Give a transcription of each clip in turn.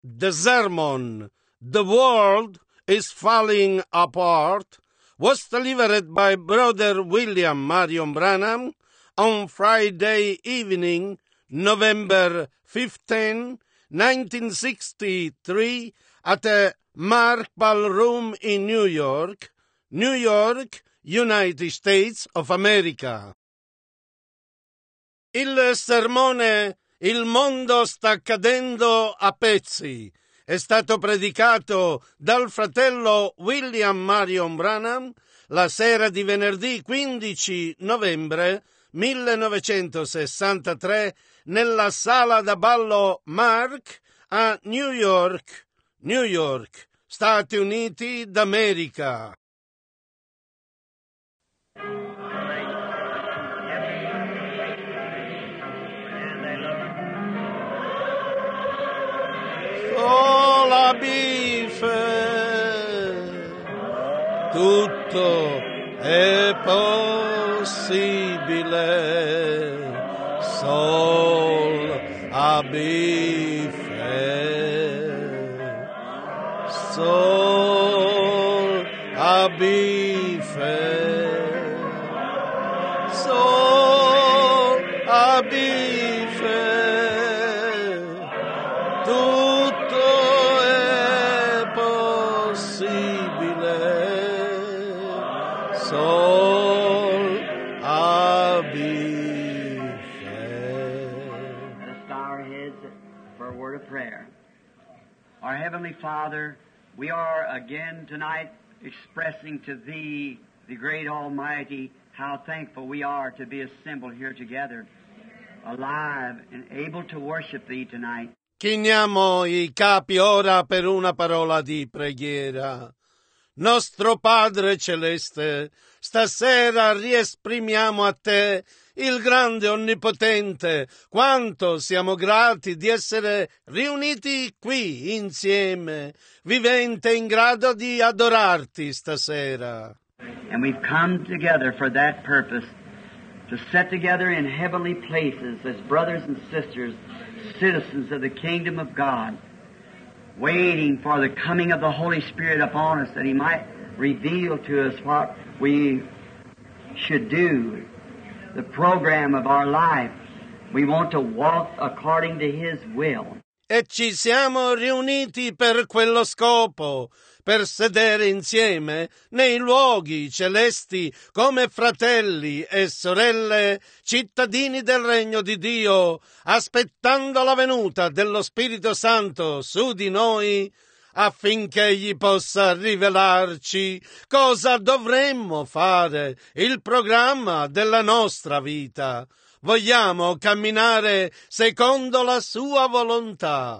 The sermon, "The World is Falling Apart," was delivered by Brother William Marion Branham on Friday evening, November 15, 1963, at a Mark Ballroom in New York, United States of America. Il sermone "Il mondo sta cadendo a pezzi" è stato predicato dal fratello William Marion Branham la sera di venerdì 15 novembre 1963 nella sala da ballo Mark a New York, Stati Uniti d'America. Sola bife, tutto è possibile, sol a bife, sol a bife, sol a bife. Our Heavenly Father, we are again tonight expressing to Thee, the great Almighty, how thankful we are to be assembled here together, alive and able to worship Thee tonight. Chiniamo i capi ora per una parola di preghiera. Nostro Padre Celeste, stasera riesprimiamo a Te, il grande onnipotente, quanto siamo grati di essere riuniti qui insieme, vivente in grado di adorarti stasera. And we've come together for that purpose, to sit together in heavenly places as brothers and sisters, citizens of the kingdom of God, waiting for the coming of the Holy Spirit upon us, that He might reveal to us what we should do, the program of our life. We want to walk according to His will. E ci siamo riuniti per quello scopo, per sedere insieme nei luoghi celesti come fratelli e sorelle, cittadini del regno di Dio, aspettando la venuta dello Spirito Santo su di noi, affinché Egli possa rivelarci cosa dovremmo fare, il programma della nostra vita. Vogliamo camminare secondo la Sua volontà.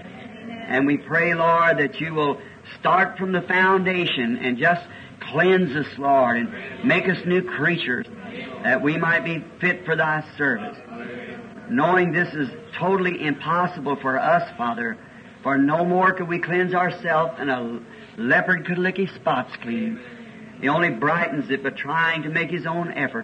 And we pray, Lord, that You will start from the foundation and just cleanse us, Lord, and make us new creatures, that we might be fit for Thy service. Knowing this is totally impossible for us, Father, for no more could we cleanse ourselves than a leopard could lick his spots clean. He only brightens it by trying to make his own effort.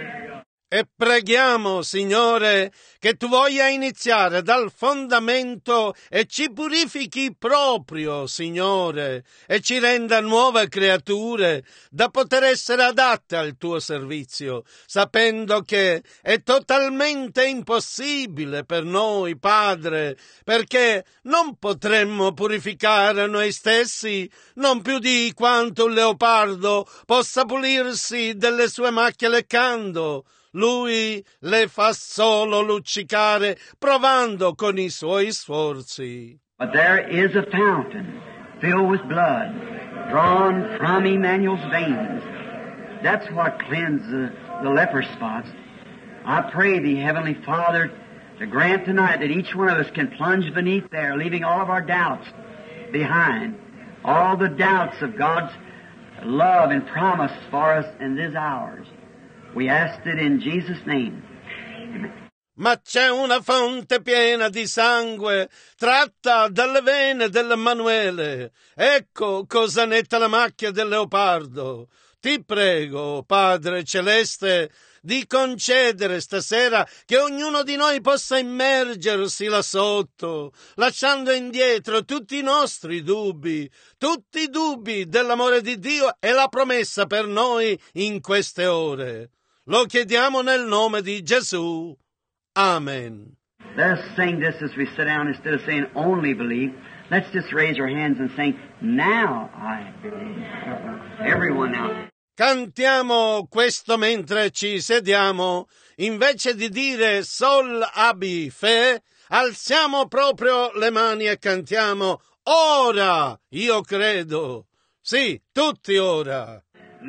E preghiamo, Signore, che Tu voglia iniziare dal fondamento e ci purifichi proprio, Signore, e ci renda nuove creature da poter essere adatte al Tuo servizio, sapendo che è totalmente impossibile per noi, Padre, perché non potremmo purificare noi stessi, non più di quanto un leopardo possa pulirsi delle sue macchie leccando. Lui le fa solo luccicare, provando con I suoi sforzi. But there is a fountain filled with blood, drawn from Emmanuel's veins. That's what cleanses the leper spots. I pray Thee, Heavenly Father, to grant tonight that each one of us can plunge beneath there, leaving all of our doubts behind, all the doubts of God's love and promise for us in these hours. We ask it in Jesus' name. Amen. Ma c'è una fonte piena di sangue tratta dalle vene dell'Emmanuele. Ecco cosa netta la macchia del leopardo. Ti prego, Padre Celeste, di concedere stasera che ognuno di noi possa immergersi là sotto, lasciando indietro tutti i nostri dubbi, tutti i dubbi dell'amore di Dio e la promessa per noi in queste ore. Lo chiediamo nel nome di Gesù. Amen. Let us sing this as we sit down instead of saying only believe. Let's just raise our hands and sing, now I believe. Everyone now. Cantiamo questo mentre ci sediamo. Invece di dire sol abi fe, alziamo proprio le mani e cantiamo ora io credo. Sì, tutti ora.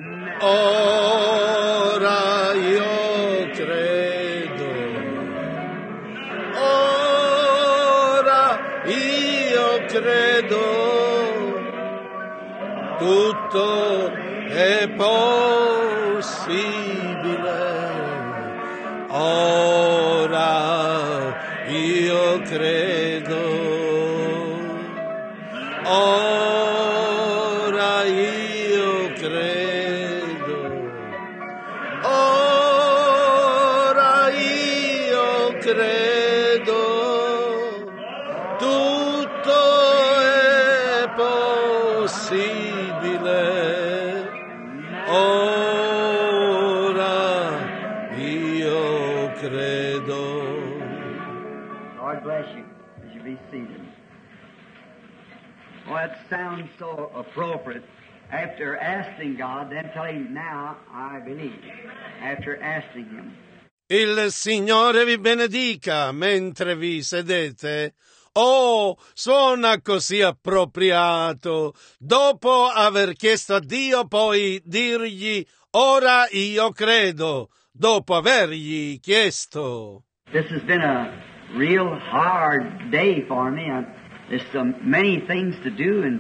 Ora io credo. Ora io credo. Tutto è possibile. Ora io credo. Ora io credo. Ora io credo. Tutto è possibile. Ora io credo. Lord bless you as you be seated. Well, that sounds so appropriate. After asking God, then tell Him, now I believe. After asking Him. Il Signore vi benedica mentre vi sedete. Oh, suona così appropriato. Dopo aver chiesto a Dio, poi dirgli, ora io credo, dopo avergli chiesto. This has been a real hard day for me. There's so many things to do and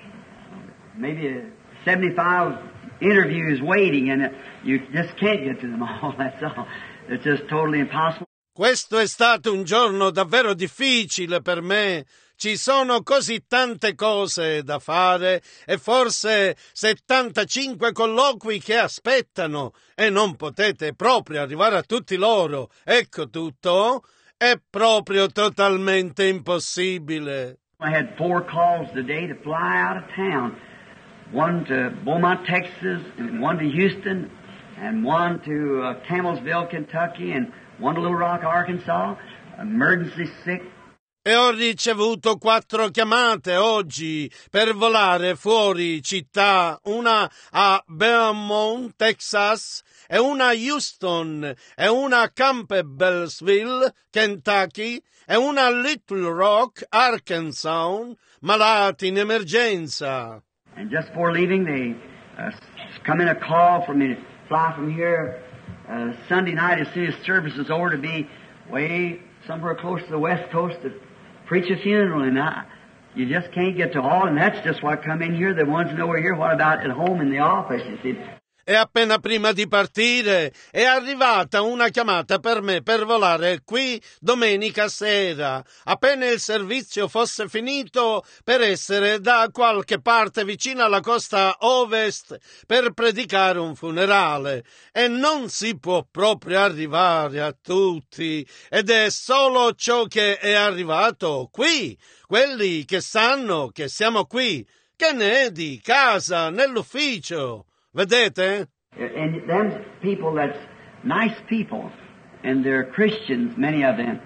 maybe 75 interviews waiting, and you just can't get to them all, that's all. It's just totally impossible. Questo è stato un giorno davvero difficile per me. Ci sono così tante cose da fare e forse 75 colloqui che aspettano e non potete proprio arrivare a tutti loro. Ecco tutto. È proprio totalmente impossibile. I had 4 calls today to fly out of town. One to Beaumont, Texas, and one to Houston, and one to Campbellsville, Kentucky, and one to Little Rock, Arkansas. Emergency sick. E ho ricevuto 4 chiamate oggi per volare fuori città, una a Beaumont, Texas, e una a Houston, e una a Campbellsville, Kentucky, e una a Little Rock, Arkansas, malati in emergenza. And just before leaving, they come in a call for me to fly from here Sunday night as soon as service is over to be way somewhere close to the West Coast to preach a funeral. And you just can't get to all, and that's just what come in here. The ones that know we're here, what about at home in the office, you see? E appena prima di partire è arrivata una chiamata per me per volare qui domenica sera, appena il servizio fosse finito, per essere da qualche parte vicino alla costa ovest per predicare un funerale. E non si può proprio arrivare a tutti, ed è solo ciò che è arrivato qui, quelli che sanno che siamo qui, che ne è di casa, nell'ufficio. Vedete? And them people that's nice people, and they're Christians, many of them,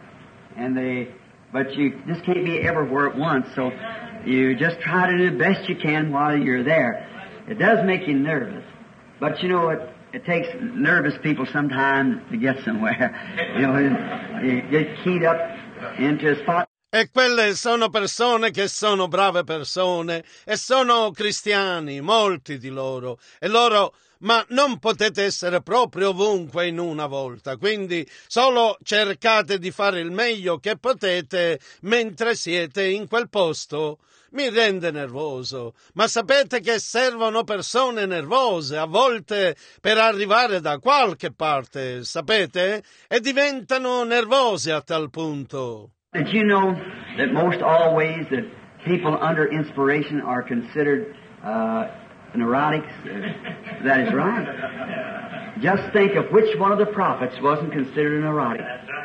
but you just can't be everywhere at once, so you just try to do the best you can while you're there. It does make you nervous, but you know, it takes nervous people sometimes to get somewhere. You know, you get keyed up into a spot. E quelle sono persone che sono brave persone e sono cristiani, molti di loro, ma non potete essere proprio ovunque in una volta, quindi solo cercate di fare il meglio che potete mentre siete in quel posto. Mi rende nervoso, ma sapete che servono persone nervose a volte per arrivare da qualche parte, sapete? E diventano nervose a tal punto. Did you know that most always that people under inspiration are considered neurotics. That is right. Just think of which one of the prophets wasn't considered a neurotic.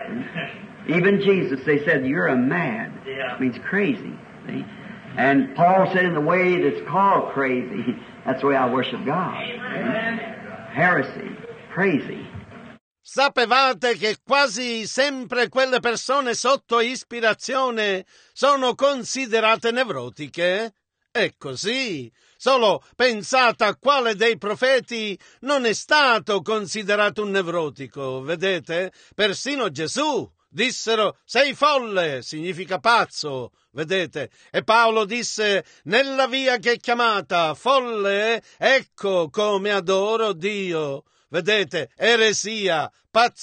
Even Jesus, they said, you're a mad. It means crazy. See? And Paul said in the way that's called crazy, that's the way I worship God. Heresy, crazy. Sapevate che quasi sempre quelle persone sotto ispirazione sono considerate nevrotiche? È così. Solo pensate a quale dei profeti non è stato considerato un nevrotico, vedete? Persino Gesù. Dissero, sei folle, significa pazzo, vedete? E Paolo disse, nella via che è chiamata folle, ecco come adoro Dio. Vedete? Eresia,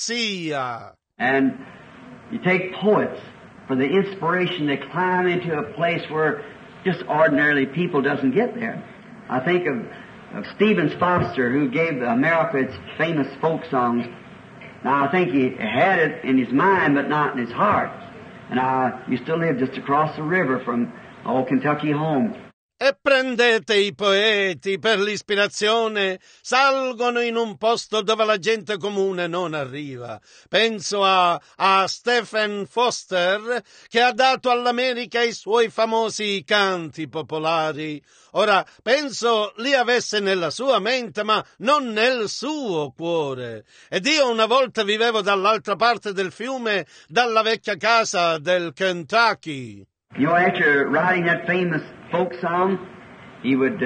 pazzia. And you take poets for the inspiration to climb into a place where just ordinarily people doesn't get there. I think of Stephen Foster, who gave America its famous folk songs. Now, I think he had it in his mind, but not in his heart. And I used to live just across the river from old Kentucky home. E prendete i poeti per l'ispirazione, salgono in un posto dove la gente comune non arriva. Penso a Stephen Foster, che ha dato all'America i suoi famosi canti popolari. Ora, penso li avesse nella sua mente, ma non nel suo cuore. Ed io una volta vivevo dall'altra parte del fiume, dalla vecchia casa del Kentucky. You know, after writing that famous folk song, he would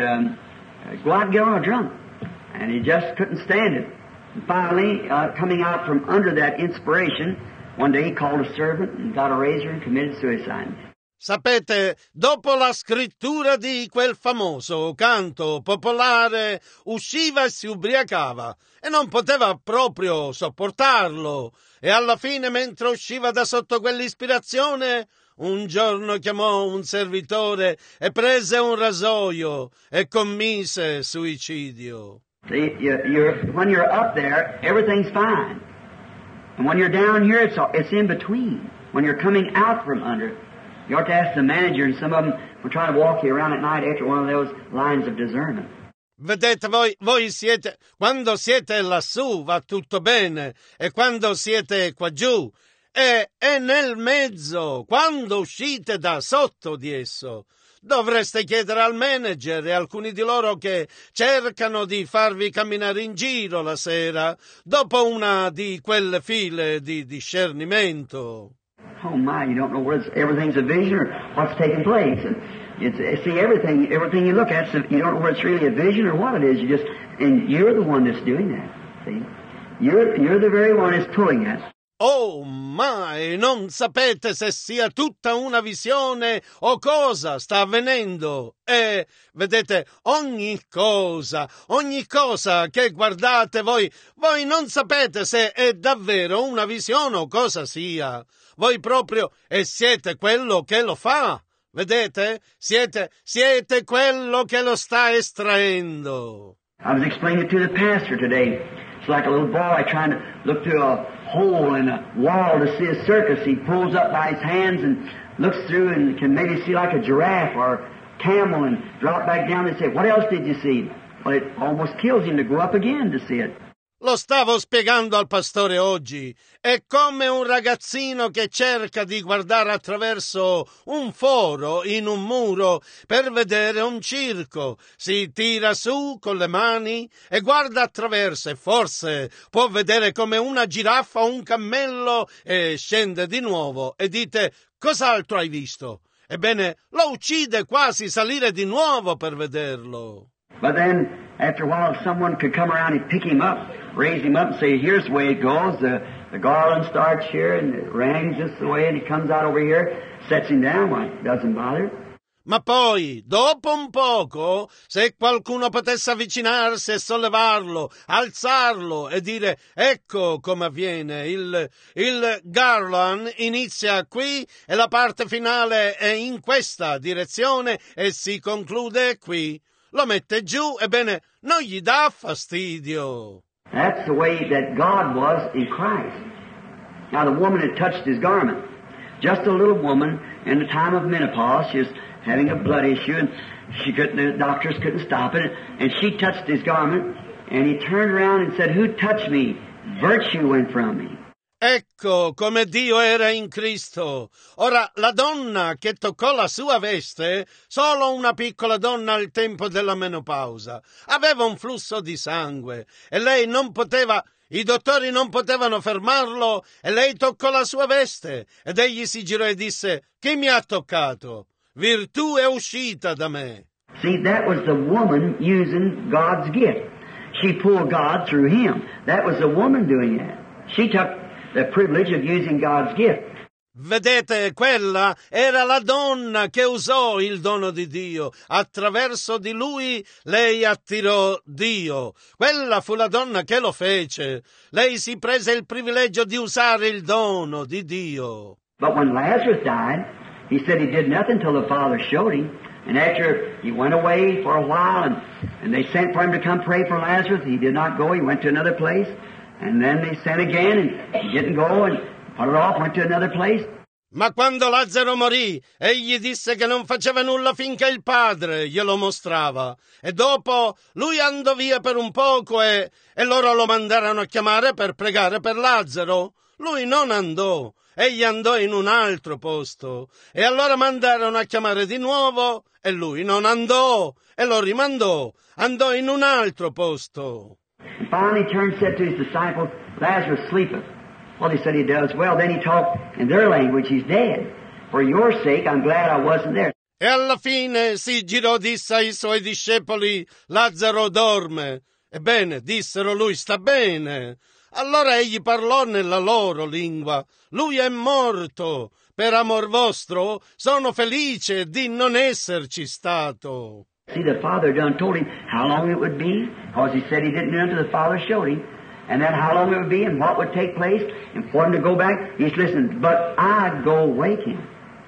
go out and get on a drunk, and he just couldn't stand it. And finally, coming out from under that inspiration, one day he called a servant and got a razor and committed suicide. Sapete, dopo la scrittura di quel famoso canto popolare, usciva e si ubriacava e non poteva proprio sopportarlo. E alla fine, mentre usciva da sotto quell'ispirazione, un giorno chiamò un servitore e prese un rasoio e commise suicidio. See, when you're up there, everything's fine. And when you're down here, it's in between. When you're coming out from under, you ought to ask the manager, and some of them will try to walk you around at night after one of those lines of discernment. Vedete, voi siete, quando siete lassù va tutto bene, e quando siete qua giù, è nel mezzo, quando uscite da sotto di esso. Dovreste chiedere al manager e alcuni di loro che cercano di farvi camminare in giro la sera, dopo una di quelle file di discernimento. Oh my, you don't know whether everything's a vision or what's taking place. And see, everything you look at, you don't know whether it's really a vision or what it is. And you're the one that's doing that. See, you're the very one that's pulling that. Oh mai, non sapete se sia tutta una visione o cosa sta avvenendo. E vedete, ogni cosa che guardate voi non sapete se è davvero una visione o cosa sia. Voi proprio siete quello che lo fa. Vedete? Siete quello che lo sta estraendo. I was explaining it to the pastor today. It's like a little boy trying to look through a hole in a wall to see a circus. He pulls up by his hands and looks through and can maybe see like a giraffe or a camel and drop back down and say, what else did you see? Well, it almost kills him to go up again to see it. Lo stavo spiegando al pastore oggi. È come un ragazzino che cerca di guardare attraverso un foro in un muro per vedere un circo. Si tira su con le mani e guarda attraverso e forse può vedere come una giraffa o un cammello e scende di nuovo e dite, cos'altro hai visto? Ebbene, lo uccide quasi salire di nuovo per vederlo. But then, after a while, someone could come around and pick him up, raise him up and say, here's the way it goes. The garland starts here and it rings just the way and he comes out over here, sets him down. Well, it doesn't bother. Ma poi, dopo un poco, se qualcuno potesse avvicinarsi e sollevarlo, alzarlo e dire, ecco come avviene, il garland inizia qui e la parte finale è in questa direzione e si conclude qui. Lo mette giù, ebbene, non gli dà fastidio. That's the way that God was in Christ. Now the woman had touched his garment. just a little woman in the time of menopause. She was having a blood issue, and the doctors couldn't stop it. And she touched his garment, and he turned around and said, "Who touched me?" Virtue went from me. Ecco come Dio era in Cristo. Ora, la donna che toccò la sua veste, solo una piccola donna al tempo della menopausa, aveva un flusso di sangue e lei non poteva, i dottori non potevano fermarlo e lei toccò la sua veste ed egli si girò e disse: "Chi mi ha toccato? Virtù è uscita da me." See, that was the woman using God's gift. She pulled God through him. That was the woman doing that. She took the privilege of using God's gift. Vedete, quella era la donna che usò il dono di Dio. Attraverso di lui lei attirò Dio. Quella fu la donna che lo fece. Lei si prese il privilegio di usare il dono di Dio. But when Lazarus died, he said he did nothing till the Father showed him. And after he went away for a while, and they sent for him to come pray for Lazarus, he did not go. He went to another place. And then they sent again, and he didn't go, and put it off, went to another place. Ma quando Lazzaro morì, egli disse che non faceva nulla finché il Padre glielo mostrava. E dopo lui andò via per un poco e loro lo mandarono a chiamare per pregare per Lazzaro. Lui non andò, egli andò in un altro posto. E allora mandarono a chiamare di nuovo e lui non andò e lo rimandò. Andò in un altro posto. And finally turned and said to his disciples, "Lazarus sleepeth." Well, they said he does. Well, then he talked in their language, he's dead. For your sake, I'm glad I wasn't there. E alla fine si girò, disse ai suoi discepoli: "Lazzaro dorme." Ebbene, dissero: "Lui sta bene." Allora egli parlò nella loro lingua: "Lui è morto. Per amor vostro sono felice di non esserci stato." See, the Father done told him how long it would be, because he said he didn't know until the Father showed him. And then how long it would be and what would take place. And for him to go back, he's listened, "But I go wake him."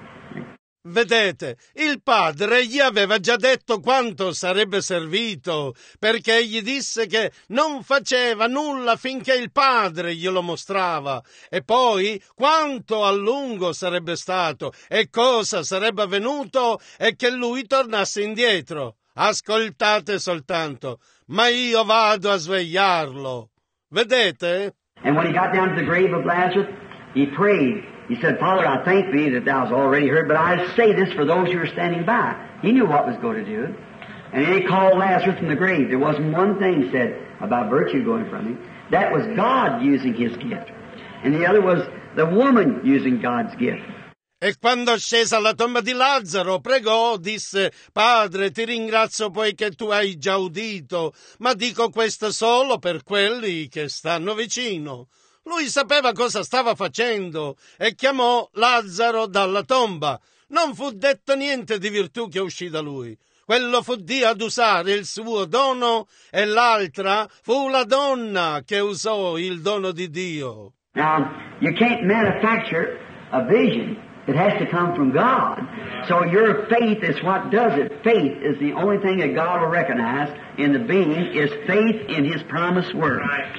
Vedete, il Padre gli aveva già detto quanto sarebbe servito, perché egli disse che non faceva nulla finché il Padre glielo mostrava, e poi quanto a lungo sarebbe stato e cosa sarebbe avvenuto e che lui tornasse indietro. Ascoltate soltanto, ma io vado a svegliarlo. Vedete? And when he got down to the grave of Lazarus, he prayed. He said, "Father, I thank thee that thou hast already heard, but I say this for those who are standing by." He knew what was going to do. And then he called Lazarus from the grave. There wasn't one thing said about virtue going from him. That was God using his gift. And the other was the woman using God's gift. E quando scese alla tomba di Lazzaro, pregò, disse: "Padre, ti ringrazio poiché tu hai già udito, ma dico questo solo per quelli che stanno vicino." Lui sapeva cosa stava facendo e chiamò Lazzaro dalla tomba. Non fu detto niente di virtù che uscì da lui. Quello fu Dio ad usare il suo dono e l'altra fu la donna che usò il dono di Dio. Now, you can't manufacture a vision. It has to come from God. So your faith is what does it. Faith is the only thing that God will recognize in the being is faith in His promised word.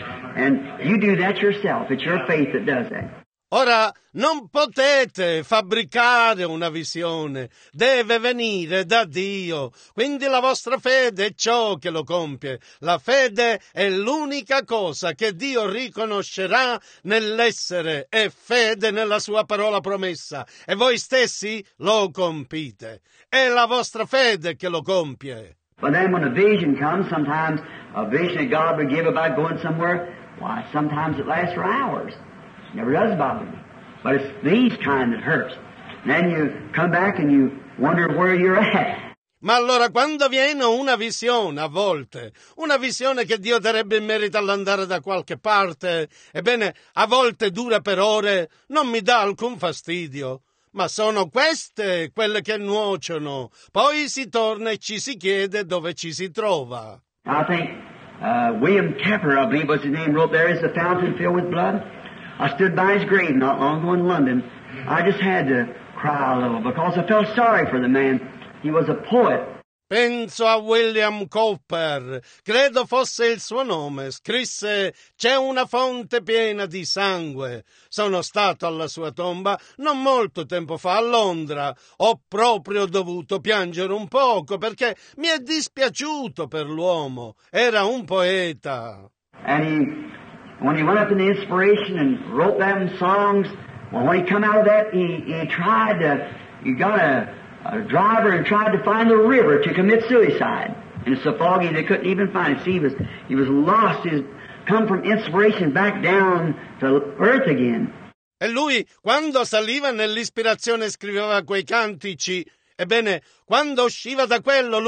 And you do that yourself. It's your faith that does that. Ora, non potete fabbricare una visione, deve venire da Dio. Quindi la vostra fede è ciò che lo compie. La fede è l'unica cosa che Dio riconoscerà nell'essere, è fede nella sua parola promessa. E voi stessi lo compite. È la vostra fede che lo compie. But then when a vision comes, sometimes a vision that God would give about going somewhere, why, sometimes it lasts for hours. Never does bother me. But it's these kind that hurts. And then you come back and you wonder where you're at. Ma allora quando viene una visione, a volte, una visione che Dio darebbe in merito all'andare da qualche parte, ebbene, a volte dura per ore, non mi dà alcun fastidio. Ma sono queste quelle che nuociono. Poi si torna e ci si chiede dove ci si trova. I think William Kepler, I believe was his name, wrote, "There is a fountain filled with blood." I stood by his grave not long ago in London. I just had to cry a little because I felt sorry for the man. He was a poet. Penso a William Cowper, credo fosse il suo nome, scrisse «C'è una fonte piena di sangue». Sono stato alla sua tomba non molto tempo fa a Londra. Ho proprio dovuto piangere un poco perché mi è dispiaciuto per l'uomo. Era un poeta. And when he went up in the inspiration and wrote them songs, well, when he come out of that, he got a driver and tried to find the river to commit suicide. And it's so foggy they couldn't even find it. See, he was lost. He come from inspiration back down to earth again. E lui, quando saliva nell'ispirazione, scriveva quei cantici. Ebbene, quando usciva da quello,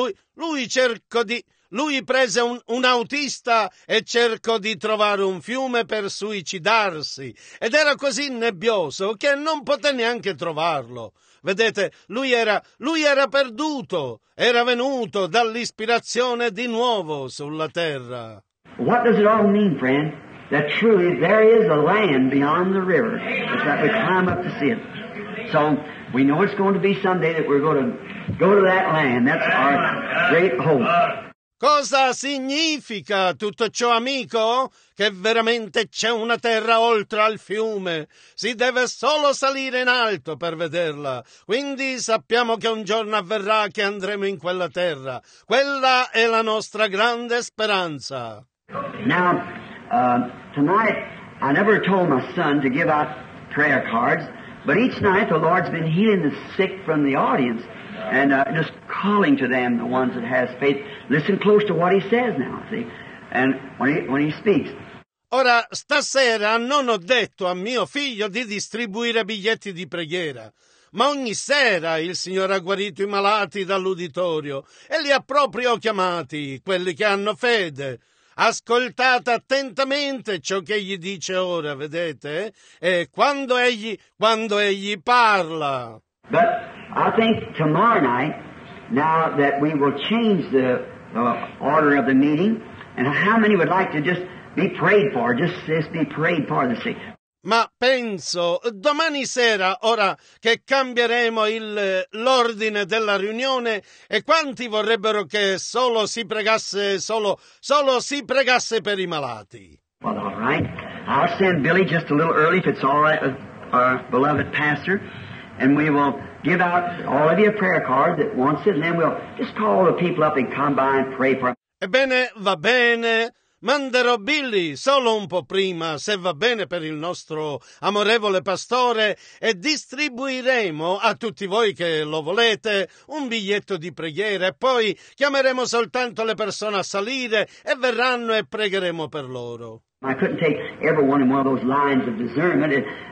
lui prese un autista e cercò di trovare un fiume per suicidarsi. Ed era così nebbioso che non poté neanche trovarlo. Vedete, lui era perduto, era venuto dall'ispirazione di nuovo sulla terra. What does it all mean, friend? That truly there is a land beyond the river. It's that we climb up to see it. So we know it's going to be someday that we're going to go to that land. That's our great hope. Cosa significa tutto ciò, amico? Che veramente c'è una terra oltre al fiume. Si deve solo salire in alto per vederla. Quindi sappiamo che un giorno avverrà che andremo in quella terra. Quella è la nostra grande speranza. Now, tonight, I never told my son to give out prayer cards, but each night the Lord's been healing the sick from the audience. And just calling to them, the ones that has faith. Listen close to what he says now, see? And when he speaks. Ora, stasera non ho detto a mio figlio di distribuire biglietti di preghiera, ma ogni sera il Signore ha guarito i malati dall'uditorio e li ha proprio chiamati, quelli che hanno fede. Ascoltate attentamente ciò che egli dice ora, vedete? E quando egli parla. But I think tomorrow night, now that we will change the order of the meeting, and how many would like to just be prayed for, just be prayed for the sick? Ma penso, domani sera, ora che cambieremo l'ordine della riunione, e quanti vorrebbero che solo si pregasse per i malati? Well, all right. I'll send Billy just a little early if it's all right with our beloved pastor. And we will give out all of you a prayer card that wants it, and then we'll just call the people up and come by and pray for them. Ebbene, va bene. Manderò Billy solo un po' prima, se va bene per il nostro amorevole pastore, e distribuiremo a tutti voi che lo volete un biglietto di preghiera e poi chiameremo soltanto le persone a salire e verranno e pregheremo per loro. I couldn't take everyone in one of those lines of discernment.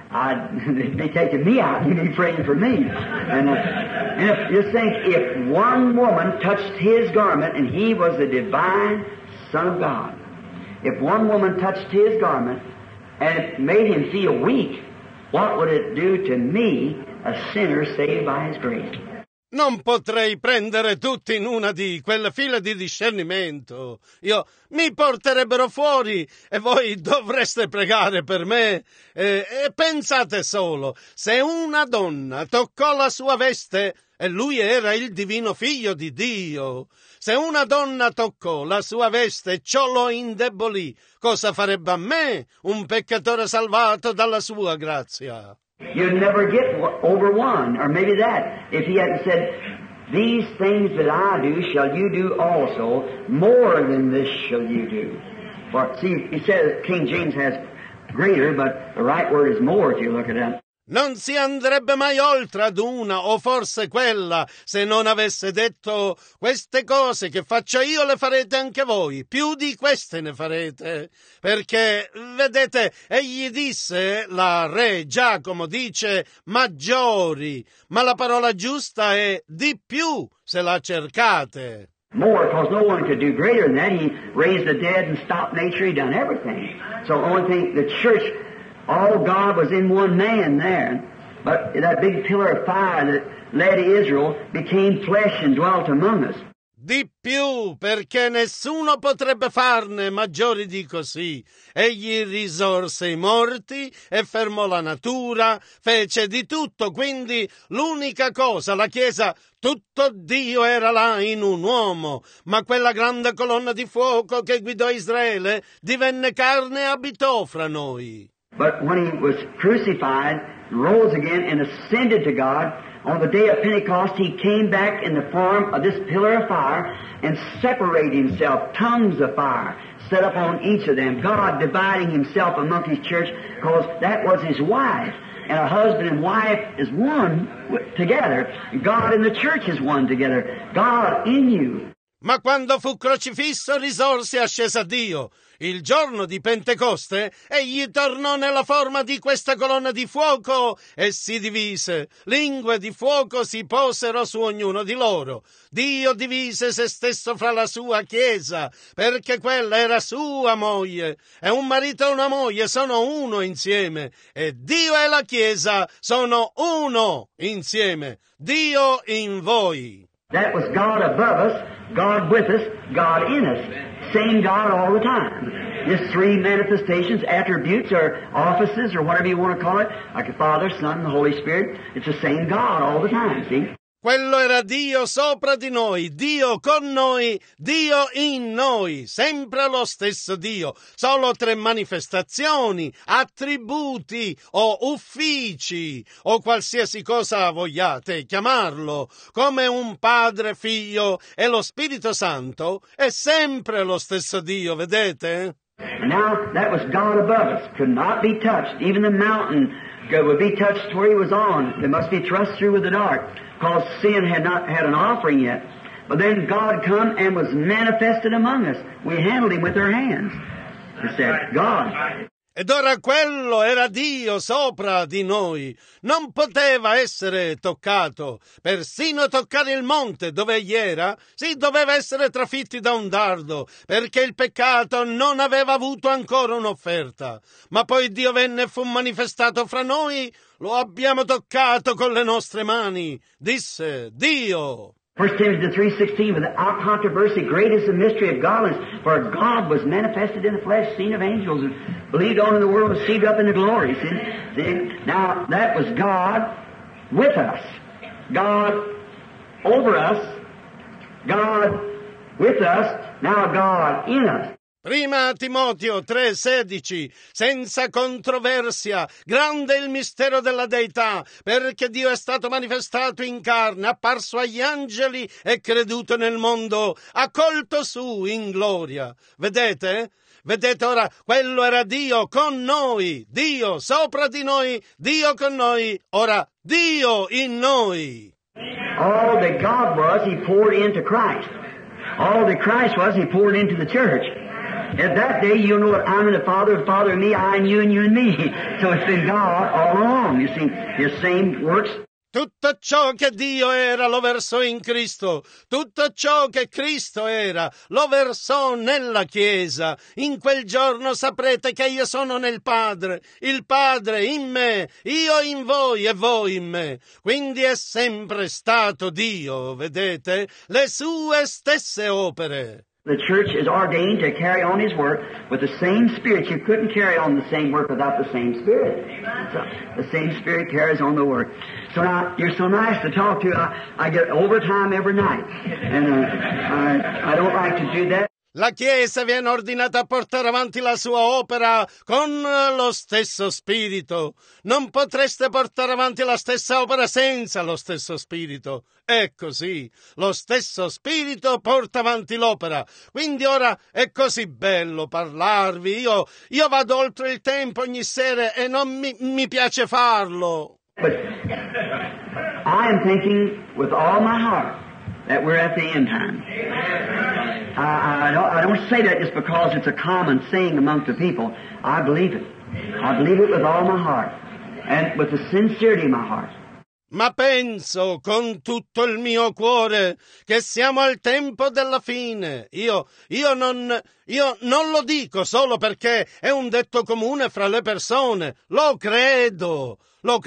They'd taken me out. You'd be praying for me. And just think, if one woman touched his garment, and he was the divine Son of God, if one woman touched his garment and it made him feel weak, what would it do to me, a sinner saved by his grace? Non potrei prendere tutti in una di quelle file di discernimento. Mi porterebbero fuori e voi dovreste pregare per me. E pensate solo, se una donna toccò la sua veste, e lui era il divino figlio di Dio, se una donna toccò la sua veste e ciò lo indebolì, cosa farebbe a me, un peccatore salvato dalla sua grazia? You'd never get over one, or maybe that, if he hadn't said, these things that I do shall you do also, more than this shall you do. For, see, he says, King James has greater, but the right word is more if you look at it. Non si andrebbe mai oltre ad una o forse quella se non avesse detto queste cose che faccio io le farete anche voi, più di queste ne farete, perché vedete egli disse, la re Giacomo dice maggiori, ma la parola giusta è di più se la cercate. More, because no one could do greater than that. He raised the dead and stopped nature. He done everything. So the only thing, the church, all God was in one man there. But that big pillar of fire that led Israel became flesh and dwelt among us. Di più, perché nessuno potrebbe farne maggiori di così. Egli risorse i morti e fermò la natura, fece di tutto, quindi l'unica cosa, la Chiesa, tutto Dio era là in un uomo, ma quella grande colonna di fuoco che guidò Israele divenne carne e abitò fra noi. But when he was crucified, rose again and ascended to God, on the day of Pentecost, he came back in the form of this pillar of fire and separated himself, tongues of fire, set up on each of them, God dividing himself among his church, because that was his wife. And a husband and wife is one together. God and the church is one together. God in you. Ma quando fu crocifisso risorse e ascese a Dio. Il giorno di Pentecoste egli tornò nella forma di questa colonna di fuoco e si divise. Lingue di fuoco si posero su ognuno di loro. Dio divise se stesso fra la sua Chiesa, perché quella era sua moglie. E un marito e una moglie sono uno insieme. E Dio e la Chiesa sono uno insieme. Dio in voi. That was God above us, God with us, God in us. Same God all the time. His three manifestations, attributes, or offices, or whatever you want to call it, like the Father, Son, and the Holy Spirit, it's the same God all the time, see? Quello era Dio sopra di noi, Dio con noi, Dio in noi, sempre lo stesso Dio, solo tre manifestazioni, attributi o uffici o qualsiasi cosa vogliate chiamarlo, come un Padre, Figlio e lo Spirito Santo, è sempre lo stesso Dio, vedete? And now that was God above us, could not be touched. Even the mountain would be touched where he was on. It must be thrust through with the dart, because sin had not had an offering yet. But then God come and was manifested among us. We handled him with our hands. He said, God. Ed ora quello era Dio sopra di noi. Non poteva essere toccato. Persino toccare il monte dove egli era, si doveva essere trafitti da un dardo, perché il peccato non aveva avuto ancora un'offerta. Ma poi Dio venne e fu manifestato fra noi, lo abbiamo toccato con le nostre mani. Disse Dio. 1 Timothy 3:16, without controversy, great is the mystery of godliness, for God was manifested in the flesh, seen of angels, and believed on in the world, received up into glory. See? Now, that was God with us, God over us, God with us, now God in us. Prima Timoteo 3,16, senza controversia, grande è il mistero della Deità, perché Dio è stato manifestato in carne, apparso agli angeli e creduto nel mondo, accolto su in gloria. Vedete? Vedete ora, quello era Dio con noi, Dio sopra di noi, Dio con noi, ora Dio in noi. All that God was, He poured into Christ. All that Christ was, He poured into the church. At that day, you'll know that I'm in the Father in me, I in you, and you in me. So it's been God all along. You see, His same works. Tutto ciò che Dio era lo versò in Cristo. Tutto ciò che Cristo era lo versò nella Chiesa. In quel giorno saprete che io sono nel Padre, il Padre in me, io in voi e voi in me. Quindi è sempre stato Dio, vedete, le sue stesse opere. The church is ordained to carry on His work with the same Spirit. You couldn't carry on the same work without the same Spirit. So the same Spirit carries on the work. So now, you're so nice to talk to. I get overtime every night. And I don't like to do that. La Chiesa viene ordinata a portare avanti la sua opera con lo stesso spirito. Non potreste portare avanti la stessa opera senza lo stesso spirito. È così. Lo stesso spirito porta avanti l'opera. Quindi ora è così bello parlarvi. Io vado oltre il tempo ogni sera e non mi piace farlo. But I am thinking with all my heart that we're at the end time. I don't say that just because it's a common saying among the people. I believe it. I believe it with all my heart and with the sincerity of my heart. Ma penso con tutto il mio cuore che siamo al tempo della fine. Io non lo dico solo perché è un detto comune fra le persone. Lo credo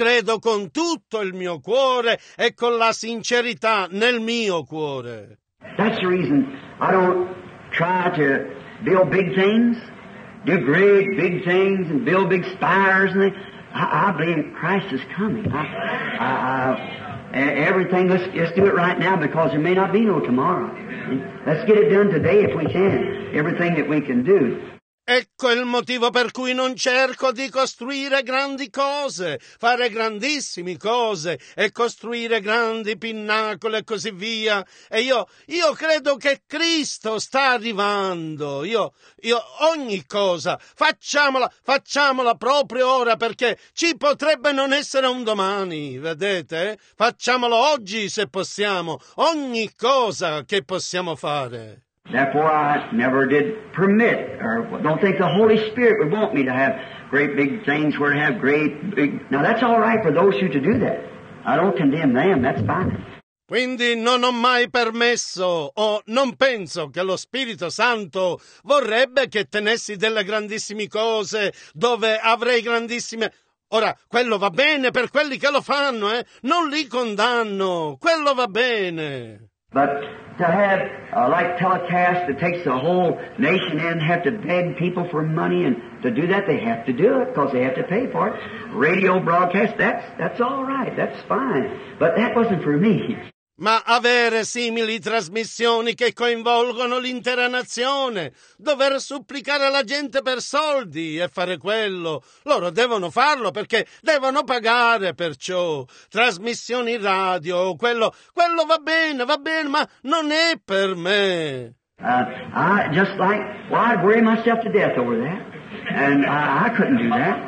con tutto il mio cuore e con la sincerità nel mio cuore. That's the reason I don't try to build big things, do great big things and build big spires and things. I believe Christ is coming. Everything, let's do it right now because there may not be no tomorrow. Let's get it done today if we can. Everything that we can do. Ecco il motivo per cui non cerco di costruire grandi cose, fare grandissime cose e costruire grandi pinnacoli e così via. E io credo che Cristo sta arrivando. Io ogni cosa, facciamola proprio ora perché ci potrebbe non essere un domani, vedete? Facciamolo oggi se possiamo, ogni cosa che possiamo fare. Therefore, I never did permit, or don't think the Holy Spirit would want me to have great big things where to have great big... Now, that's all right for those who to do that. I don't condemn them, that's fine. Quindi non ho mai permesso o non penso che lo Spirito Santo vorrebbe che tenessi delle grandissime cose dove avrei grandissime... Ora, quello va bene per quelli che lo fanno, non li condanno, quello va bene. But to have, like telecast that takes the whole nation in, have to beg people for money, and to do that they have to do it because they have to pay for it. Radio broadcast, that's all right, that's fine. But that wasn't for me. Ma avere simili trasmissioni che coinvolgono l'intera nazione, dover supplicare la gente per soldi e fare quello, loro devono farlo perché devono pagare perciò. Trasmissioni radio, quello va bene, ma non è per me. I'd worry myself to death over that. And I couldn't do that.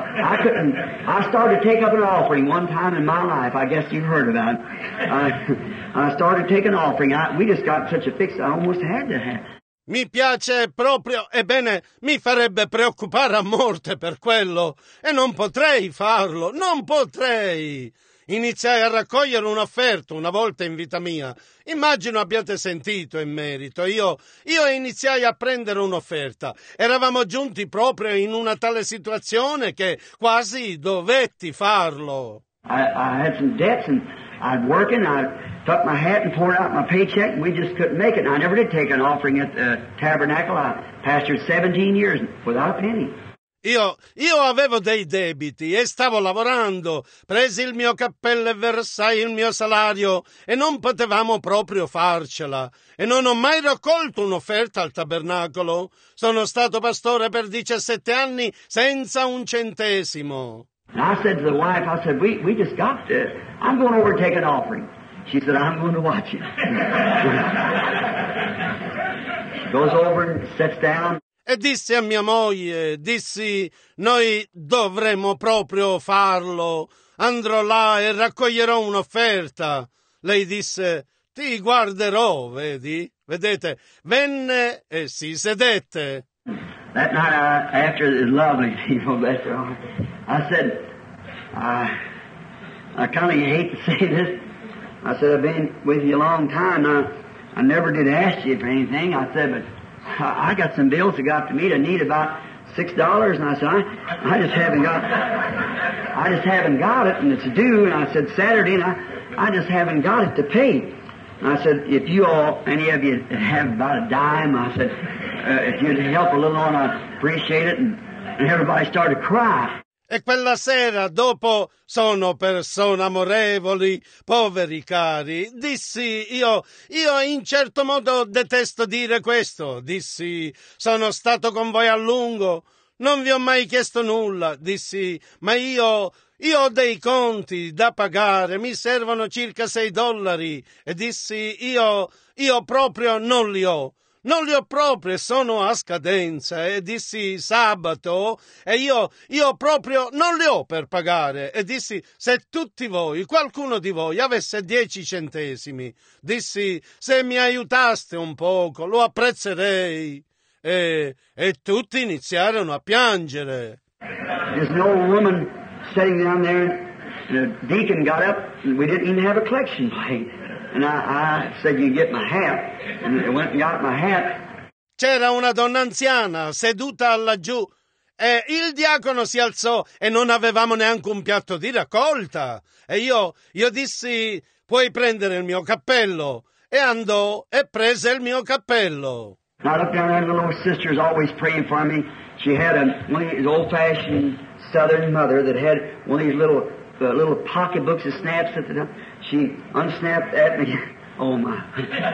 I started to take up an offering one time in my life. I guess you've heard about it. I started taking an offering. We just got such a fix I almost had to have. Mi piace proprio, ebbene, mi farebbe preoccupare a morte per quello. E non potrei farlo, non potrei. Iniziai a raccogliere un'offerta una volta in vita mia. Immagino abbiate sentito in merito. Io iniziai a prendere un'offerta. Eravamo giunti proprio in una tale situazione che quasi dovetti farlo. I had some debts and I'd work and I took my hat and poured out my paycheck and we just couldn't make it. And I never did take an offering at the tabernacle. I pastored 17 years without a penny. Io avevo dei debiti e stavo lavorando, presi il mio cappello e versai il mio salario e non potevamo proprio farcela. E non ho mai raccolto un'offerta al tabernacolo. Sono stato pastore per 17 anni senza un centesimo. And I said to the wife, we just got to, I'm going over to take an offering. She said, I'm going to watch it. She goes over and sits down. E dissi a mia moglie, noi dovremmo proprio farlo. Andrò là e raccoglierò un'offerta. Lei disse, ti guarderò, vedete? Venne e si sedette. That night, after the lovely people, bless their heart, I said, I kind of hate to say this. I said, I've been with you a long time now. I never did ask you for anything. I said, but I got some bills that got to meet. I need about $6, and I said, I just haven't got it, and it's due. And I said Saturday, and I just haven't got it to pay. And I said, if you all, any of you have about a dime, I said, if you'd help a little on, I'd appreciate it. And everybody started to cry. E quella sera, dopo, sono persone amorevoli, poveri cari, dissi, io in certo modo detesto dire questo, dissi, sono stato con voi a lungo, non vi ho mai chiesto nulla, dissi, ma io ho dei conti da pagare, mi servono circa $6, e dissi, io proprio non li ho. Non li ho proprio, sono a scadenza, e dissi sabato, e io proprio non li ho per pagare, e dissi se tutti voi, qualcuno di voi avesse 10 centesimi, dissi se mi aiutaste un poco lo apprezzerei, e tutti iniziarono a piangere. There's an old woman sitting down there, and a deacon got up, and we didn't even have a collection plate. And I said, you get my hat. And I went and got my hat. C'era una donna anziana seduta laggiù e il diacono si alzò e non avevamo neanche un piatto di raccolta. E io dissi, puoi prendere il mio cappello. e andò e prese il mio cappello. And I looked down there, and the little sister was always praying for me. She had one of these old-fashioned Southern mother that had one of these little pocketbooks that snaps at the top. She unsnapped that, and oh my!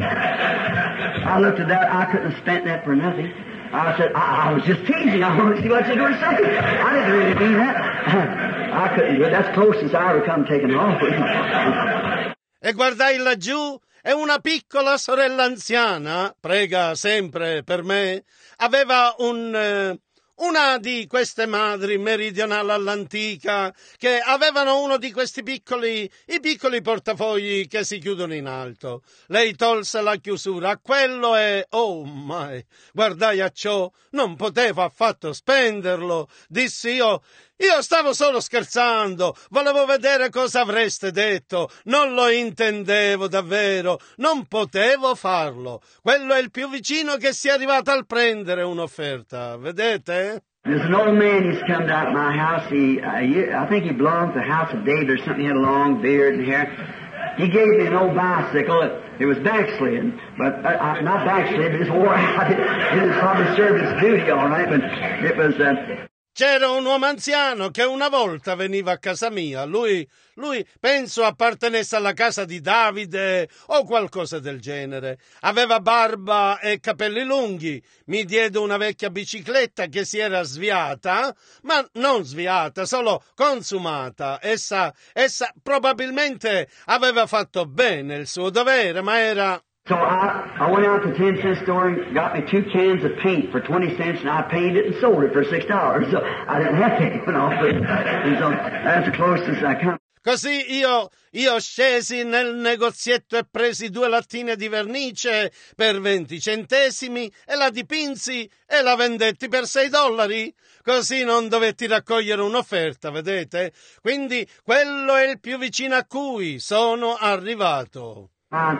I looked at that. I couldn't have spent that for nothing. I said, I was just teasing. I wanted to see what she's going to say. I didn't really mean that. I couldn't do it. That's close as I ever come taking off. E guardai laggiù e una piccola sorella anziana, prega sempre per me, aveva una di queste madri meridionali all'antica che avevano uno di questi i piccoli portafogli che si chiudono in alto. Lei tolse la chiusura a quello e, oh my, guardai a ciò, non potevo affatto spenderlo. Dissi io stavo solo scherzando, volevo vedere cosa avreste detto, non lo intendevo davvero, non potevo farlo. Quello è il più vicino che sia arrivato al prendere un'offerta, vedete? There's an old man who's come to my house. I think he belonged to the House of David or something. He had a long beard and hair. He gave me an old bicycle. It was backslidden, but not backslidden, but it's wore out. It didn't probably serve its duty all right, but it was... C'era un uomo anziano che una volta veniva a casa mia. Lui penso appartenesse alla casa di Davide o qualcosa del genere. Aveva barba e capelli lunghi. Mi diede una vecchia bicicletta che si era sviata, ma non sviata, solo consumata. Essa probabilmente aveva fatto bene il suo dovere, ma era... So I went out to the 10-cent store and got me 2 cans of paint for 20 cents, and I painted it and sold it for $6. So I didn't have to take it off, and so that's the closest I come. Così io scesi nel negozietto e presi 2 lattine di vernice per 20 centesimi e la dipinsi e la vendetti per $6. Così non dovetti raccogliere un'offerta, vedete? Quindi quello è il più vicino a cui sono arrivato.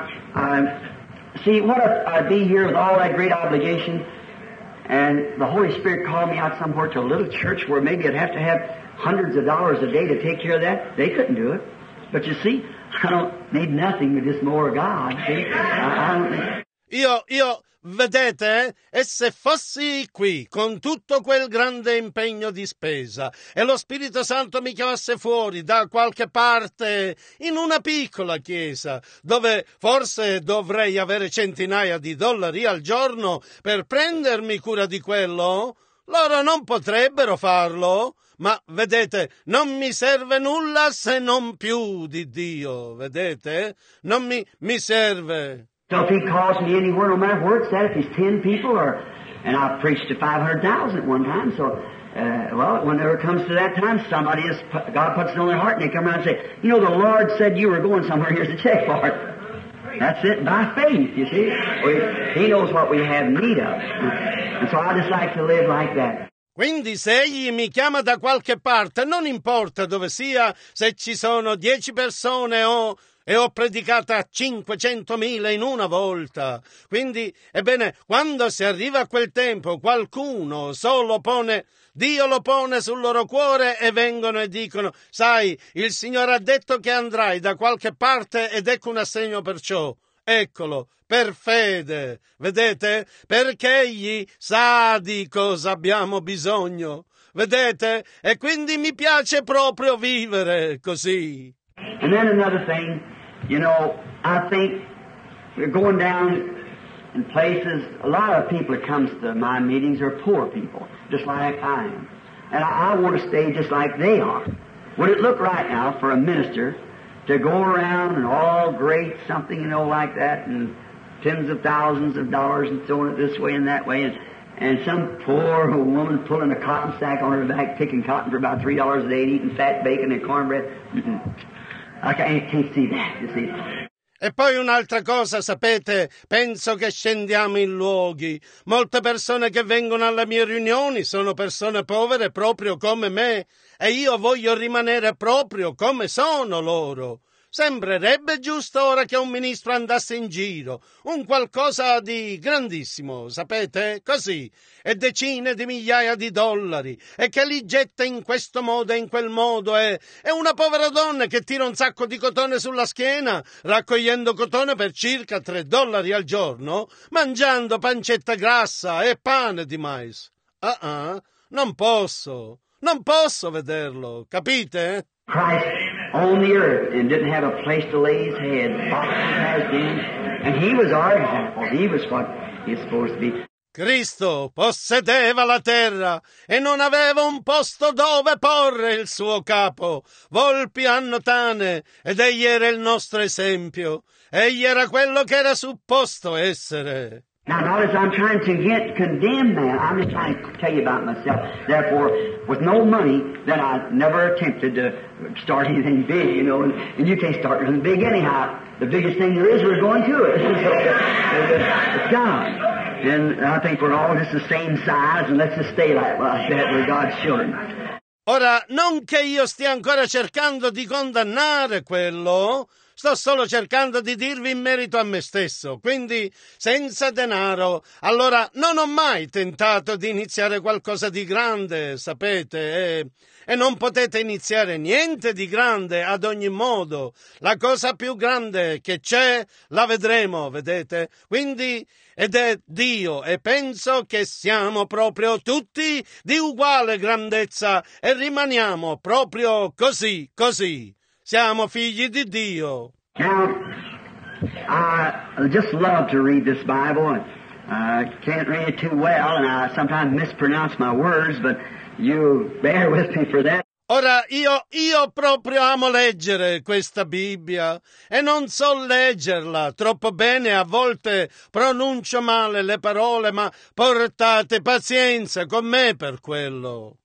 See, what if I'd be here with all that great obligation, and the Holy Spirit called me out somewhere to a little church where maybe I'd have to have hundreds of dollars a day to take care of that? They couldn't do it. But you see, I don't need nothing but just more of God. See, I don't need... Io, vedete, e se fossi qui con tutto quel grande impegno di spesa e lo Spirito Santo mi chiamasse fuori da qualche parte in una piccola chiesa dove forse dovrei avere centinaia di dollari al giorno per prendermi cura di quello, loro non potrebbero farlo. Ma vedete, non mi serve nulla se non più di Dio, vedete? Non mi serve. So if he calls me anywhere, no matter where it's at, if he's 10 people, and I preached to 500,000 at one time, so, well, whenever it comes to that time, God puts it on their heart, and they come around and say, you know, the Lord said you were going somewhere, here's a check for it. That's it, by faith, you see. He knows what we have need of. And so I just like to live like that. Quindi se egli mi chiama da qualche parte, non importa dove sia, se ci sono 10 persone e ho predicato a 500.000 in una volta. Quindi, ebbene, quando si arriva a quel tempo, qualcuno Dio lo pone sul loro cuore e vengono e dicono, sai, il Signore ha detto che andrai da qualche parte ed ecco un assegno per ciò. Eccolo, per fede, vedete? Perché egli sa di cosa abbiamo bisogno, vedete? E quindi mi piace proprio vivere così. And then another thing, you know, I think we're going down in places, a lot of people that comes to my meetings are poor people, just like I am. And I want to stay just like they are. Would it look right now for a minister to go around and all great something, you know, like that, and tens of thousands of dollars and throwing it this way and that way, and some poor woman pulling a cotton sack on her back, picking cotton for about $3 a day, and eating fat bacon and cornbread? I can't see that, you see. E poi un'altra cosa, sapete, penso che scendiamo in luoghi. Molte persone che vengono alle mie riunioni sono persone povere proprio come me, e io voglio rimanere proprio come sono loro. Sembrerebbe giusto ora che un ministro andasse in giro, un qualcosa di grandissimo, sapete, così, e decine di migliaia di dollari, e che li getta in questo modo e in quel modo, e una povera donna che tira un sacco di cotone sulla schiena, raccogliendo cotone per circa $3 al giorno, mangiando pancetta grassa e pane di mais. Non posso vederlo, capite? Christ on the earth and didn't have a place to lay his head. Foxes has been, and he was our example. He was what he's supposed to be. Cristo possedeva la terra e non aveva un posto dove porre il suo capo. Volpi hanno tane ed egli era il nostro esempio. Egli era quello che era supposto essere. Now notice I'm trying to condemn that. I'm just trying to tell you about myself. Therefore, with no money, then I never attempted to start anything big, you know, and you can't start anything big anyhow. The biggest thing there is, we're going to it. It's God. And I think we're all just the same size, and let's just stay like that. We're God's children. Ora, non che io stia ancora cercando di condannare quello, sto solo cercando di dirvi in merito a me stesso. Quindi, senza denaro, allora non ho mai tentato di iniziare qualcosa di grande, sapete, e non potete iniziare niente di grande ad ogni modo. La cosa più grande che c'è la vedremo, vedete? Quindi, ed è Dio, e penso che siamo proprio tutti di uguale grandezza e rimaniamo proprio così. Siamo figli di Dio. Now, I just love to read this Bible. I can't read it too well, and I sometimes mispronounce my words, but you bear with me for that. Ora, io proprio amo leggere questa Bibbia e non so leggerla troppo bene, a volte pronuncio male le parole, ma portate pazienza con me per quello.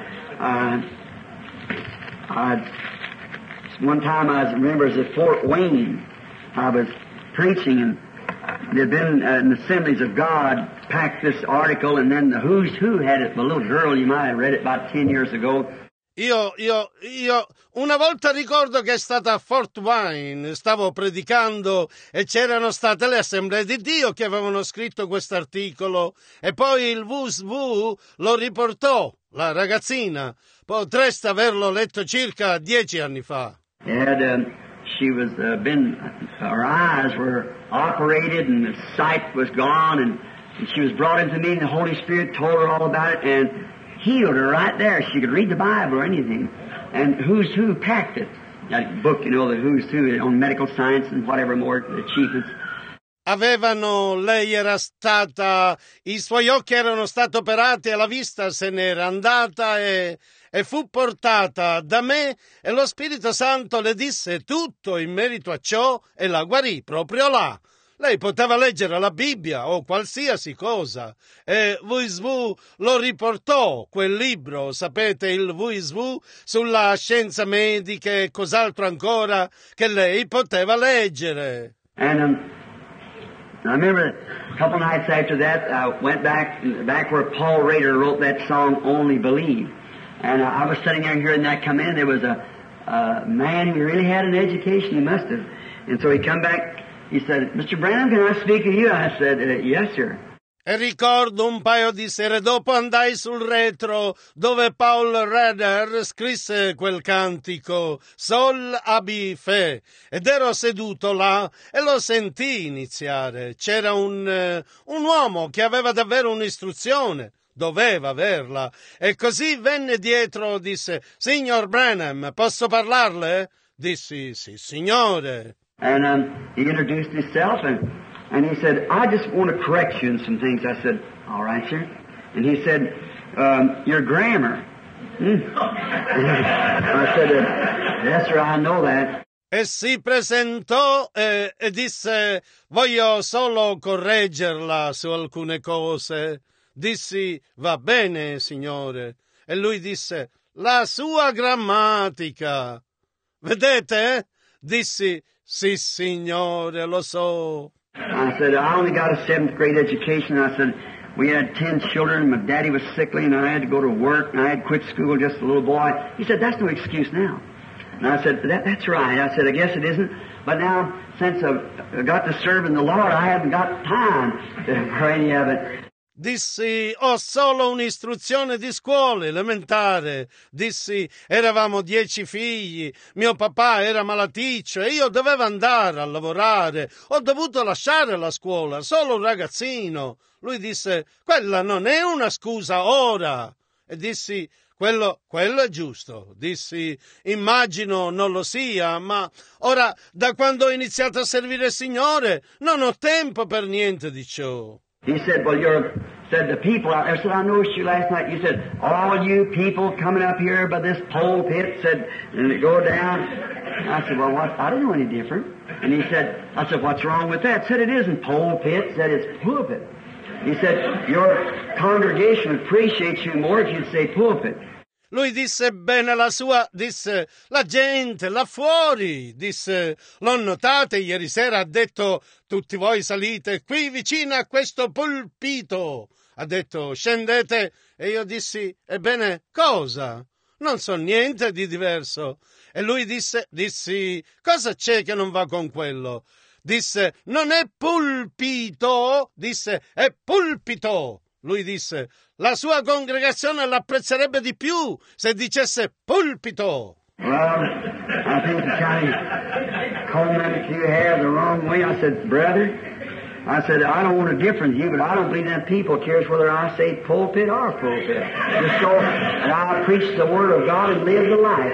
One time I remember it was at Fort Wayne. I was preaching, and there had been in the Assemblies of God packed this article, and then the Who's Who had it. The little girl, you might have read it about 10 years ago. Io una volta ricordo che è stata a Fort Wayne, stavo predicando e c'erano state le Assemblee di Dio che avevano scritto quest'articolo e poi il Who's Who lo riportò, la ragazzina. Potreste averlo letto circa 10 anni fa. She was her eyes were operated and the sight was gone, and she was brought into me and the Holy Spirit told her all about it and healed her right there. She could read the Bible or anything. And Who's Who packed it. That book, you know, the Who's Who on medical science and whatever more achievements. Lei era stata, i suoi occhi erano stati operati e la vista se n'era andata e fu portata da me e lo Spirito Santo le disse tutto in merito a ciò e la guarì proprio là. Lei poteva leggere la Bibbia o qualsiasi cosa e Who's Who lo riportò, quel libro, sapete, il Who's Who sulla scienza medica e cos'altro ancora che lei poteva leggere. And I remember a couple nights after that, I went back where Paul Rader wrote that song, Only Believe. And I was sitting there hearing that come in. There was a man who really had an education, he must have. And so he come back, he said, Mr. Branham, can I speak to you? I said, yes, sir. E ricordo un paio di sere dopo andai sul retro dove Paul Rader scrisse quel cantico Sol abi fe ed ero seduto là e lo sentii iniziare. C'era un uomo che aveva davvero un'istruzione, doveva averla, e così venne dietro, disse Signor Branham, posso parlarle? Dissi sì signore. And he introduced himself and he said, I just want to correct you in some things. I said, all right, sir. And he said, your grammar. I said, yes, sir, I know that. E si presentò e disse, voglio solo correggerla su alcune cose. Dissi, va bene, signore. E lui disse, la sua grammatica. Vedete? Dissi, sì, signore, lo so. I said, I only got a 7th grade education. I said, we had 10 children. My daddy was sickly, and I had to go to work, and I had quit school just a little boy. He said, that's no excuse now. And I said, that's right. I said, I guess it isn't. But now, since I've got to serve in the Lord, I haven't got time for any of it. Dissi, ho solo un'istruzione di scuola elementare. Dissi, eravamo 10 figli, mio papà era malaticcio e io dovevo andare a lavorare. Ho dovuto lasciare la scuola, solo un ragazzino. Lui disse, quella non è una scusa ora. E dissi, quello è giusto. Dissi, immagino non lo sia, ma ora, da quando ho iniziato a servire il Signore, non ho tempo per niente di ciò. He said, well, said the people out there, said, I noticed you last night. You said, all you people coming up here by this pulpit, said, and it go down. I said, well, what? I don't know any different. And he said, I said, what's wrong with that? Said, it isn't pulpit. Said, it's pulpit. He said, your congregation appreciates you more if you'd say pulpit. Lui disse bene la sua, disse, la gente là fuori, disse, l'ho notato ieri sera, ha detto, tutti voi salite qui vicino a questo pulpito. Ha detto, scendete, e io dissi, ebbene, cosa? Non so niente di diverso. E lui dissi, cosa c'è che non va con quello? Disse, non è pulpito, disse, è pulpito. Lui disse, la sua congregazione l'apprezzerebbe di più se dicesse pulpito. Well, I think you kind of combed your hair the wrong way. I said, brother, I said, I don't want to differ with you, but I don't believe that people cares whether I say pulpit or pulpit. Just so that I preach the Word of God and live the life.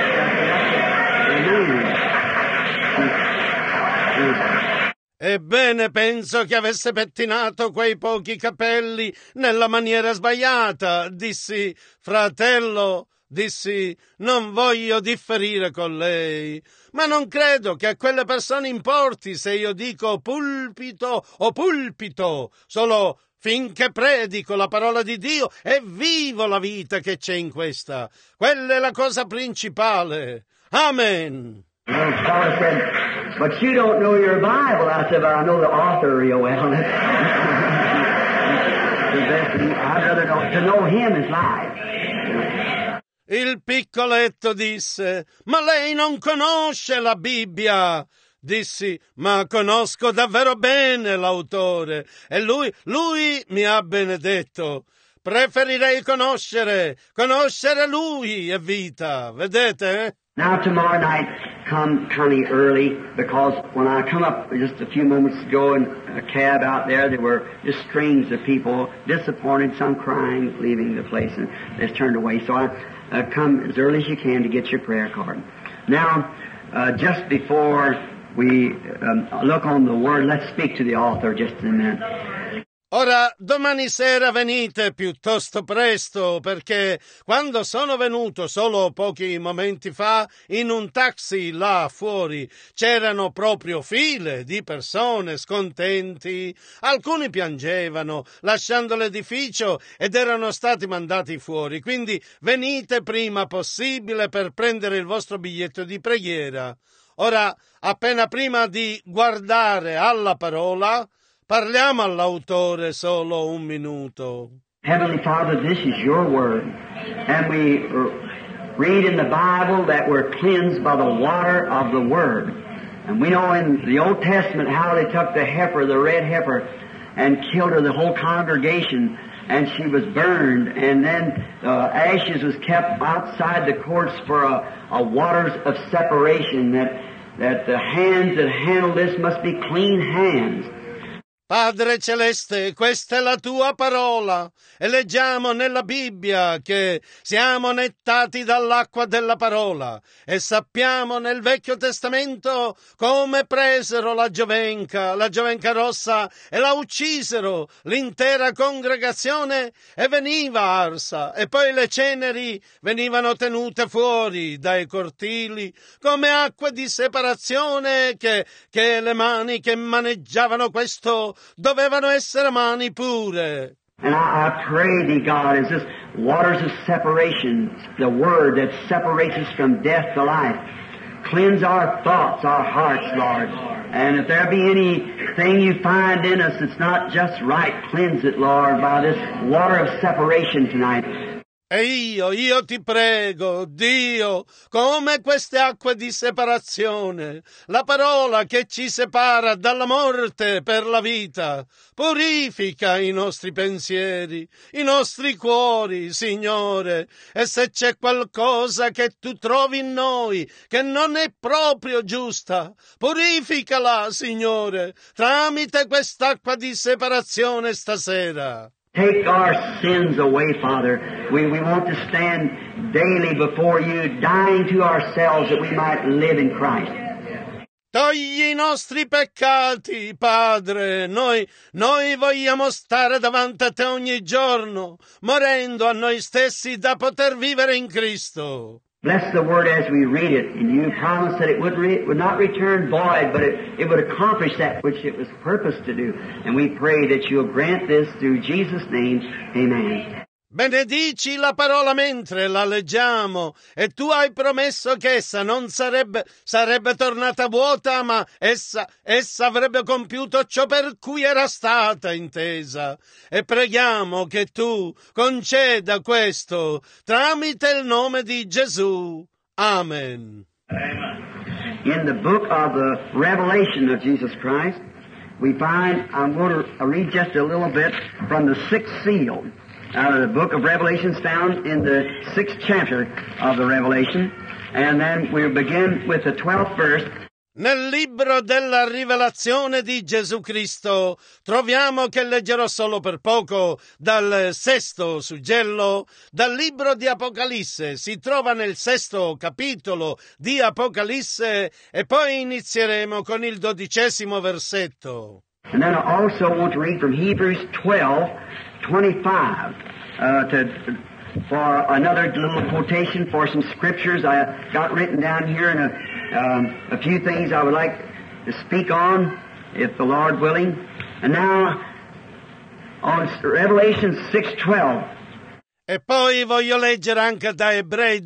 Ebbene, penso che avesse pettinato quei pochi capelli nella maniera sbagliata. Dissi, fratello, non voglio differire con lei, ma non credo che a quelle persone importi se io dico pulpito o pulpito, solo finché predico la parola di Dio e vivo la vita che c'è in questa. Quella è la cosa principale. Amen. Well, Father said, but you don't know your Bible. I said, but I know the author real well. I'd rather to know him is life. Il piccoletto disse, ma lei non conosce la Bibbia. Dissi, ma conosco davvero bene l'autore. E lui mi ha benedetto. Preferirei conoscere lui è vita. Vedete? Now tomorrow night, come kind of early, because when I come up just a few moments ago in a cab out there were just strings of people, disappointed, some crying, leaving the place, and they turned away. So I come as early as you can to get your prayer card. Now, just before we look on the Word, let's speak to the author just in a minute. Ora, domani sera venite piuttosto presto, perché quando sono venuto solo pochi momenti fa in un taxi là fuori c'erano proprio file di persone scontenti. Alcuni piangevano lasciando l'edificio ed erano stati mandati fuori, quindi venite prima possibile per prendere il vostro biglietto di preghiera. Ora, appena prima di guardare alla parola, parliamo all'autore solo un minuto. Heavenly Father, this is your word. And we read in the Bible that we're cleansed by the water of the word. And we know in the Old Testament how they took the heifer, the red heifer, and killed her, the whole congregation, and she was burned. And then ashes was kept outside the courts for a waters of separation, that the hands that handle this must be clean hands. Padre Celeste, questa è la tua parola e leggiamo nella Bibbia che siamo nettati dall'acqua della parola e sappiamo nel Vecchio Testamento come presero la giovenca rossa e la uccisero l'intera congregazione e veniva arsa e poi le ceneri venivano tenute fuori dai cortili come acque di separazione che le mani che maneggiavano questo dovevano essere mani pure. And I pray thee, God, as this waters of separation, the word that separates us from death to life, cleanse our thoughts, our hearts, Lord. And if there be anything you find in us that's not just right, cleanse it, Lord, by this water of separation tonight. E io ti prego, Dio, come queste acque di separazione, la parola che ci separa dalla morte per la vita, purifica i nostri pensieri, i nostri cuori, Signore, e se c'è qualcosa che tu trovi in noi che non è proprio giusta, purificala, Signore, tramite quest'acqua di separazione stasera. Take our sins away, Father. We want to stand daily before you, dying to ourselves that we might live in Christ. Togli i nostri peccati, Padre. Noi vogliamo stare davanti a te ogni giorno, morendo a noi stessi da poter vivere in Cristo. Bless the word as we read it, and you promised that it would not return void, but it would accomplish that which it was purposed to do. And we pray that you'll grant this through Jesus' name. Amen. Benedici la parola mentre la leggiamo, e tu hai promesso che essa non sarebbe tornata vuota, ma essa avrebbe compiuto ciò per cui era stata intesa. E preghiamo che tu conceda questo tramite il nome di Gesù. Amen. In the book of the Revelation of Jesus Christ, we find, I'm going to read just a little bit from the 6th seal. The book of Revelation is found in the 6th chapter of the Revelation, and then we'll begin with the 12th verse. Nel libro della rivelazione di Gesù Cristo troviamo, che leggerò solo per poco, dal 6° suggello, dal libro di Apocalisse. Si trova nel 6° capitolo di Apocalisse, e poi inizieremo con il 12° versetto. And then I also want to read from Hebrews 12:25 for another little quotation for some scriptures I got written down here, and a few things I would like to speak on, if the Lord willing. And now on Revelation 6:12. E poi voglio leggere anche da Ebrei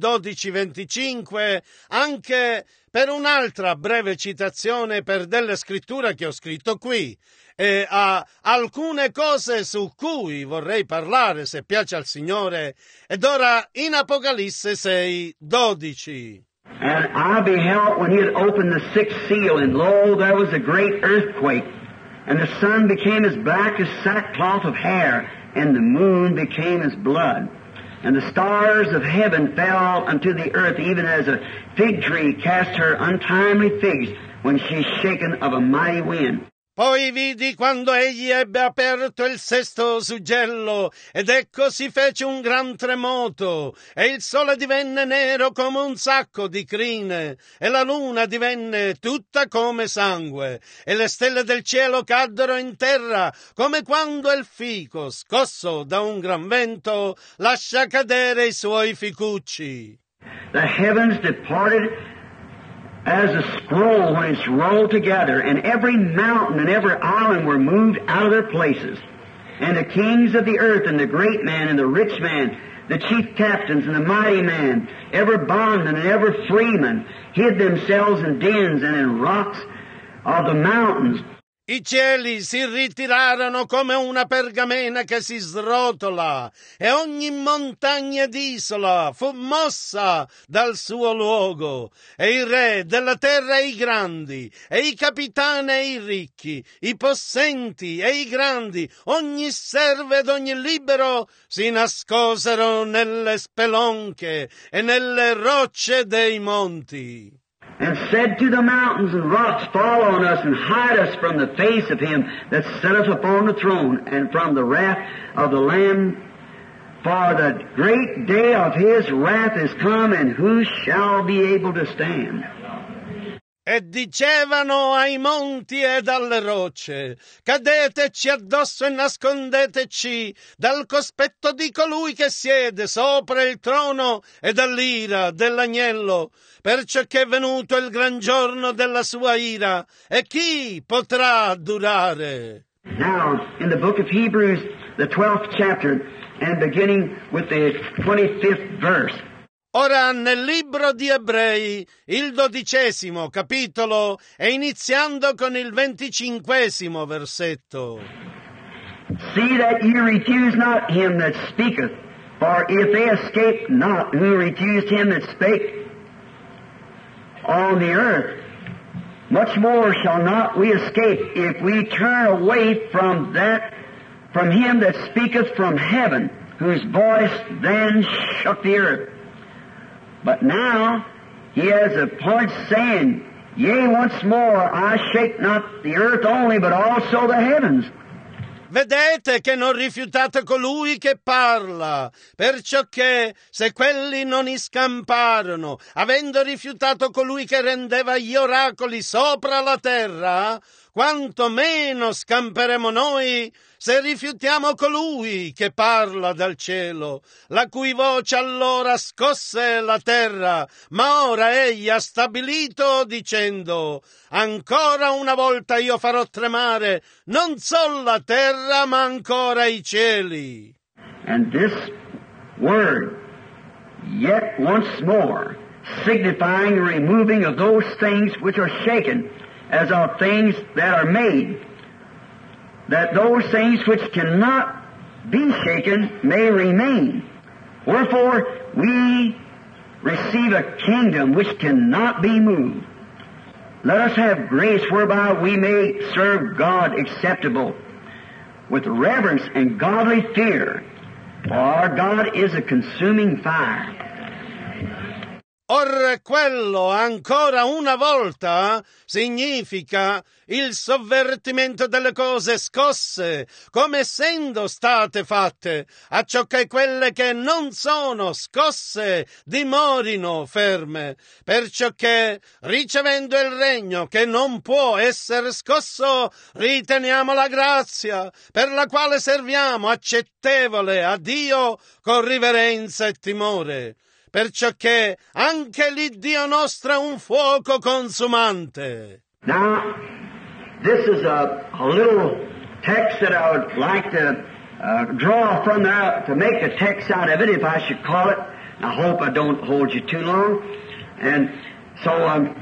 12:25, anche per un'altra breve citazione per delle scritture che ho scritto qui, e a alcune cose su cui vorrei parlare, se piace al Signore. Ed ora in Apocalisse 6:12. And I beheld when he had opened the 6th seal, and lo, there was a great earthquake, and the sun became as black as sackcloth of hair, and the moon became as blood. And the stars of heaven fell unto the earth, even as a fig tree cast her untimely figs when she is shaken of a mighty wind. Poi vidi quando egli ebbe aperto il 6° suggello, ed ecco si fece un gran tremoto, e il sole divenne nero come un sacco di crine, e la luna divenne tutta come sangue, e le stelle del cielo caddero in terra, come quando il fico, scosso da un gran vento, lascia cadere i suoi ficucci. The heavens departed as a scroll when it's rolled together, and every mountain and every island were moved out of their places. And the kings of the earth, and the great man, and the rich man, the chief captains, and the mighty man, every bondman and every freeman, hid themselves in dens and in rocks of the mountains. I cieli si ritirarono come una pergamena che si srotola, e ogni montagna d'isola fu mossa dal suo luogo, e i re della terra e i grandi, e i capitani e i ricchi, i possenti e i grandi, ogni servo ed ogni libero si nascosero nelle spelonche e nelle rocce dei monti. And said to the mountains and rocks, fall on us and hide us from the face of him that sitteth upon the throne and from the wrath of the Lamb. For the great day of his wrath is come, and who shall be able to stand? E dicevano ai monti ed alle rocce, cadeteci addosso e nascondeteci dal cospetto di colui che siede sopra il trono e dall'ira dell'agnello, perciò che è venuto il gran giorno della sua ira, e chi potrà durare? Now, in the book of Hebrews, the 12th chapter, and beginning with the 25th verse. Ora nel libro di Ebrei, il 12° capitolo, e iniziando con il 25° versetto. See that ye refuse not him that speaketh, For if they escape not who refused him that spake on the earth, much more shall not we escape if we turn away from him that speaketh from heaven, whose voice then shook the earth. But now he has a point saying, Yea, once more I shake not the earth only, but also the heavens. Vedete che non rifiutate colui che parla, perciò che se quelli non iscamparono, avendo rifiutato colui che rendeva gli oracoli sopra la terra, quanto meno scamperemo noi se rifiutiamo colui che parla dal cielo, la cui voce allora scosse la terra, ma ora egli ha stabilito dicendo: ancora una volta io farò tremare non solo la terra, ma ancora i cieli. And this word, yet once more, signifying the removing of those things which are shaken, as of things that are made, that those things which cannot be shaken may remain. Wherefore we receive a kingdom which cannot be moved. Let us have grace whereby we may serve God acceptable, with reverence and godly fear, for our God is a consuming fire. Or quello ancora una volta significa il sovvertimento delle cose scosse, come essendo state fatte, acciò che quelle che non sono scosse dimorino ferme, perciò che, ricevendo il regno che non può essere scosso, riteniamo la grazia, per la quale serviamo accettevole a Dio con riverenza e timore. Perciò che anche l'Iddio nostro è un fuoco consumante. Now, this is a little text that I would like to draw from there to make a text out of it, if I should call it. I hope I don't hold you too long. And so,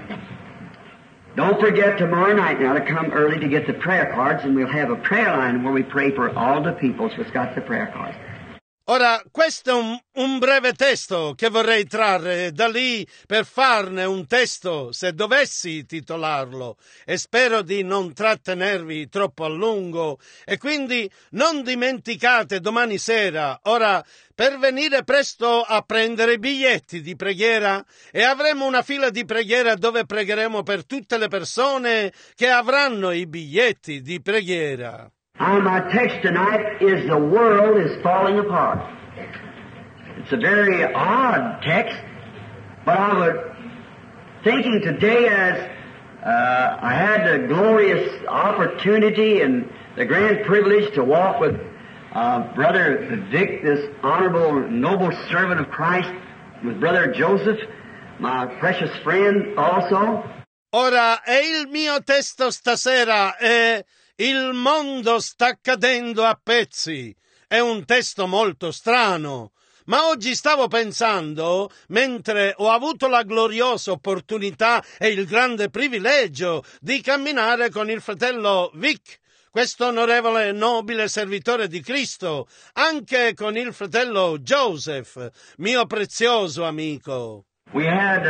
don't forget tomorrow night now to come early to get the prayer cards, and we'll have a prayer line where we pray for all the people who's got the prayer cards. Ora, questo è un breve testo che vorrei trarre da lì per farne un testo, se dovessi titolarlo, e spero di non trattenervi troppo a lungo. E quindi non dimenticate domani sera, ora, per venire presto a prendere i biglietti di preghiera, e avremo una fila di preghiera dove pregheremo per tutte le persone che avranno i biglietti di preghiera. My text tonight is the world is falling apart. It's a very odd text, but I was thinking today as I had the glorious opportunity and the grand privilege to walk with Brother Vic, this honorable, noble servant of Christ, with Brother Joseph, my precious friend also. Ora, e il mio testo stasera è Il mondo sta cadendo a pezzi. È un testo molto strano, ma oggi stavo pensando, mentre ho avuto la gloriosa opportunità e il grande privilegio di camminare con il fratello Vic, questo onorevole nobile servitore di Cristo, anche con il fratello Joseph, mio prezioso amico. We had,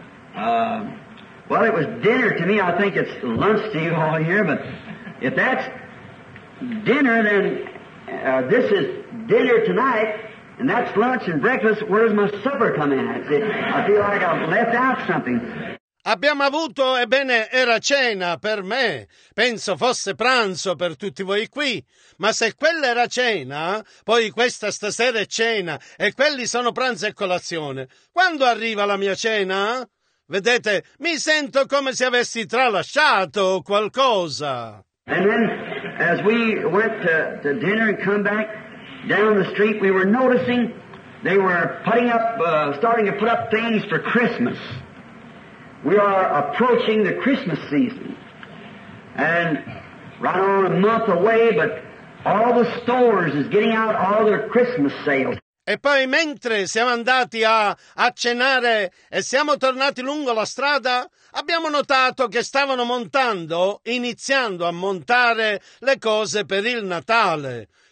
well, it was dinner to me. I think it's lunch to you all here, but if that's dinner, then this is dinner tonight, and that's lunch and breakfast. Where's my supper come in? I feel like I've left out something. Abbiamo avuto, ebbene, era cena per me. Penso fosse pranzo per tutti voi qui. Ma se quella era cena, poi questa stasera è cena, e quelli sono pranzo e colazione. Quando arriva la mia cena? Vedete, mi sento come se avessi tralasciato qualcosa. And then, as we went to dinner and come back down the street, we were noticing they were putting up, starting to put up things for Christmas. We are approaching the Christmas season, and right on a month away, but all the stores is getting out all their Christmas sales. E poi mentre siamo andati a cenare e siamo tornati lungo la strada, abbiamo notato che stavano iniziando a montare le cose per il Natale.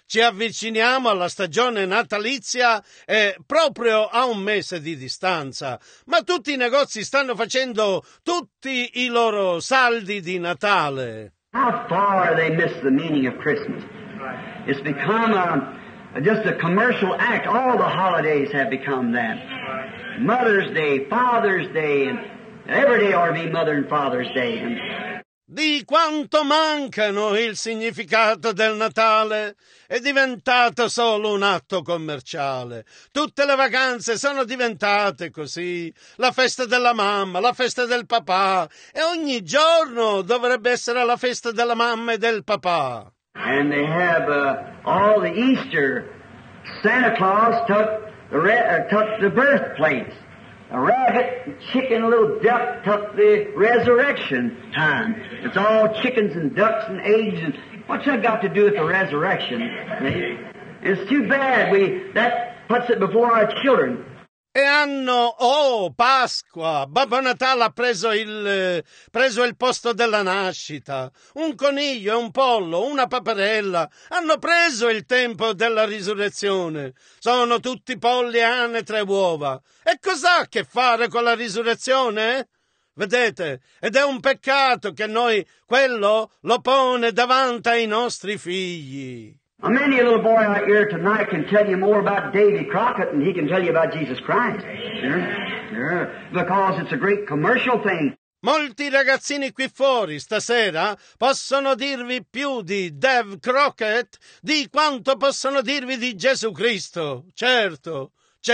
ci avviciniamo alla stagione natalizia proprio a un mese di distanza, ma tutti i negozi stanno facendo tutti i loro saldi di Natale. How far they miss the meaning of Christmas. It's become just a commercial act. All the holidays have become that. Mother's Day, Father's Day, and every day ought to be Mother and Father's Day. Di quanto mancano il significato del Natale, è diventato solo un atto commerciale. Tutte le vacanze sono diventate così, la festa della mamma, la festa del papà, e ogni giorno dovrebbe essere la festa della mamma e del papà. And they have all the Easter. Santa Claus took the birthplace. A rabbit, chicken, a little duck took the resurrection time. It's all chickens and ducks and eggs, and what's that got to do with the resurrection? It's too bad. That puts it before our children. E hanno, Pasqua, Babbo Natale ha preso il posto della nascita, un coniglio e un pollo, una paperella, hanno preso il tempo della risurrezione, sono tutti polli, anetre e uova. E cos'ha a che fare con la risurrezione? Vedete? Ed è un peccato che noi quello lo pone davanti ai nostri figli. Many a little boy out here tonight can tell you more about Davy Crockett than he can tell you about Jesus Christ. Sure. Because it's a great commercial thing. Molti ragazzini qui fuori stasera possono dirvi più di Dave Crockett di quanto possono dirvi di Gesù Cristo. Certo,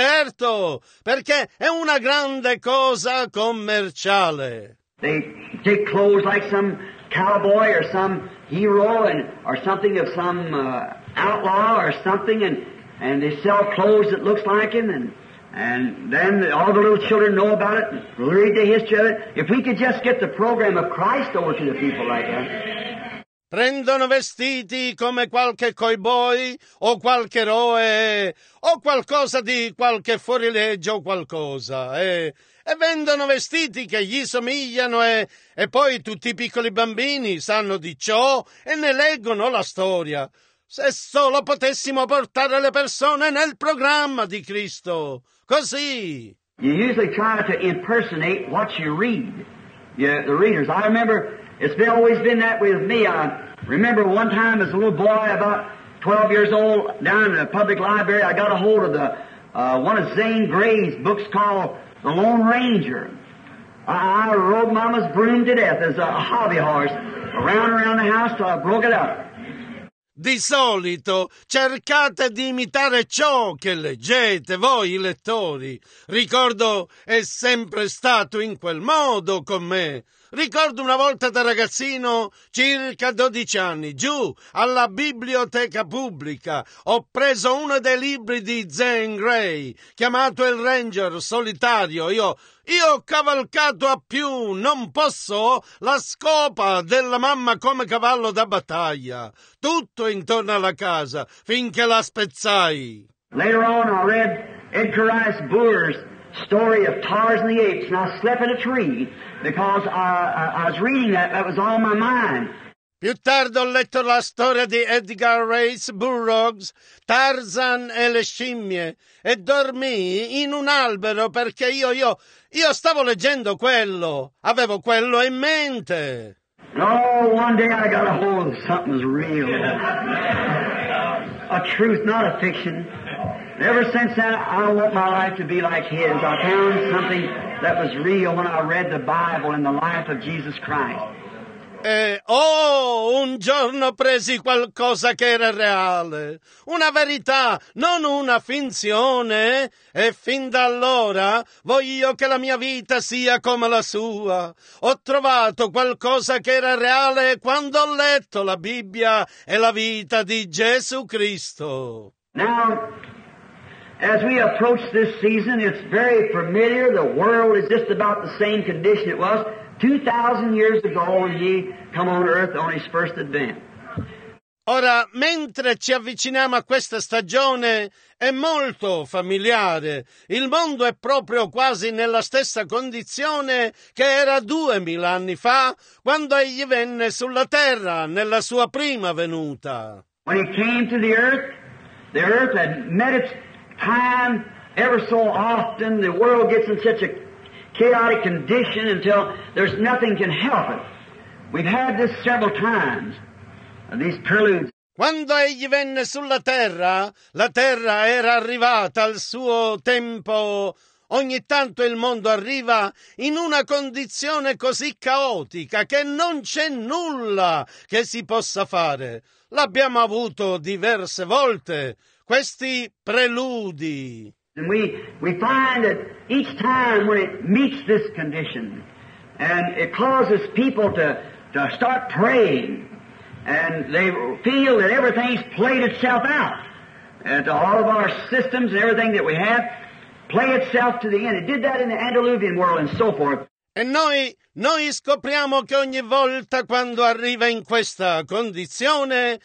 perché è una grande cosa commerciale. They take clothes like some cowboy or some hero or something of some outlaw or something, and they sell clothes that looks like him, and then all the little children know about it, read the history of it. If we could just get the program of Christ over to the people like that. Prendono vestiti come qualche cowboy o qualche eroe o qualcosa di qualche fuorilegge o qualcosa e vendono vestiti che gli somigliano e poi tutti i piccoli bambini sanno di ciò e ne leggono la storia. Se solo potessimo portare le persone nel programma di Cristo, così. You usually try to impersonate what you read. The readers. I remember it's always been that way with me. I remember one time as a little boy, about 12 years old, down in the public library, I got a hold of one of Zane Grey's books called The Lone Ranger. I rode Mama's broom to death as a hobby horse around the house till I broke it up. Di solito cercate di imitare ciò che leggete voi lettori. Ricordo è sempre stato in quel modo con me. Ricordo una volta da ragazzino, circa 12 anni, giù alla biblioteca pubblica, ho preso uno dei libri di Zane Grey, chiamato Il Ranger solitario. Io ho cavalcato a più, non posso, la scopa della mamma come cavallo da battaglia, tutto intorno alla casa, finché la spezzai. Later on I read Edgar Rice Burroughs' story of Tarzan the Apes, and I slept in a tree because I was reading that was on my mind. Più tardi ho letto la storia di Edgar Rice Burroughs, Tarzan e le scimmie, e dormii in un albero perché io stavo leggendo quello, avevo quello in mente. Oh, one day I got a hold of something's real. A truth, not a fiction. Ever since then, I want my life to be like his. I found something that was real when I read the Bible and the life of Jesus Christ. Un giorno presi qualcosa che era reale, una verità, non una finzione, e fin da allora voglio che la mia vita sia come la sua. Ho trovato qualcosa che era reale quando ho letto la Bibbia e la vita di Gesù Cristo. Now, as we approach this season, it's very familiar. The world is just about the same condition it was 2,000 years ago when he come on earth on his first advent. Ora, mentre ci avviciniamo a questa stagione, è molto familiare. Il mondo è proprio quasi nella stessa condizione che era 2000 anni fa, quando egli venne sulla terra nella sua prima venuta. When He came to the earth had met its time ever so often. The world gets in such a chaotic condition until there's nothing can help it. We've had this several times, these preludes. Quando egli venne sulla terra, la terra era arrivata al suo tempo. Ogni tanto il mondo arriva in una condizione così caotica che non c'è nulla che si possa fare. L'abbiamo avuto diverse volte, questi preludi. And we find that each time when it meets this condition, and it causes people to start praying, and they feel that everything's played itself out, and all of our systems and everything that we have play itself to the end. It did that in the antediluvian world and so forth. E noi scopriamo che ogni volta quando arriva in questa condizione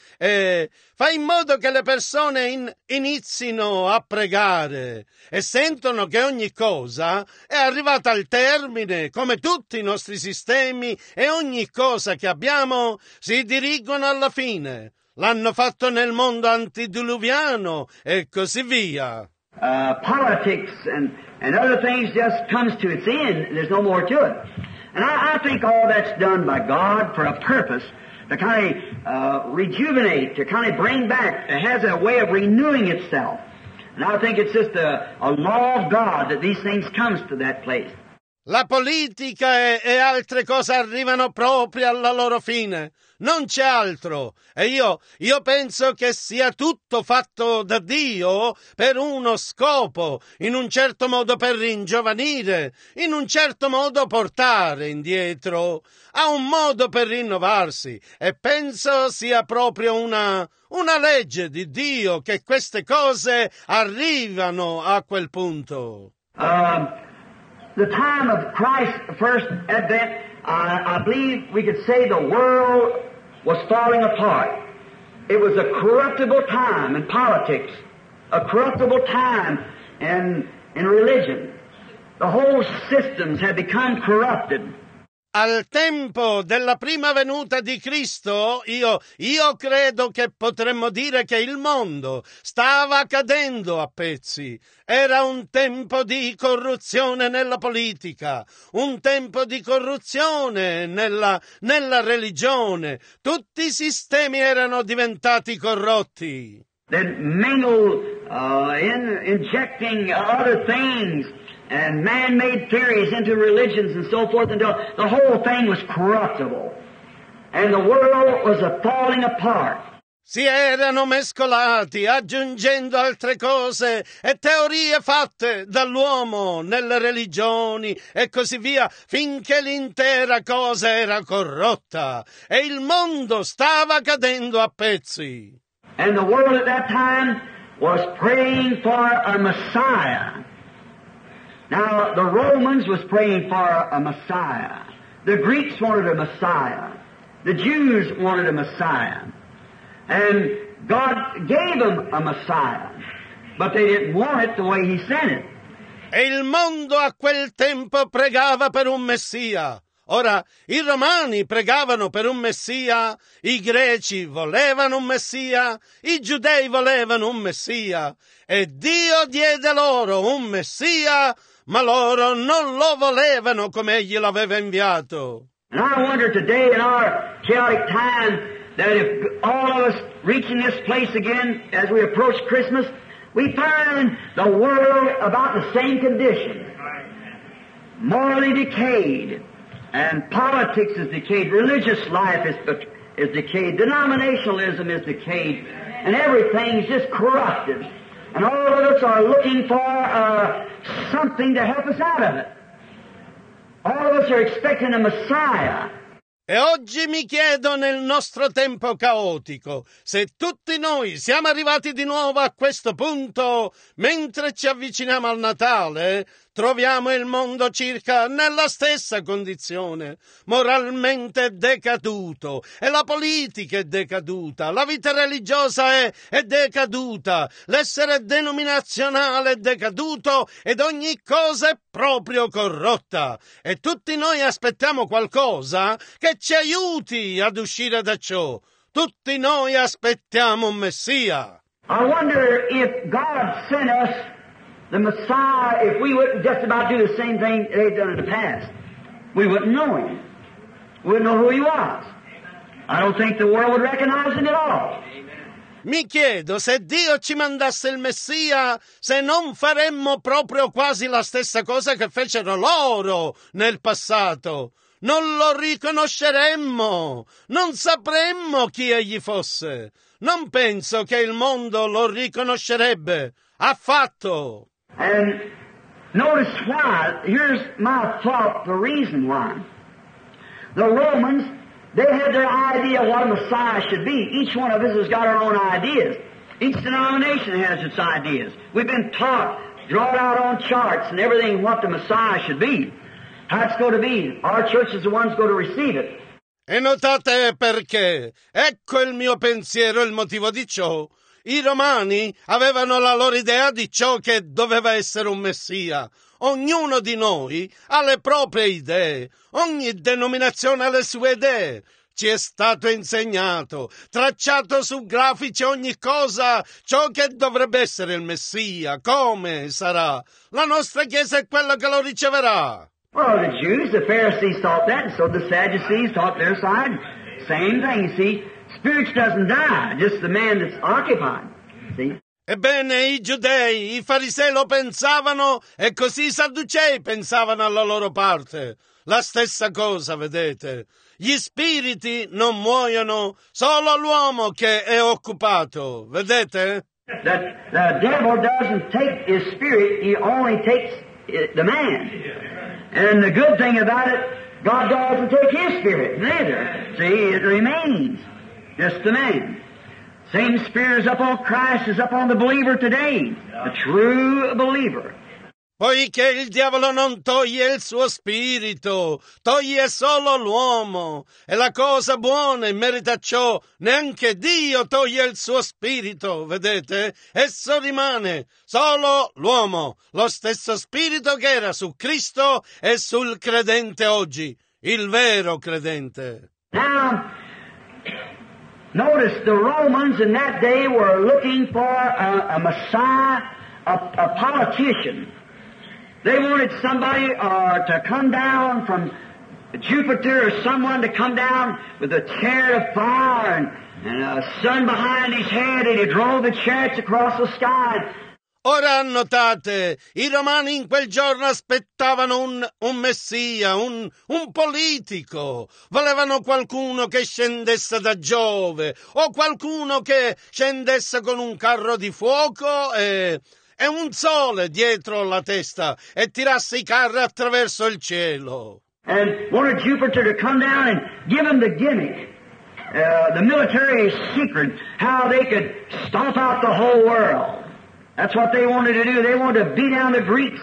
fa in modo che le persone inizino a pregare e sentono che ogni cosa è arrivata al termine, come tutti i nostri sistemi e ogni cosa che abbiamo si dirigono alla fine. L'hanno fatto nel mondo antediluviano e così via. Politics and other things just comes to its end. There's no more to it. And I think all that's done by God for a purpose, to kind of rejuvenate, to kind of bring back. It has a way of renewing itself. And I think it's just a law of God that these things comes to that place. La politica e altre cose arrivano proprio alla loro fine. Non c'è altro. E io penso che sia tutto fatto da Dio per uno scopo, in un certo modo per ringiovanire, in un certo modo portare indietro, ha un modo per rinnovarsi. E penso sia proprio una legge di Dio che queste cose arrivano a quel punto. The time of Christ's first advent, I believe we could say the world was falling apart. It was a corruptible time in politics, a corruptible time in religion. The whole systems had become corrupted. Al tempo della prima venuta di Cristo, io credo che potremmo dire che il mondo stava cadendo a pezzi. Era un tempo di corruzione nella politica, un tempo di corruzione nella religione. Tutti i sistemi erano diventati corrotti. Then mingled injecting other things and man-made theories into religions and so forth until the whole thing was corruptible. And the world was falling apart. Si erano mescolati, aggiungendo altre cose e teorie fatte dall'uomo nelle religioni e così via, finché l'intera cosa era corrotta e il mondo stava cadendo a pezzi. And the world at that time was praying for a Messiah. Now, the Romans was praying for a Messiah. The Greeks wanted a Messiah. The Jews wanted a Messiah. And God gave them a Messiah. But they didn't want it the way He sent it. E il mondo a quel tempo pregava per un Messia. Ora, i romani pregavano per un Messia, i greci volevano un Messia, i giudei volevano un Messia. E Dio diede loro un Messia, ma loro non lo volevano come Egli l'aveva inviato. And I wonder today in our chaotic time that if all of us reaching this place again as we approach Christmas, we find the world about the same condition. Morally decayed, and politics is decayed, religious life is decayed, denominationalism is decayed, and everything's just corrupted. And all of us are looking for something to help us out of it. All of us are expecting a Messiah. E oggi mi chiedo nel nostro tempo caotico se tutti noi siamo arrivati di nuovo a questo punto mentre ci avviciniamo al Natale. Troviamo il mondo circa nella stessa condizione, moralmente decaduto, e la politica è decaduta, la vita religiosa è decaduta, l'essere denominazionale è decaduto ed ogni cosa è proprio corrotta. E tutti noi aspettiamo qualcosa che ci aiuti ad uscire da ciò. Tutti noi aspettiamo un Messia. I wonder if God sent us the Messiah, if we wouldn't just about do the same thing they've done in the past. We wouldn't know Him. We wouldn't know who He was. I don't think the world would recognize Him at all. Mi chiedo, se Dio ci mandasse il Messia, se non faremmo proprio quasi la stessa cosa che fecero loro nel passato. Non lo riconosceremmo, non sapremmo chi egli fosse. Non penso che il mondo lo riconoscerebbe, affatto. And notice why. Here's my thought, the reason why. The Romans, they had their idea of what a Messiah should be. Each one of us has got our own ideas. Each denomination has its ideas. We've been taught, drawn out on charts and everything what the Messiah should be. How it's going to be. Our church is the ones going to receive it. E notate perché. Ecco il mio pensiero, il motivo di ciò. I romani avevano la loro idea di ciò che doveva essere un Messia. Ognuno di noi ha le proprie idee. Ogni denominazione ha le sue idee. Ci è stato insegnato, tracciato su grafici ogni cosa, ciò che dovrebbe essere il Messia, come sarà. La nostra Chiesa è quella che lo riceverà. Well, the Jews, the Pharisees thought that, and so the Sadducees taught their side. Same thing, you see. Spirits doesn't die, just the man that's occupied. See? Ebbene, i giudei, i farisei lo pensavano e così i sadducei pensavano alla loro parte. La stessa cosa, vedete. Gli spiriti non muoiono, solo l'uomo che è occupato, vedete? That the devil doesn't take his spirit, he only takes the man. And the good thing about it, God doesn't take His spirit, neither. See, it remains. Just the man. Same spirit is up on Christ, is up on the believer today. The true believer. Poiché il diavolo non toglie il suo spirito, toglie solo l'uomo. E la cosa buona in merito a ciò, neanche Dio toglie il suo spirito, vedete? Esso rimane, solo l'uomo, lo stesso spirito che era su Cristo e sul credente oggi, il vero credente. Now, notice the Romans in that day were looking for a Messiah, a politician. They wanted somebody to come down from Jupiter or someone to come down with a chariot of fire and a sun behind his head, and he drove the chariots across the sky. Ora notate, i romani in quel giorno aspettavano un messia, un politico. Volevano qualcuno che scendesse da Giove o qualcuno che scendesse con un carro di fuoco e un sole dietro la testa e tirasse i carri attraverso il cielo. And wanted Jupiter to come down and give them the gimmick, the military secret, how they could stomp out the whole world. That's what they wanted to do. They wanted to beat down the Greeks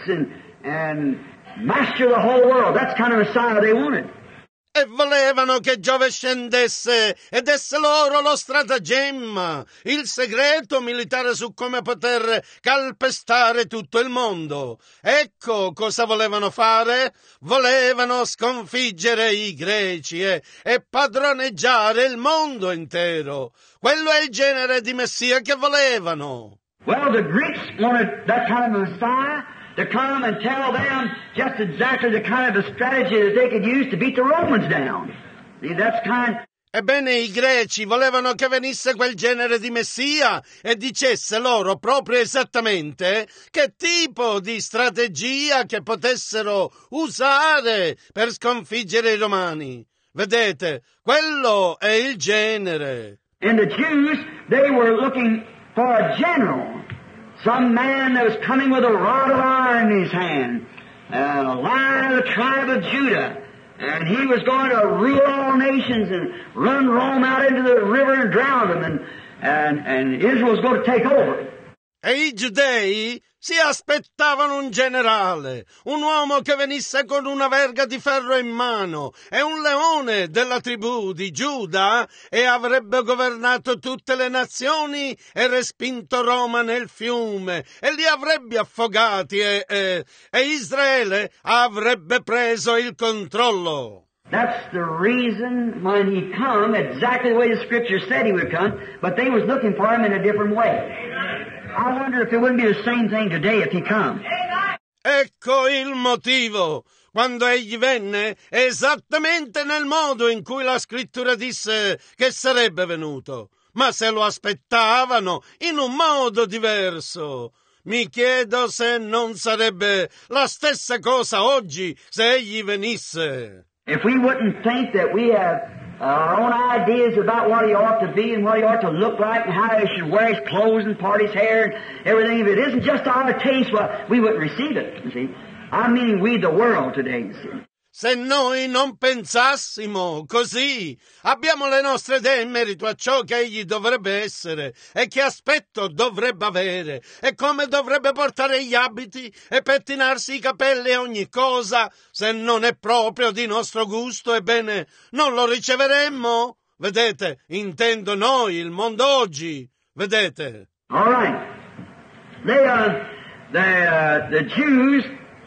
and master the whole world. That's kind of Messiah they wanted. E volevano che Giove scendesse e desse loro lo stratagemma, il segreto militare su come poter calpestare tutto il mondo. Ecco cosa volevano fare. Volevano sconfiggere i greci e padroneggiare il mondo intero. Quello è il genere di Messia che volevano. Well, the Greeks wanted that kind of Messiah to come and tell them just exactly the kind of a strategy that they could use to beat the Romans down. See, that's kind. Ebbene, i greci volevano che venisse quel genere di Messia e dicesse loro proprio esattamente che tipo di strategia che potessero usare per sconfiggere i romani. Vedete, quello è il genere. And the Jews, they were looking for a general. Some man that was coming with a rod of iron in his hand, a lion of the tribe of Judah, and he was going to rule all nations and run Rome out into the river and drown them, and Israel was going to take over. E i giudei si aspettavano un generale, un uomo che venisse con una verga di ferro in mano e un leone della tribù di Giuda e avrebbe governato tutte le nazioni e respinto Roma nel fiume e li avrebbe affogati e Israele avrebbe preso il controllo. That's the reason when he come, exactly the way the Scripture said he would come, but they was looking for him in a different way. I wonder if it wouldn't be the same thing today if he come. Ecco il motivo. Quando egli venne, esattamente nel modo in cui la Scrittura disse che sarebbe venuto. Ma se lo aspettavano in un modo diverso. Mi chiedo se non sarebbe la stessa cosa oggi se egli venisse. If we wouldn't think that we have our own ideas about what he ought to be and what he ought to look like and how he should wear his clothes and part his hair and everything, if it isn't just our taste, well, we wouldn't receive it, you see. I'm meaning we, the world today, you see. Se noi non pensassimo così, abbiamo le nostre idee in merito a ciò che egli dovrebbe essere e che aspetto dovrebbe avere e come dovrebbe portare gli abiti e pettinarsi i capelli e ogni cosa, se non è proprio di nostro gusto, ebbene, non lo riceveremmo. Vedete, intendo noi, il mondo oggi, vedete. All right. The Jews,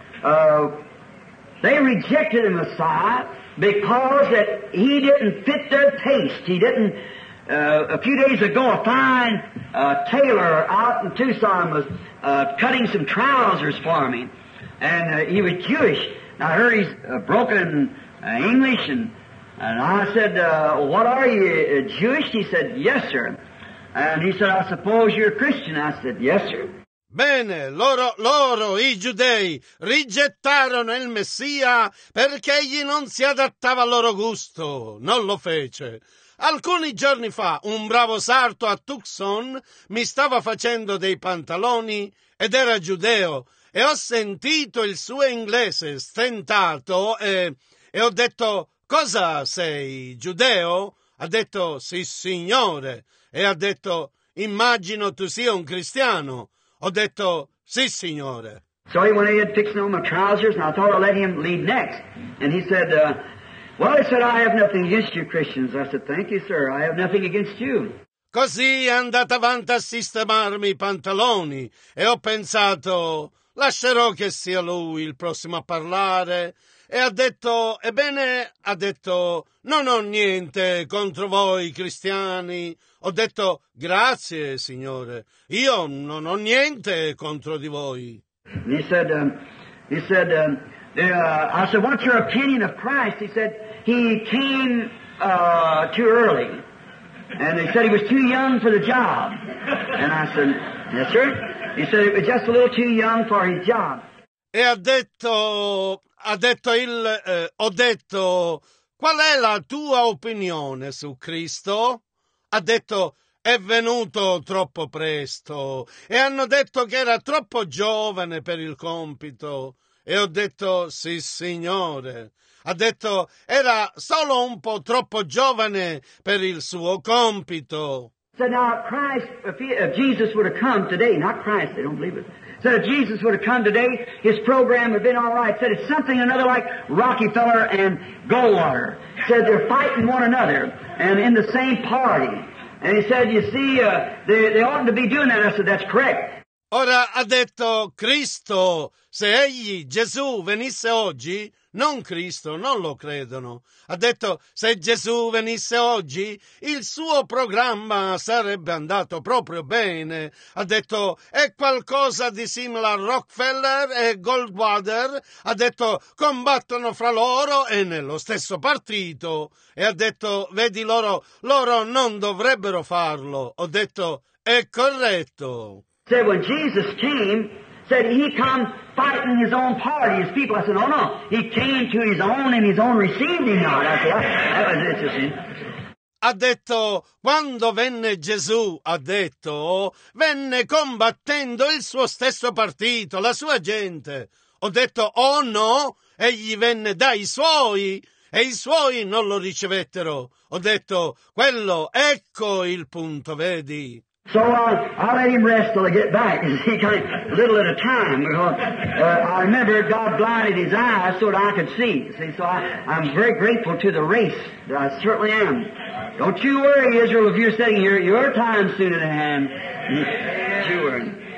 they rejected the Messiah because that he didn't fit their taste. He didn't. A few days ago, a fine tailor out in Tucson was cutting some trousers for me, and he was Jewish. I heard he's broken English, and I said, "What are you, Jewish?" He said, "Yes, sir." And he said, "I suppose you're a Christian." I said, "Yes, sir." Bene, loro, i giudei, rigettarono il Messia perché egli non si adattava al loro gusto, non lo fece. Alcuni giorni fa un bravo sarto a Tucson mi stava facendo dei pantaloni ed era giudeo e ho sentito il suo inglese stentato e ho detto, cosa sei, giudeo? Ha detto, sì signore, e ha detto, immagino tu sia un cristiano. Ho detto, sì, signore. So he went ahead fixing on my trousers, and I thought I'd let him lead next. And he said, well, he said, I have nothing against you Christians. I said, thank you, sir. I have nothing against you. Così è andata avanti a sistemarmi i pantaloni e ho pensato, lascerò che sia lui il prossimo a parlare. E ha detto, ebbene, non ho niente contro voi cristiani. Ho detto, grazie, signore, io non ho niente contro di voi. And I said, what's your opinion of Christ? He said, he came too early. And he said he was too young for the job. And I said, yes, sir. He said he was just a little too young for his job. E ho detto, qual è la tua opinione su Cristo? Ha detto, è venuto troppo presto e hanno detto che era troppo giovane per il compito. E ho detto, sì signore. Ha detto, era solo un po' troppo giovane per il suo compito. So now Christ, if Jesus would have come today, not Christ, they don't believe it. Said if Jesus would have come today, his program would have been all right. Said it's something another like Rockefeller and Goldwater. Said they're fighting one another and in the same party. And he said, you see, they oughtn't to be doing that. I said, that's correct. Ora ha detto Cristo, se egli, Gesù, venisse oggi, non Cristo, non lo credono. Ha detto, se Gesù venisse oggi, il suo programma sarebbe andato proprio bene. Ha detto, è qualcosa di simile a Rockefeller e Goldwater. Ha detto, combattono fra loro e nello stesso partito. E ha detto, vedi, loro non dovrebbero farlo. Ho detto, è corretto. Said when Jesus came, said he come fighting his own party, his people. I said, no. He came to his own and his own received him not. I said, that was interesting. Ha detto, quando venne Gesù, venne combattendo il suo stesso partito, la sua gente. Ho detto, oh no, egli venne dai suoi e i suoi non lo ricevettero. Ho detto, ecco il punto, vedi? So I'll let him rest till I get back, see, kind of little at a time, because I remember God blinded his eyes so that I could see. See, so I'm very grateful to the race. I certainly am. Don't you worry, Israel, if you're sitting here, your time's soon at hand. Don't you worry.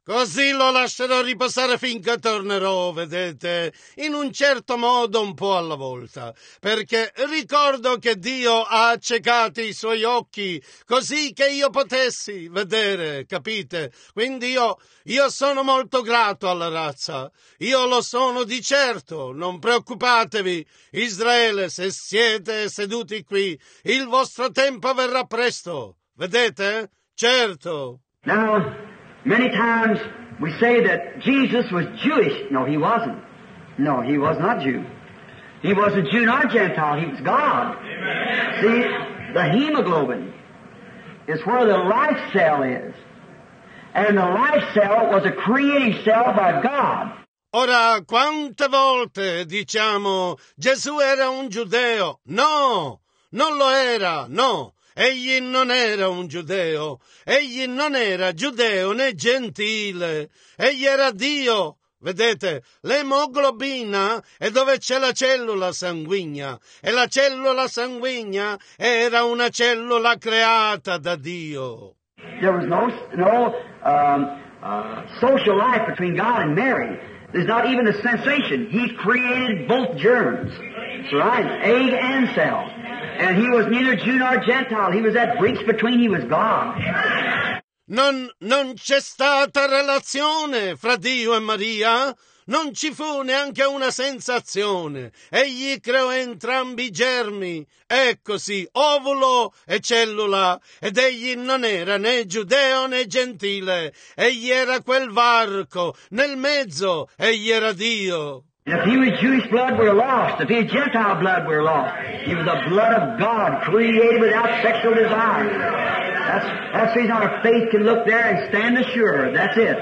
Così lo lascerò riposare finché tornerò, vedete, in un certo modo un po' alla volta, perché ricordo che Dio ha accecato i suoi occhi così che io potessi vedere, capite? Quindi io sono molto grato alla razza, io lo sono di certo, non preoccupatevi, Israele, se siete seduti qui, il vostro tempo verrà presto, vedete? Certo. Now, many times we say that Jesus was Jewish. No, he wasn't. No, he was not Jew. He wasn't Jew nor Gentile. He was God. Amen. See, the hemoglobin is where the life cell is. And the life cell was a creative cell by God. Ora, quante volte diciamo Gesù era un giudeo? No, non lo era, no. Egli non era un giudeo, egli non era giudeo né gentile, egli era Dio. Vedete, l'emoglobina è dove c'è la cellula sanguigna, e la cellula sanguigna era una cellula creata da Dio. There was no social life between God and Mary. There's not even a sensation. He created both germs, right? Egg and cell. And he was neither Jew nor Gentile. He was that bridge between. He was God. Non c'è stata relazione fra Dio e Maria? Non ci fu neanche una sensazione. Egli creò entrambi i germi. È così, ovulo e cellula. Ed egli non era né giudeo né gentile. Egli era quel varco. Nel mezzo egli era Dio. If he was Jewish blood, we're lost. If he was Gentile blood, we're lost. He was the blood of God, created without sexual desire. That's the reason our faith can look there and stand assured. That's it.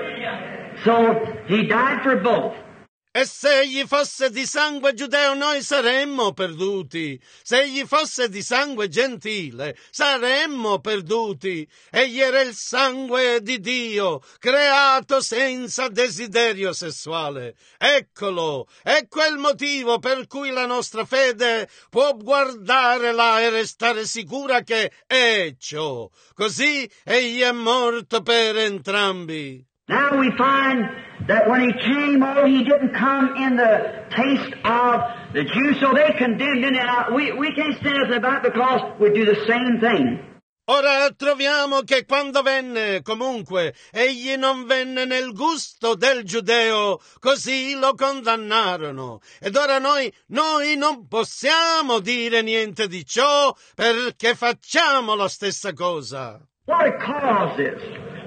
So, he died for both. E se egli fosse di sangue giudeo noi saremmo perduti. Se egli fosse di sangue gentile saremmo perduti. Egli era il sangue di Dio, creato senza desiderio sessuale. Eccolo, ecco il motivo per cui la nostra fede può guardare là e restare sicura che è ciò. Così egli è morto per entrambi. Now we find that when he came, he didn't come in the taste of the Jews, so they condemned him. We can't say anything about it because we do the same thing. Ora troviamo che quando venne, comunque, egli non venne nel gusto del giudeo, così lo condannarono. Ed ora noi non possiamo dire niente di ciò perché facciamo la stessa cosa. What a cause is.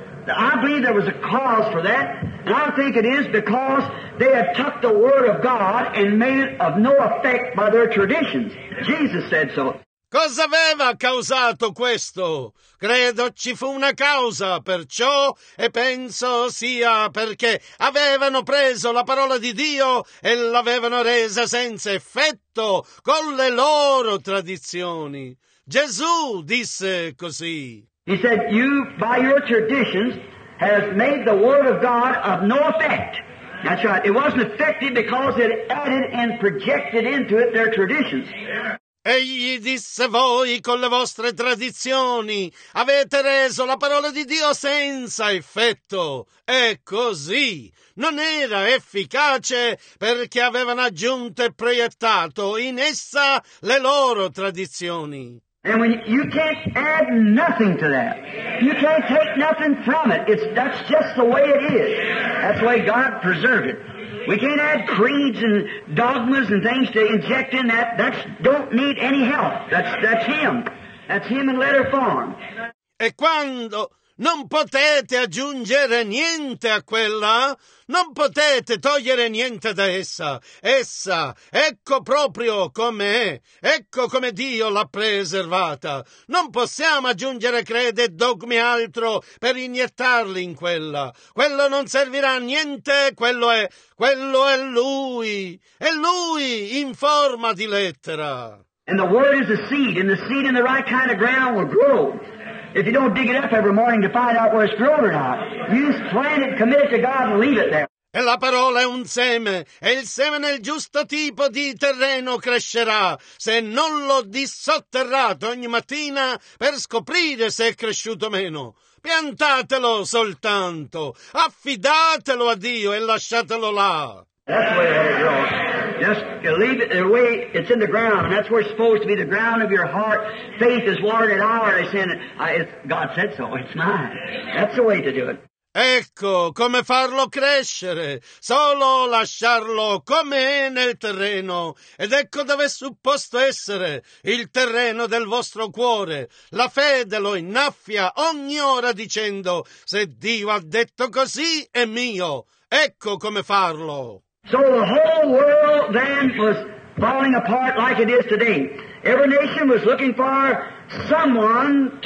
I believe there was a cause for that, and I think it is because they had took the Word of God and made it of no effect by their traditions. Jesus said so. Cosa aveva causato questo? Credo ci fu una causa per ciò e penso sia perché avevano preso la parola di Dio e l'avevano resa senza effetto con le loro tradizioni. Gesù disse così. He said, you, by your traditions, has made the Word of God of no effect. That's right. It wasn't effective because it added and projected into it their traditions. Egli disse, voi con le vostre tradizioni avete reso la parola di Dio senza effetto. È così. Non era efficace perché avevano aggiunto e proiettato in essa le loro tradizioni. And when you can't add nothing to that. You can't take nothing from it. That's just the way it is. That's the way God preserved it. We can't add creeds and dogmas and things to inject in that. Don't need any help. That's Him. That's Him in letter form. E quando non potete aggiungere niente a quella, non potete togliere niente da essa. Essa, ecco proprio come è, ecco come Dio l'ha preservata. Non possiamo aggiungere crede e dogmi altro per iniettarli in quella. Quello non servirà a niente, quello è Lui in forma di lettera. And the Word is a seed, and the seed in the right kind of ground will grow. If you don't dig it up every morning to find out where it's grown or not, you just plant it, commit it to God, and leave it there. E la parola è un seme, e il seme nel giusto tipo di terreno crescerà, se non l'ho dissotterrato ogni mattina per scoprire se è cresciuto o meno. Piantatelo soltanto, affidatelo a Dio e lasciatelo là. That's the way to let it grow. Just leave it the way it's in the ground. That's where it's supposed to be, the ground of your heart. Faith is watered at hour. God said so. It's mine. That's the way to do it. Ecco come farlo crescere, solo lasciarlo come è nel terreno, ed ecco dove è supposto essere, il terreno del vostro cuore. La fede lo innaffia ogni ora dicendo: se Dio ha detto così è mio. Ecco come farlo. So the whole world then was falling apart like it is today. Every nation was looking for someone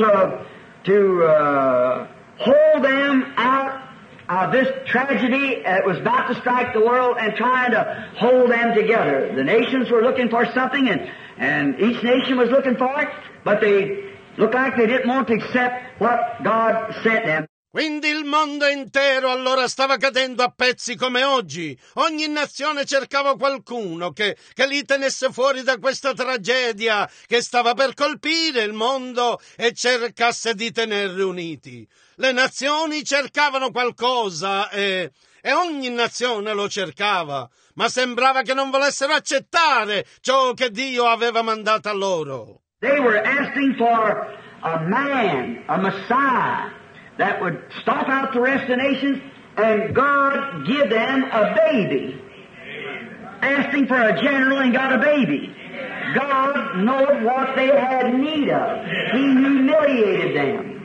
to hold them out of this tragedy that was about to strike the world and trying to hold them together. The nations were looking for something and each nation was looking for it, but they looked like they didn't want to accept what God sent them. Quindi il mondo intero allora stava cadendo a pezzi come oggi. Ogni nazione cercava qualcuno che li tenesse fuori da questa tragedia che stava per colpire il mondo e cercasse di tenerli uniti. Le nazioni cercavano qualcosa e ogni nazione lo cercava, ma sembrava che non volessero accettare ciò che Dio aveva mandato a loro. They were asking for a man, a Messiah, that would stomp out the rest of the nations, and God give them a baby. Asking for a general and got a baby. God knowed what they had need of. He humiliated them.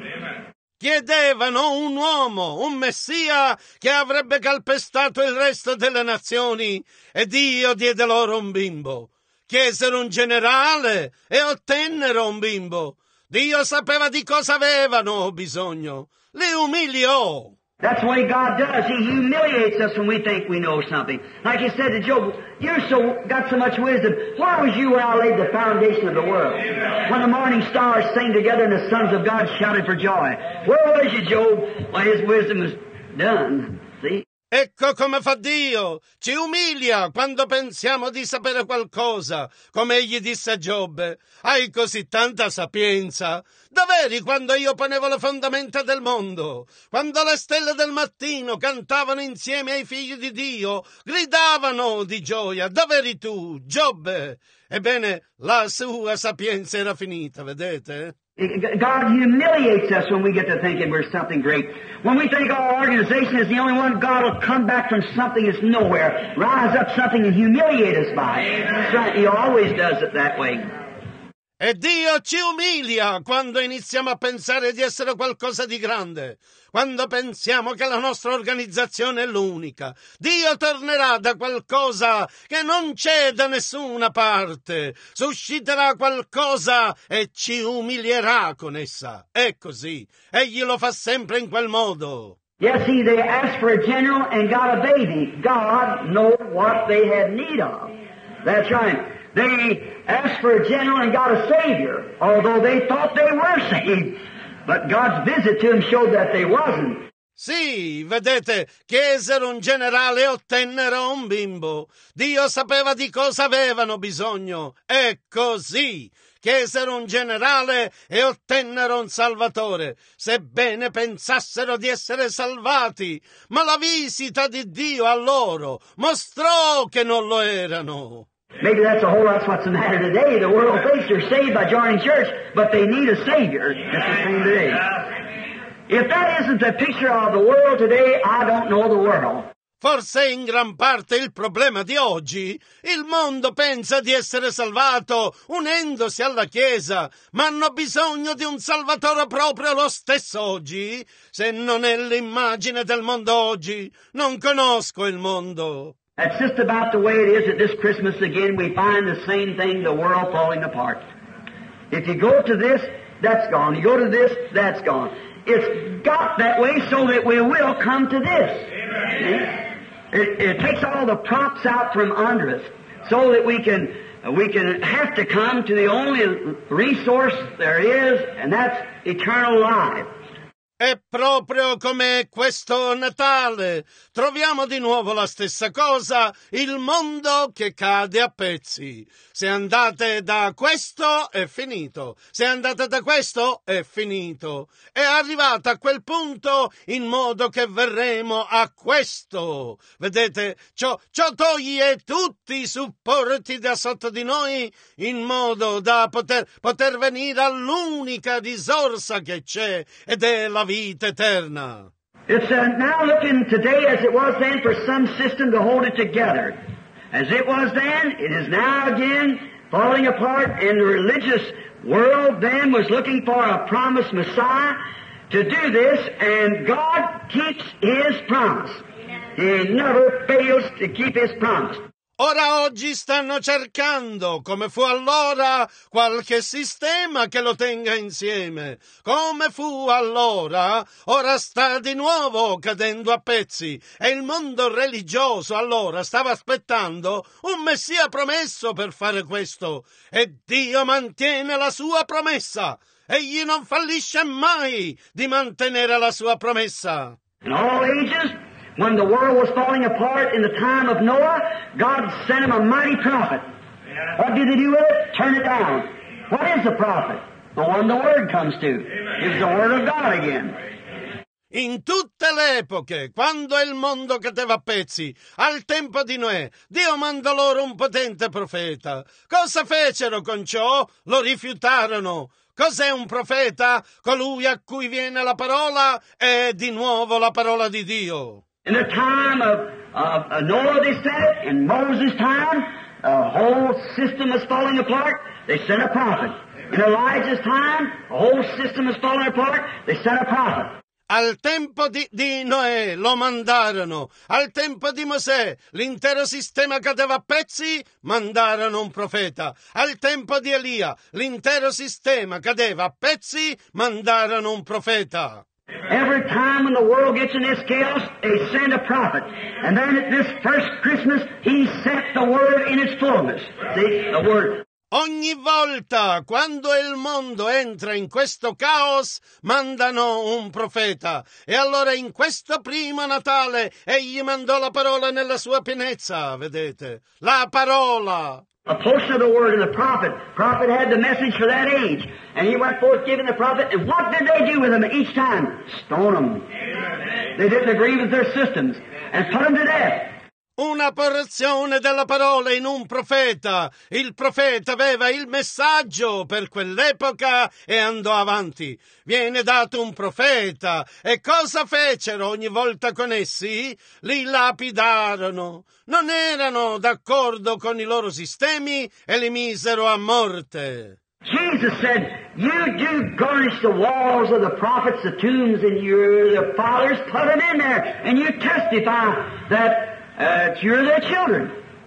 Chiedevano un uomo, un messia che avrebbe calpestato il resto delle nazioni, e Dio diede loro un bimbo. Chiesero un generale e ottennero un bimbo. Dio sapeva di cosa avevano bisogno. Li umiliò. That's the way God does. He humiliates us when we think we know something. Like he said to Job, got so much wisdom. Where was you when I laid the foundation of the world? When the morning stars sang together and the sons of God shouted for joy. Where was you, Job, when his wisdom was done? See? Ecco come fa Dio, ci umilia quando pensiamo di sapere qualcosa, come egli disse a Giobbe: hai così tanta sapienza, dov'eri quando io ponevo le fondamenta del mondo, quando le stelle del mattino cantavano insieme ai figli di Dio, gridavano di gioia, dov'eri tu, Giobbe? Ebbene, la sua sapienza era finita, vedete? God humiliates us when we get to thinking we're something great. When we think our organization is the only one, God will come back from something that's nowhere, rise up something and humiliate us by it. That's right. He always does it that way. E Dio ci umilia quando iniziamo a pensare di essere qualcosa di grande, quando pensiamo che la nostra organizzazione è l'unica. Dio tornerà da qualcosa che non c'è da nessuna parte, susciterà qualcosa e ci umilierà con essa. È così, egli lo fa sempre in quel modo. Yes, see, they asked for a general and got a baby. God knows what they had need of. That's right. They asked for a general and got a Savior, although they thought they were saved. But God's visit to them showed that they wasn't. Sì, vedete, chiesero un generale e ottennero un bimbo. Dio sapeva di cosa avevano bisogno. È così. Chiesero un generale e ottennero un salvatore, sebbene pensassero di essere salvati. Ma la visita di Dio a loro mostrò che non lo erano. Maybe that's what's the matter today. The world thinks they're saved by joining church, but they need a Savior. It's the same today. If that isn't the picture of the world today, I don't know the world. Forse in gran parte il problema di oggi, il mondo pensa di essere salvato unendosi alla Chiesa, ma hanno bisogno di un Salvatore proprio lo stesso oggi. Se non è l'immagine del mondo oggi, non conosco il mondo. That's just about the way it is at this Christmas again. We find the same thing, the world falling apart. If you go to this, that's gone. You go to this, that's gone. It's got that way so that we will come to this. It takes all the props out from under us so that we can have to come to the only resource there is, and that's eternal life. E proprio come questo Natale. Troviamo di nuovo la stessa cosa, il mondo che cade a pezzi. Se andate da questo è finito, se andate da questo è finito. È arrivato a quel punto in modo che verremo a questo. Vedete, ciò toglie tutti i supporti da sotto di noi in modo da poter venire all'unica risorsa che c'è ed è la vita eterna. It's now looking today as it was then for some system to hold it together. As it was then, it is now again falling apart, and the religious world then was looking for a promised Messiah to do this, and God keeps His promise. He never fails to keep His promise. Ora oggi stanno cercando, come fu allora, qualche sistema che lo tenga insieme. Come fu allora, ora sta di nuovo cadendo a pezzi. E il mondo religioso allora stava aspettando un Messia promesso per fare questo. E Dio mantiene la sua promessa. Egli non fallisce mai di mantenere la sua promessa. In all ages, when the world was falling apart in the time of Noah, God sent him a mighty prophet. What did He do with it? Turn it down. What is the prophet? The one the Word comes to. It's the Word of God again. In tutte le epoche, quando il mondo cadeva a pezzi, al tempo di Noè, Dio mandò loro un potente profeta. Cosa fecero con ciò? Lo rifiutarono. Cos'è un profeta? Colui a cui viene la parola è di nuovo la parola di Dio. In the time of Noah, they said it. In Moses' time, the whole system was falling apart. They sent a prophet. In Elijah's time, the whole system was falling apart. They sent a prophet. Al tempo di Noè lo mandarono. Al tempo di Mosè l'intero sistema cadeva a pezzi, mandarono un profeta. Al tempo di Elia l'intero sistema cadeva a pezzi, mandarono un profeta. Every time when the world gets in this chaos, they send a prophet. And then at this first Christmas, He sent the Word in its fullness. See, the Word. Ogni volta, quando il mondo entra in questo caos, mandano un profeta. E allora in questo primo Natale, Egli mandò la parola nella sua pienezza, vedete? La parola. A portion of the Word and the prophet. Prophet had the message for that age. And he went forth giving the prophet. And what did they do with him each time? Stone him. They didn't agree with their systems. And put him to death. Una porzione della parola in un profeta. Il profeta aveva il messaggio per quell'epoca e andò avanti. Viene dato un profeta. E cosa fecero ogni volta con essi? Li lapidarono. Non erano d'accordo con i loro sistemi e li misero a morte. Jesus said, you do garnish the walls of the prophets, the tombs, and your fathers, put them in there, and you testify that you're their children.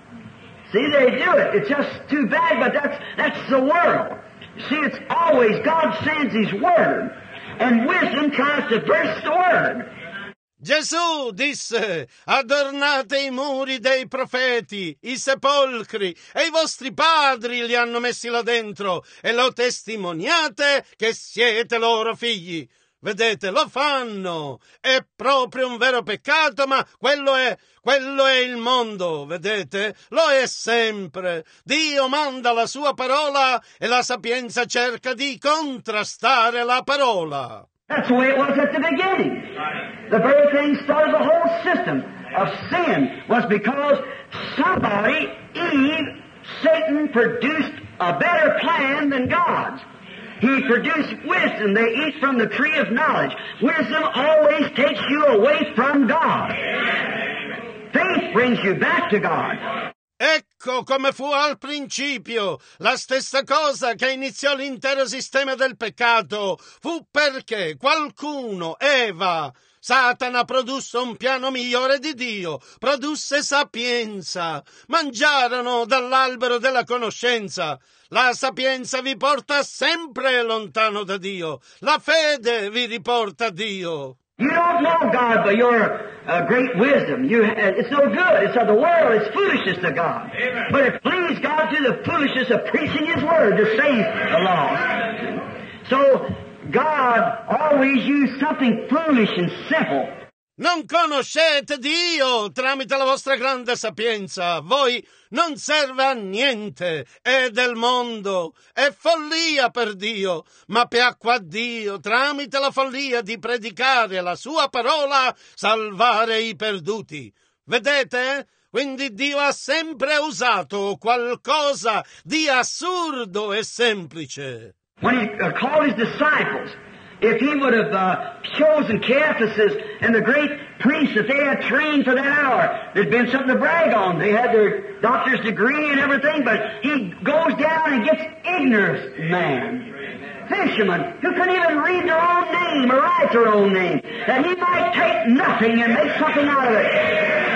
See, they do it. It's just too bad, but that's the world. See, it's always God sends His Word, and wisdom tries to burst the Word. Gesù disse, adornate i muri dei profeti, i sepolcri, e i vostri padri li hanno messi là dentro, e lo testimoniate che siete loro figli. Vedete, lo fanno. È proprio un vero peccato, ma quello è il mondo, vedete? Lo è sempre. Dio manda la sua parola e la sapienza cerca di contrastare la parola. That's the way it was at the beginning. The very thing started the whole system of sin was because somebody, Eve, Satan produced a better plan than God's. He produced wisdom. They eat from the tree of knowledge. Wisdom always takes you away from God. Faith brings you back to God. Ecco come fu al principio. La stessa cosa che iniziò l'intero sistema del peccato fu perché qualcuno, Eva, Satana, produsse un piano migliore di Dio, produsse sapienza. Mangiarono dall'albero della conoscenza. La sapienza vi porta sempre lontano da Dio. La fede vi riporta a Dio. You don't know God by your great wisdom. It's no good. It's of the world. It's foolishness to God. Amen. But it pleased God through the foolishness of preaching His Word to save the lost. So God always used something foolish and simple. Non conoscete Dio tramite la vostra grande sapienza. Voi non serve a niente, è del mondo, è follia per Dio, ma piacque a Dio tramite la follia di predicare la sua parola, salvare i perduti. Vedete? Quindi Dio ha sempre usato qualcosa di assurdo e semplice. When he called his disciples, if he would have chosen Caiaphas and the great priests that they had trained for that hour, there'd been something to brag on. They had their doctor's degree and everything, but he goes down and gets ignorant man, fishermen, who couldn't even read their own name or write their own name, that he might take nothing and make something out of it.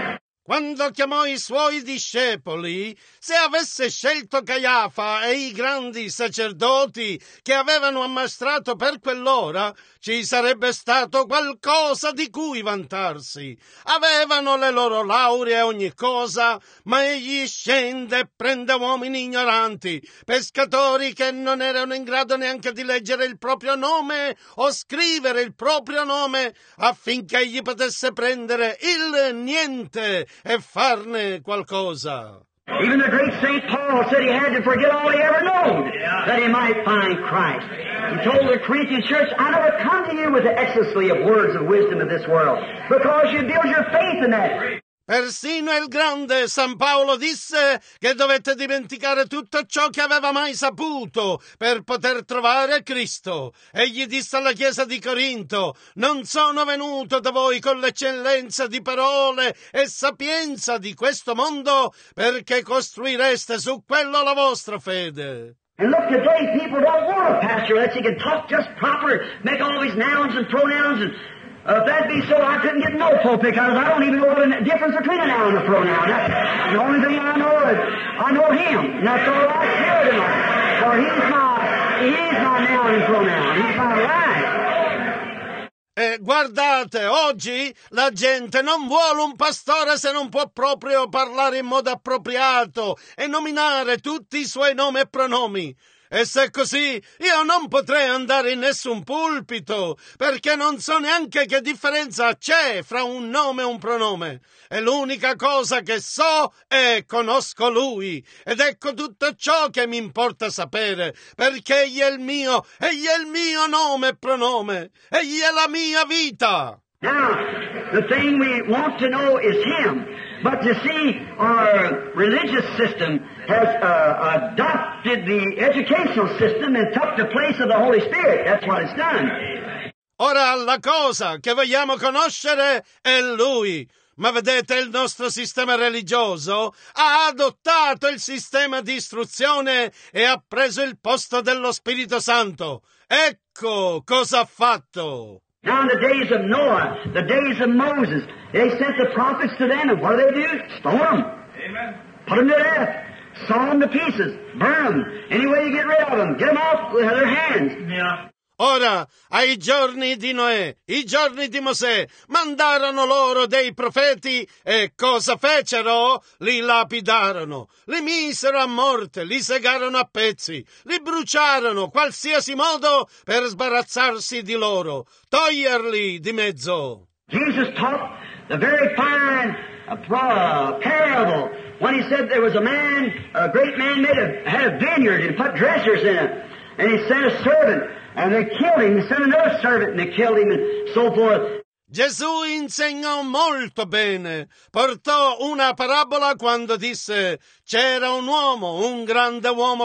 Quando chiamò i suoi discepoli, se avesse scelto Caiafa e i grandi sacerdoti che avevano ammaestrato per quell'ora, ci sarebbe stato qualcosa di cui vantarsi. Avevano le loro lauree e ogni cosa, ma egli scende e prende uomini ignoranti, pescatori che non erano in grado neanche di leggere il proprio nome o scrivere il proprio nome, affinché egli potesse prendere il niente e farne qualcosa. Even the great St. Paul said he had to forget all he ever known, that he might find Christ. He told the Corinthian church, I never come to you with the ecstasy of words of wisdom of this world, because you build your faith in that. Persino il grande San Paolo disse che dovette dimenticare tutto ciò che aveva mai saputo per poter trovare Cristo. Egli disse alla Chiesa di Corinto: non sono venuto da voi con l'eccellenza di parole e sapienza di questo mondo, perché costruireste su quello la vostra fede. And look, today people don't want a pastor that you can talk just proper, make all these nouns and pronouns and if that be so, I couldn't get no pulpit because I don't even know what the difference between a noun and a pronoun. That's the only thing I know is I know him, and that's all I care tonight. For he's my noun and pronoun. He's my life. Guardate, oggi la gente non vuole un pastore se non può proprio parlare in modo appropriato e nominare tutti i suoi nomi e pronomi. E se è così, io non potrei andare in nessun pulpito, perché non so neanche che differenza c'è fra un nome e un pronome. E l'unica cosa che so è conosco Lui, ed ecco tutto ciò che mi importa sapere, perché egli è il mio nome e pronome, egli è la mia vita. Now, the thing we want to know is Him. But you see, our religious system has adopted the educational system and took the place of the Holy Spirit. That's what it's done. Ora la cosa che vogliamo conoscere è Lui. Ma vedete, il nostro sistema religioso ha adottato il sistema di istruzione e ha preso il posto dello Spirito Santo. Ecco cosa ha fatto. Now in the days of Noah, the days of Moses, they sent the prophets to them, and what do? Stone them. Amen. Put them to death. Saw them to pieces. Burn them. Any way you get rid of them. Get them off with their hands. Yeah. Ora, ai giorni di Noè, i giorni di Mosè, mandarono loro dei profeti e cosa fecero? Li lapidarono, li misero a morte, li segarono a pezzi, li bruciarono qualsiasi modo per sbarazzarsi di loro, toglierli di mezzo. Jesus taught the very fine parable when he said there was a great man had a vineyard and put dressers in it, and he sent a servant. And they killed him. He sent another servant and they killed him and so forth. Gesù insegnò molto bene. Portò una parabola quando disse: c'era un uomo, un grande uomo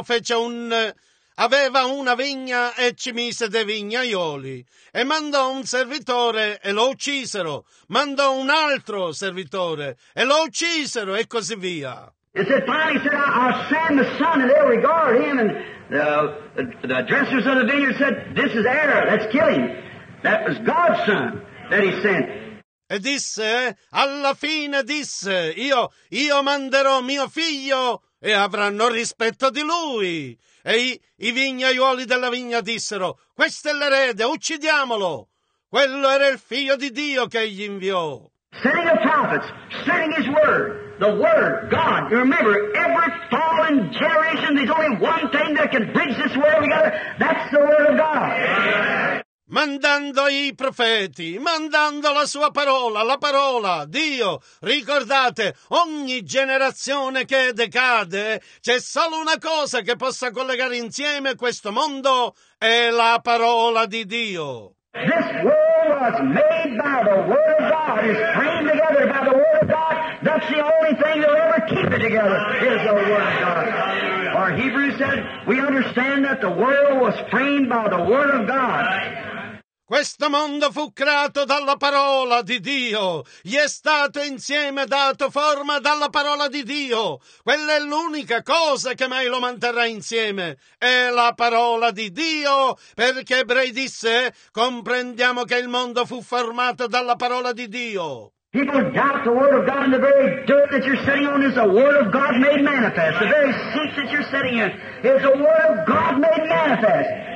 aveva una vigna e ci mise dei vignaioli. E mandò un servitore e lo uccisero. Mandò un altro servitore e lo uccisero e così via. And finally said, I'll send the son, and they'll regard him. And the dressers of the vineyard said, this is error, let's kill him. That was God's son that he sent. E disse, alla fine disse, io manderò mio figlio e avranno rispetto di lui. E i vignaiuoli della vigna dissero, questo è l'erede, uccidiamolo. Quello era il figlio di Dio che egli inviò. sending of prophets, sending His Word, the Word, God. Remember, every fallen generation, there's only one thing that can bridge this world together. That's the Word of God. Mandando i profeti, mandando la sua parola, la parola, Dio. Ricordate, ogni generazione che decade, c'è solo una cosa che possa collegare insieme questo mondo, è la parola di Dio. This world was made by the Word of God, is framed together by the Word of God. That's the only thing that'll ever keep it together, is the Word of God. Or Hebrews said, we understand that the world was framed by the Word of God. Questo mondo fu creato dalla parola di Dio, gli è stato insieme dato forma dalla parola di Dio. Quella è l'unica cosa che mai lo manterrà insieme, è la parola di Dio, perché Ebrei disse, comprendiamo che il mondo fu formato dalla parola di Dio. People doubt the Word of God, and the very dirt that you're sitting on is the Word of God made manifest. The very seats that you're sitting in is the Word of God made manifest.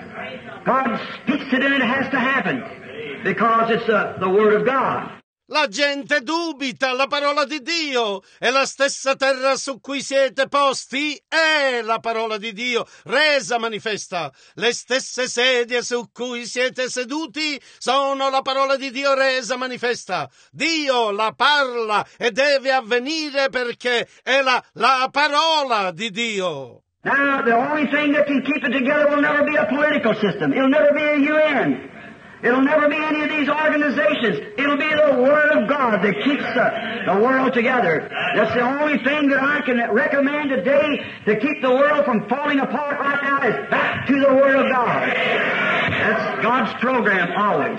God speaks it and it has to happen because it's the Word of God. La gente dubita la parola di Dio e la stessa terra su cui siete posti è la parola di Dio resa manifesta. Le stesse sedie su cui siete seduti sono la parola di Dio resa manifesta. Dio la parla e deve avvenire perché è la parola di Dio. Now, the only thing that can keep it together will never be a political system. It'll never be a UN. It'll never be any of these organizations. It'll be the Word of God that keeps the world together. That's the only thing that I can recommend today to keep the world from falling apart right now is back to the Word of God. That's God's program always.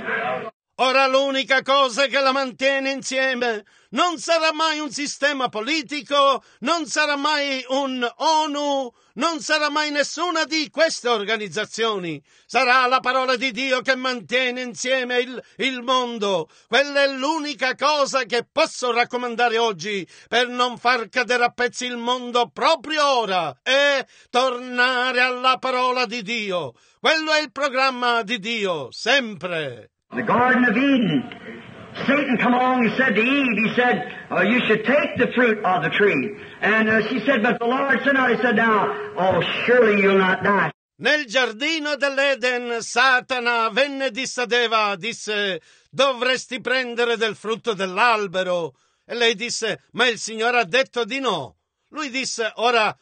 Ora l'unica cosa che la mantiene insieme non sarà mai un sistema politico, non sarà mai un ONU, non sarà mai nessuna di queste organizzazioni. Sarà la parola di Dio che mantiene insieme il mondo. Quella è l'unica cosa che posso raccomandare oggi per non far cadere a pezzi il mondo proprio ora e tornare alla parola di Dio. Quello è il programma di Dio, sempre. The Garden of Eden, Satan come along and said to Eve, he said, you should take the fruit of the tree. And she said, but the Lord said not. He said, now, oh, surely you'll not die. Nel giardino dell'Eden, Satana venne e disse ad Eva, disse, dovresti prendere del frutto dell'albero. E lei disse, ma il Signore ha detto di no. Lui disse, ora,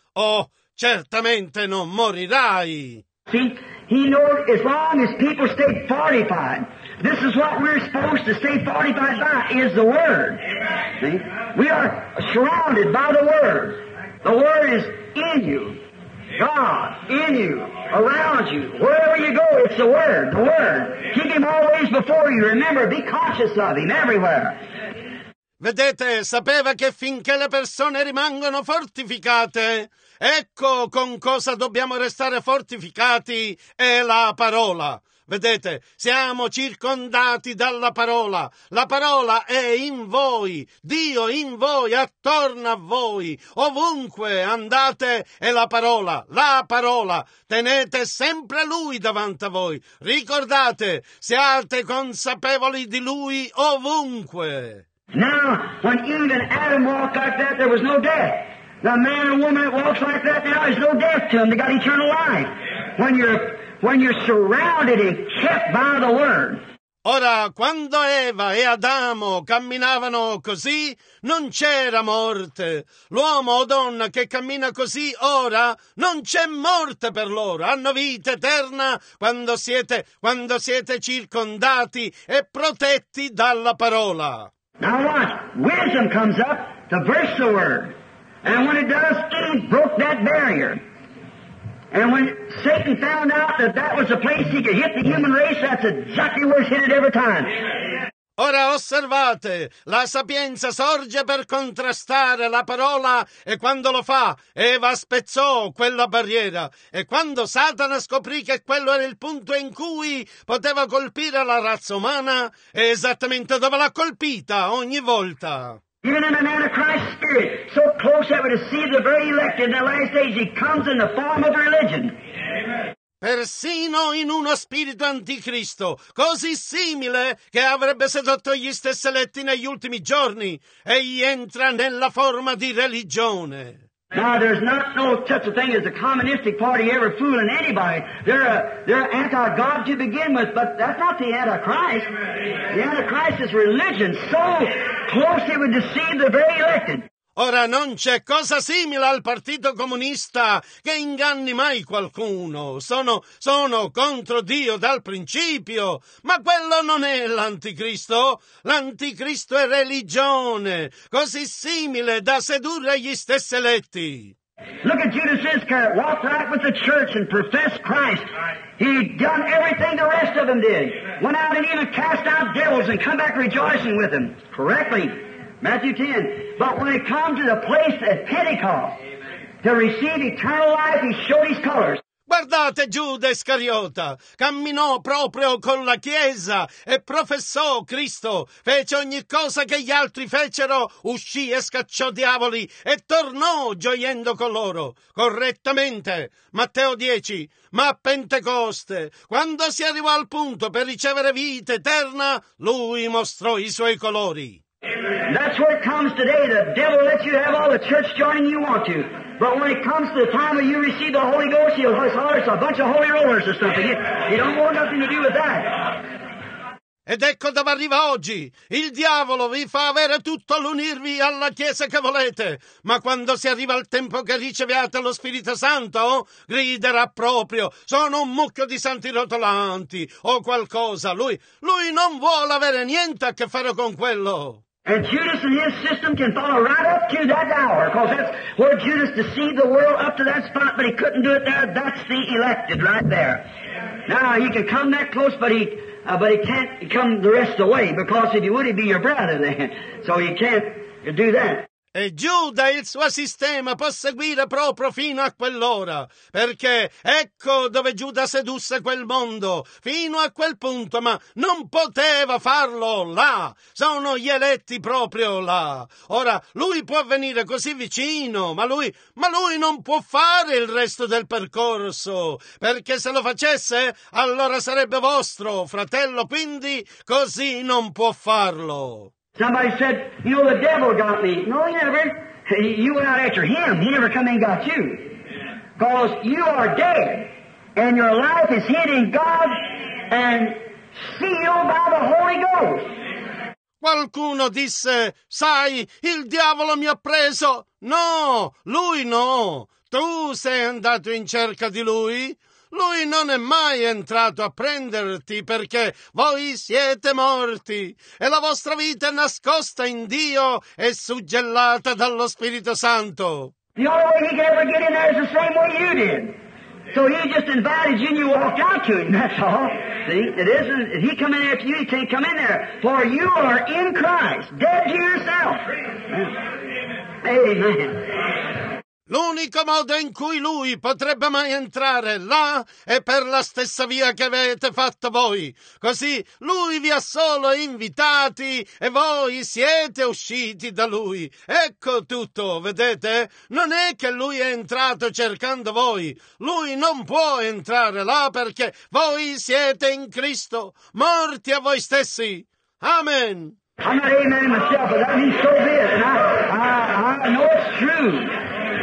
certamente non morirai. See, he knows as long as people stay fortified, this is what we're supposed to stay fortified by, is the Word. See? We are surrounded by the Word. The Word is in you. God, in you, around you. Wherever you go, it's the Word. The Word. Keep Him always before you. Remember, be conscious of Him everywhere. Vedete, sapeva che finché le persone rimangono fortificate, ecco con cosa dobbiamo restare fortificati, è la parola. Vedete, siamo circondati dalla parola. La parola è in voi, Dio in voi, attorno a voi. Ovunque andate è la parola, la parola. Tenete sempre Lui davanti a voi. Ricordate, siate consapevoli di Lui ovunque. Now, when Eve and Adam walked like that, there was no death. The man and woman that walks like that now, there's no death to them. They got eternal life. When you're surrounded and kept by the Word. Ora, quando Eva e Adamo camminavano così, non c'era morte. L'uomo o donna che cammina così ora, non c'è morte per loro. Hanno vita eterna quando siete circondati e protetti dalla parola. Now watch. Wisdom comes up to burst the Word. And when it does, Eve broke that barrier. And when Satan found out that was the place he could hit the human race, that's exactly where he hit it every time. Ora osservate, la sapienza sorge per contrastare la parola e quando lo fa, Eva spezzò quella barriera e quando Satana scoprì che quello era il punto in cui poteva colpire la razza umana, è esattamente dove l'ha colpita ogni volta. Even in an Antichrist spirit, so close that we deceive the very elect in the last days, he comes in the form of religion. persino in uno spirito anticristo, così simile che avrebbe sedotto gli stessi eletti negli ultimi giorni. Egli entra nella forma di religione. Now, there's not no such a thing as a communistic party ever fooling anybody. They're anti-God to begin with, but that's not the Antichrist. The Antichrist is religion so close it would deceive the very elected. Ora non c'è cosa simile al Partito Comunista che inganni mai qualcuno. Sono contro Dio dal principio, ma quello non è l'Anticristo. L'Anticristo è religione, così simile da sedurre gli stessi eletti. Look at Judas Iscariot, walked right with the church and professed Christ. He done everything the rest of them did. Went out and even cast out devils and come back rejoicing with them. Correctly. Matthew 10. But when it comes to the place at Pentecost to receive eternal life, he showed his colors. Guardate Giuda Iscariota, camminò proprio con la Chiesa e professò Cristo, fece ogni cosa che gli altri fecero, uscì e scacciò diavoli e tornò gioiendo con loro, correttamente. Matteo 10. Ma a Pentecoste, quando si arrivò al punto per ricevere vita eterna, lui mostrò i suoi colori. That's where it comes today. The devil lets you have all the church joining you want to. But when it comes to the time when you receive the Holy Ghost, he'll holler it's a bunch of holy rollers or something. You don't want nothing to do with that. Ed ecco dove arriva oggi. Il diavolo vi fa avere tutto l'unirvi alla Chiesa che volete, ma quando si arriva al tempo che riceviate lo Spirito Santo, griderà proprio, sono un mucchio di santi rotolanti o qualcosa. Lui non vuole avere niente a che fare con quello. And Judas and his system can follow right up to that hour, because that's where Judas deceived the world up to that spot, but he couldn't do it there. That's the elected right there. Now, he can come that close, but he can't come the rest of the way, because if he would, he'd be your brother then. So he can't do that. E Giuda e il suo sistema può seguire proprio fino a quell'ora, perché ecco dove Giuda sedusse quel mondo, fino a quel punto, ma non poteva farlo là, sono gli eletti proprio là. Ora, lui può venire così vicino, ma lui non può fare il resto del percorso, perché se lo facesse, allora sarebbe vostro fratello, quindi così non può farlo. Somebody said, the devil got me. No, he never. You went out after him. He never come and got you. Because you are dead, and your life is hid in God and sealed by the Holy Ghost. Qualcuno disse, sai, il diavolo mi ha preso. No, lui no. Tu sei andato in cerca di lui? Lui non è mai entrato a prenderti perché voi siete morti e la vostra vita è nascosta in Dio e suggellata dallo Spirito Santo. The only way he could ever get in there is the same way you did. So he just invited you and you walked out to him, that's all. See, it isn't, if he come in after you, he can't come in there. For you are in Christ, dead to yourself. Amen. L'unico modo in cui lui potrebbe mai entrare là è per la stessa via che avete fatto voi. Così lui vi ha solo invitati e voi siete usciti da lui. Ecco tutto, vedete? Non è che lui è entrato cercando voi. Lui non può entrare là perché voi siete in Cristo, morti a voi stessi. Amen. I'm not amen myself, but that means so be it. And I know it's true.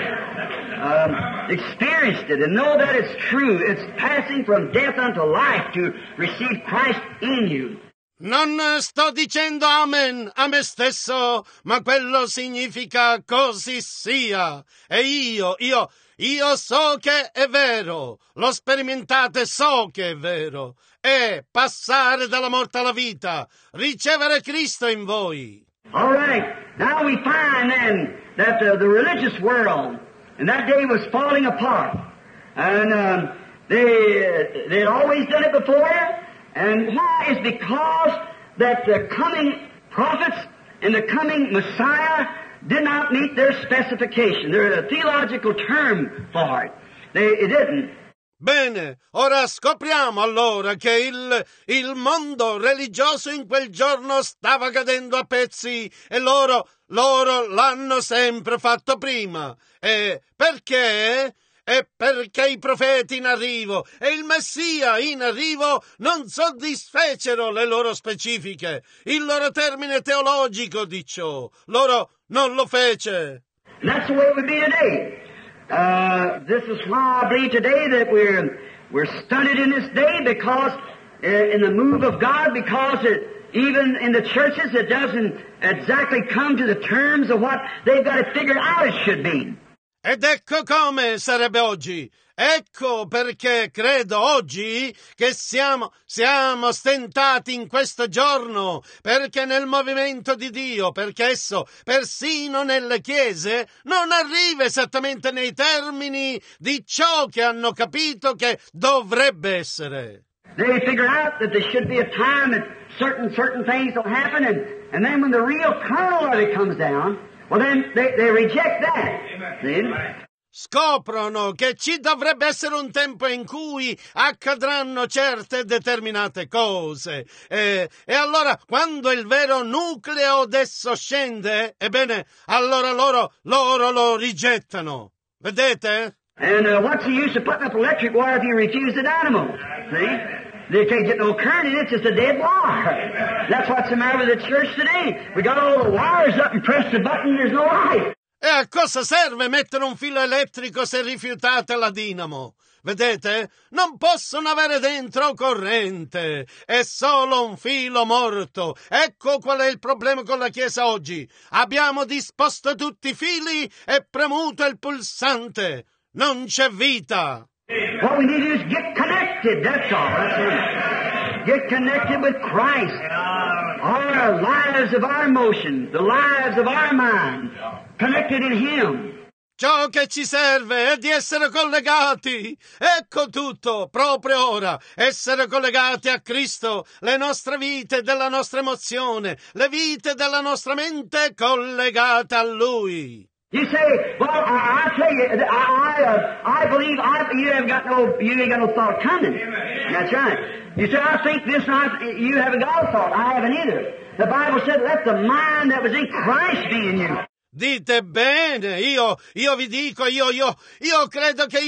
Experienced it and know that it's true. It's passing from death unto life to receive Christ in you. Non sto dicendo amen a me stesso, ma quello significa così sia. E io so che è vero, lo sperimentate, so che è vero. È passare dalla morte alla vita, ricevere Cristo in voi. All right. Now we find then that the religious world and that day was falling apart. And they'd always done it before. And why? It's because that the coming prophets and the coming Messiah did not meet their specification. There's a theological term for it. It didn't. Bene, ora scopriamo allora che il mondo religioso in quel giorno stava cadendo a pezzi e loro l'hanno sempre fatto prima. E perché? è perché i profeti in arrivo e il Messia in arrivo non soddisfecero le loro specifiche, il loro termine teologico di ciò. Loro non lo fece. And that's the way it would be today. This is why I believe today that we're stunted in this day because in the move of God, because even in the churches it doesn't exactly come to the terms of what they've got to figure out it should be. Ed ecco come sarebbe oggi. Ecco perché credo oggi che siamo stentati in questo giorno, perché nel movimento di Dio, perché esso persino nelle chiese non arriva esattamente nei termini di ciò che hanno capito che dovrebbe essere. They figure out that there should be a time that certain things will happen, and then when the real kernel of it comes down, well then they reject that. See? Scoprono che ci dovrebbe essere un tempo in cui accadranno certe determinate cose e allora quando il vero nucleo d'esso scende, ebbene allora loro lo rigettano. Vedete? And what's the use of putting up electric wire if you refuse the dynamo? See? They can't get no current in it, it's just a dead wire. That's what's the matter with the church today. We got all the wires up and press the button, there's no light. E a cosa serve mettere un filo elettrico se rifiutate la dinamo? Vedete? Non possono avere dentro corrente. È solo un filo morto. Ecco qual è il problema con la Chiesa oggi. Abbiamo disposto tutti i fili e premuto il pulsante. Non c'è vita. What we need to do is get connected, that's all. That's it. Get connected with Christ. Our lives of our emotions, the lives of our mind, connected in Him. Ciò che ci serve è di essere collegati. Ecco tutto, proprio ora. Essere collegati a Cristo, le nostre vite della nostra emozione, le vite della nostra mente collegate a Lui. You say, well, I tell you, I believe you ain't got no thought coming. That's right. You say, I think this, you haven't got a thought. I haven't either. The Bible said, let the mind that was in Christ be in you. Dite bene, io vi dico, io credo che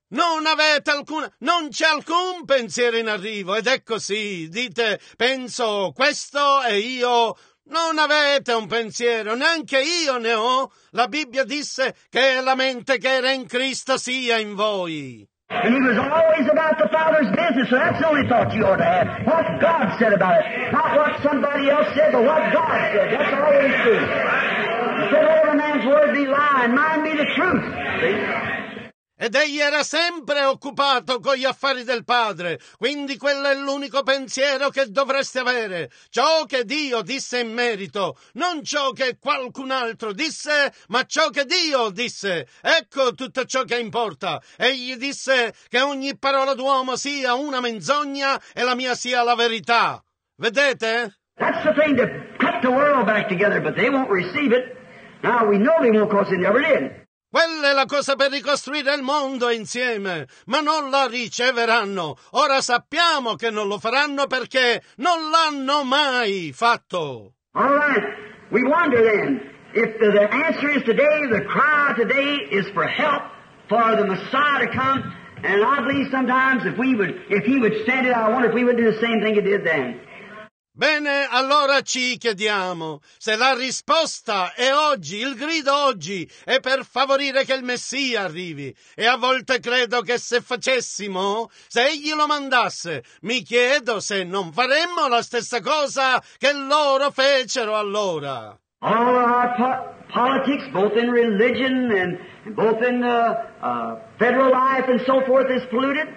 non c'è alcun pensiero in arrivo, ed è così. Dite, penso questo e io. Non avete un pensiero, neanche io ne ho. La Bibbia disse che la mente che era in Cristo sia in voi. And he was always about the Father's business, so that's the only thought you ought to have. What God said about it. Not what somebody else said, but what God said. That's always true. He said, every man's word be lie, and mine be the truth. See? Ed egli era sempre occupato con gli affari del Padre, quindi quello è l'unico pensiero che dovreste avere. Ciò che Dio disse in merito, non ciò che qualcun altro disse, ma ciò che Dio disse. Ecco tutto ciò che importa. Egli disse che ogni parola d'uomo sia una menzogna e la mia sia la verità. Vedete? That's the thing to cut the world back together, but they won't receive it. Now we know they won't because they never did. Quella è la cosa per ricostruire il mondo insieme, ma non la riceveranno. Ora sappiamo che non lo faranno perché non l'hanno mai fatto. All right. We wonder then, if the answer is today, the cry today is for help, for the Messiah to come, and I believe sometimes if He would send it, I wonder if we would do the same thing He did then. Bene, allora ci chiediamo se la risposta è oggi, il grido oggi è per favorire che il Messia arrivi. E a volte credo che se facessimo, se egli lo mandasse, mi chiedo se non faremmo la stessa cosa che loro fecero allora. All our politics, both in religion and both in federal life and so forth, is polluted.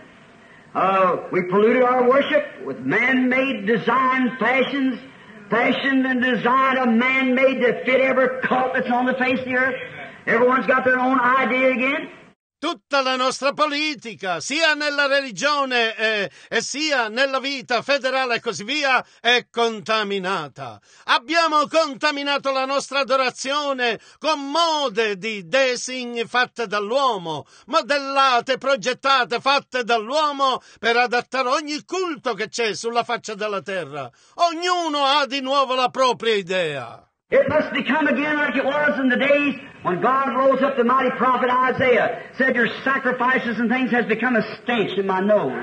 We polluted our worship with man-made design fashioned and designed a man-made to fit every cult that's on the face of the earth. Everyone's got their own idea again. Tutta la nostra politica, sia nella religione e sia nella vita federale e così via, è contaminata. Abbiamo contaminato la nostra adorazione con mode di dancing fatte dall'uomo, modellate, progettate, fatte dall'uomo per adattare ogni culto che c'è sulla faccia della terra. Ognuno ha di nuovo la propria idea. It must become again like it was in the days when God rose up the mighty prophet Isaiah, said, your sacrifices and things has become a stench in my nose.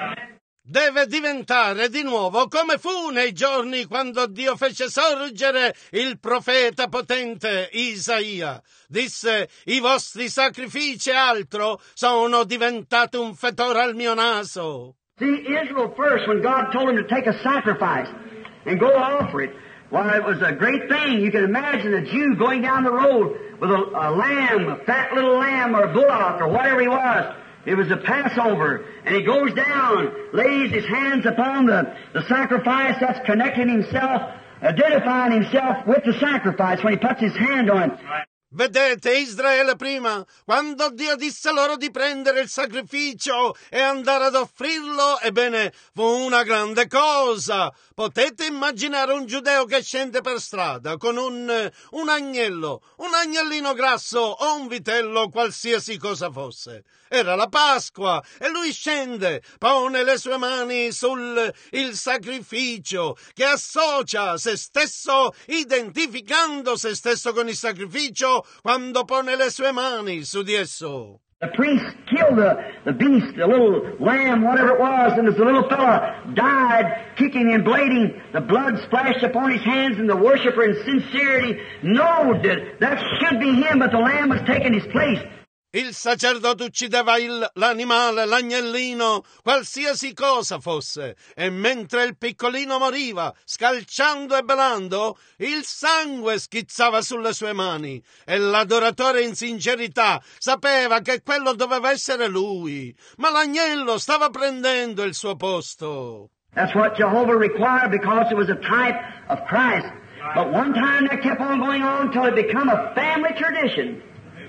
Deve diventare di nuovo come fu nei giorni quando Dio fece sorgere il profeta potente Isaia. Disse, i vostri sacrifici e altro sono diventati un fetore al mio naso. See, Israel first, when God told him to take a sacrifice and go offer it, why, it was a great thing. You can imagine a Jew going down the road with a lamb, a fat little lamb or a bullock or whatever he was. It was a Passover, and he goes down, lays his hands upon the sacrifice, that's connecting himself, identifying himself with the sacrifice when he puts his hand on it. Vedete, Israele prima, quando Dio disse loro di prendere il sacrificio e andare ad offrirlo, ebbene, fu una grande cosa. Potete immaginare un giudeo che scende per strada con un agnello, un agnellino grasso o un vitello, qualsiasi cosa fosse. Era la Pasqua e lui scende, pone le sue mani sul il sacrificio che associa se stesso, identificando se stesso con il sacrificio quando pone le sue mani su di esso. The priest killed the beast, the little lamb, whatever it was, and as the little fella died, kicking and bleeding, the blood splashed upon his hands, and the worshiper in sincerity knowed that should be him, but the lamb was taking his place. Il sacerdote uccideva l'animale, l'agnellino, qualsiasi cosa fosse, e mentre il piccolino moriva, scalciando e belando, il sangue schizzava sulle sue mani, e l'adoratore in sincerità sapeva che quello doveva essere lui, ma l'agnello stava prendendo il suo posto. That's what Jehovah required because it was a type of Christ. But one time that kept on going on until it became a family tradition.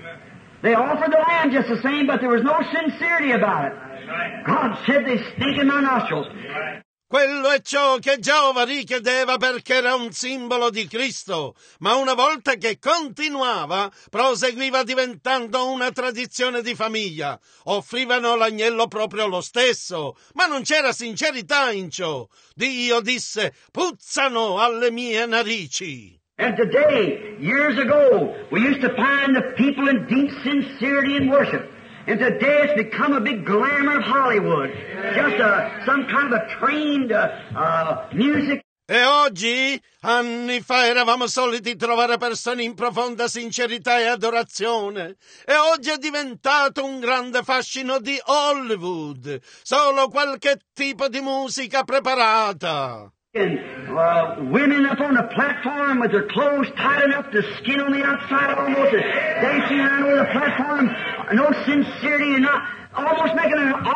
They offered the lamb just the same, but there was no sincerity about it. God said they stink in my nostrils. Quello è ciò che Giova richiedeva perché era un simbolo di Cristo, ma una volta che continuava, proseguiva diventando una tradizione di famiglia. Offrivano l'agnello proprio lo stesso, ma non c'era sincerità in ciò. Dio disse, puzzano alle mie narici. And today, years ago, we used to find the people in deep sincerity in worship. And today it's become a big glamour of Hollywood. Just some kind of a trained music. E oggi, anni fa, eravamo soliti trovare persone in profonda sincerità e adorazione. E oggi è diventato un grande fascino di Hollywood. Solo qualche tipo di musica preparata. And women up on the platform with their clothes tight enough, the skin on the outside almost, dancing around with the platform, no sincerity and not almost making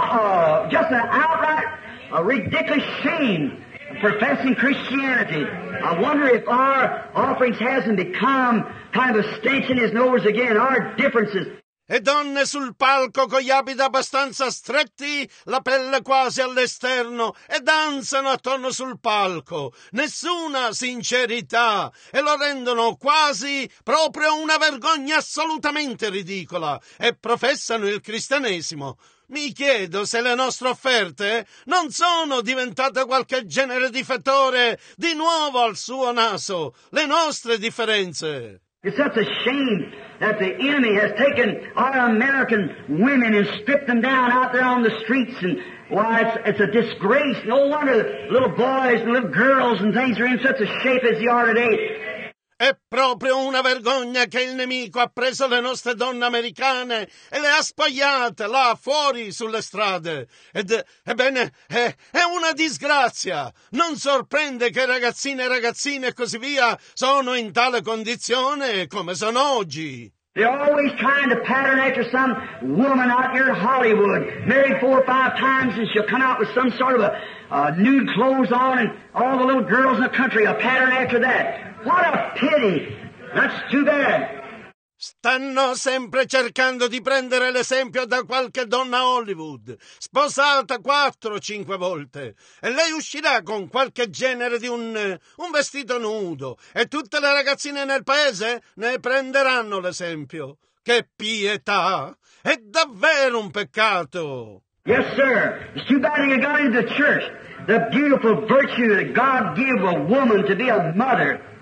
just an outright ridiculous shame professing Christianity. I wonder if our offerings hasn't become kind of a stench in his nose again, our differences. E donne sul palco con gli abiti abbastanza stretti, la pelle quasi all'esterno, e danzano attorno sul palco. Nessuna sincerità, e lo rendono quasi proprio una vergogna assolutamente ridicola, e professano il cristianesimo. Mi chiedo se le nostre offerte non sono diventate qualche genere di fetore di nuovo al suo naso, le nostre differenze. It's such a shame that the enemy has taken our American women and stripped them down out there on the streets, and why, it's a disgrace. No wonder little boys and little girls and things are in such a shape as they are today. È proprio una vergogna che il nemico ha preso le nostre donne americane e le ha spogliate là fuori sulle strade. Ebbene, è una disgrazia. Non sorprende che ragazzine e ragazzine e così via sono in tale condizione come sono oggi. They're always trying to pattern after some woman out here in Hollywood, married 4 or 5 times, and she'll come out with some sort of a nude clothes on, and all the little girls in the country will pattern after that. What a pity! That's too bad. Stanno sempre cercando di prendere l'esempio da qualche donna Hollywood, sposata 4 o 5 volte, e lei uscirà con qualche genere di un vestito nudo, e tutte le ragazzine nel paese ne prenderanno l'esempio. Che pietà! È davvero un peccato! Yes, sir. It's too bad you got into the church. The beautiful virtue that God gave a woman to be a mother.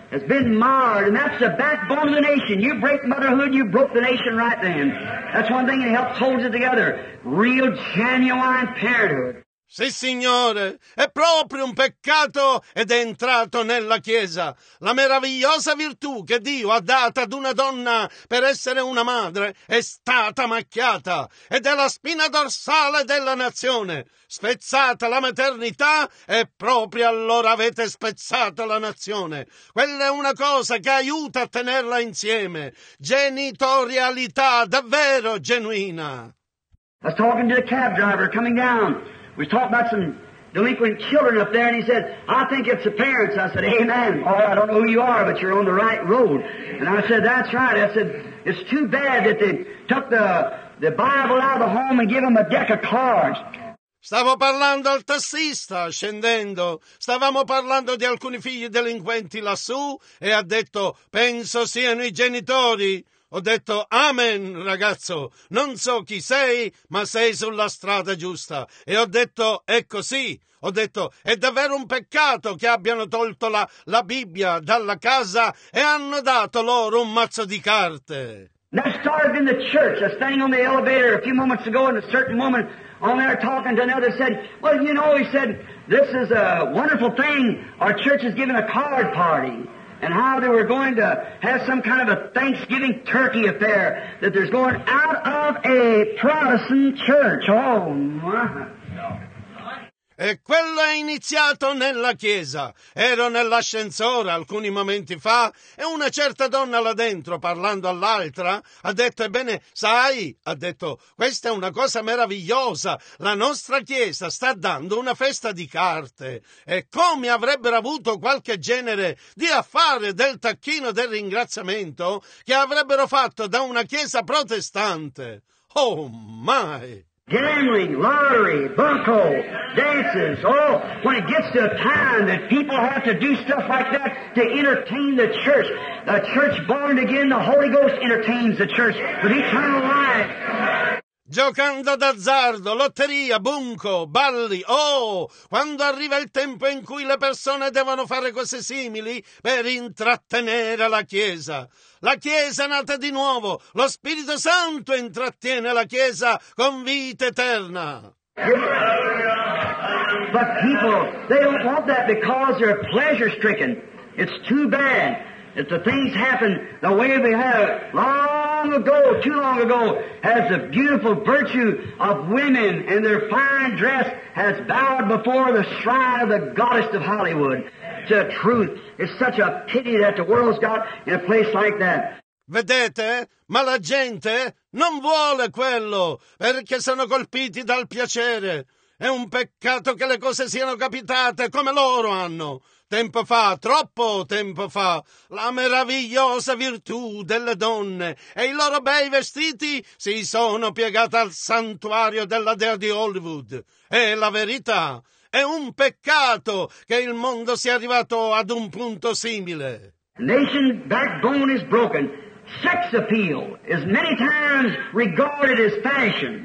has been marred, and that's the backbone of the nation. You break motherhood, you broke the nation right then. That's one thing that helps hold it together. Real, genuine parenthood. Sì, Signore, è proprio un peccato ed è entrato nella Chiesa. La meravigliosa virtù che Dio ha dato ad una donna per essere una madre è stata macchiata ed è la spina dorsale della nazione. Spezzata la maternità e proprio allora avete spezzato la nazione. Quella è una cosa che aiuta a tenerla insieme. Genitorialità davvero genuina. I was talking to the cab driver coming down. We was talking about some delinquent children up there, and he said, I think it's the parents. I said, amen. Oh, I don't know who you are, but you're on the right road. And I said, that's right. I said, it's too bad that they took the Bible out of the home and give them a deck of cards. Stavo parlando al tassista, scendendo. Stavamo parlando di alcuni figli delinquenti lassù e ha detto, penso siano i genitori. Ho detto, amen, ragazzo, non so chi sei, ma sei sulla strada giusta. E ho detto, è così. Ho detto, è davvero un peccato che abbiano tolto la Bibbia dalla casa e hanno dato loro un mazzo di carte. That started in the church. I was standing on the elevator a few moments ago, and a certain woman on there talking to another said, well, you know, he said, this is a wonderful thing. Our church is giving a card party. And how they were going to have some kind of a Thanksgiving turkey affair that there's going out of a Protestant church. Oh, my. E quello è iniziato nella chiesa. Ero nell'ascensore alcuni momenti fa e una certa donna là dentro, parlando all'altra, ha detto, ebbene, sai, ha detto, questa è una cosa meravigliosa, la nostra chiesa sta dando una festa di carte. E come avrebbero avuto qualche genere di affare del tacchino del ringraziamento che avrebbero fatto da una chiesa protestante. Oh, my! Gambling, lottery, bunco, dances, oh, when it gets to a time that people have to do stuff like that to entertain the church born again, the Holy Ghost entertains the church with eternal life. Giocando d'azzardo, lotteria, bunco, balli, oh, quando arriva il tempo in cui le persone devono fare cose simili per intrattenere la Chiesa. La Chiesa è nata di nuovo, lo Spirito Santo intrattiene la Chiesa con vita eterna. But people, they don't want that because they're pleasure-stricken. It's too bad that the things happen the way they have long ago, too long ago, as the beautiful virtue of women and their fine dress has bowed before the shrine of the goddess of Hollywood. It's a truth. It's such a pity that the world's got in a place like that. Vedete? Ma la gente non vuole quello, perché sono colpiti dal piacere. È un peccato che le cose siano capitate come loro hanno. Tempo fa, troppo tempo fa, la meravigliosa virtù delle donne e i loro bei vestiti si sono piegati al santuario della dea di Hollywood. E la verità, è un peccato che il mondo sia arrivato ad un punto simile. Nation backbone is broken. Sex appeal is many times regarded as fashion.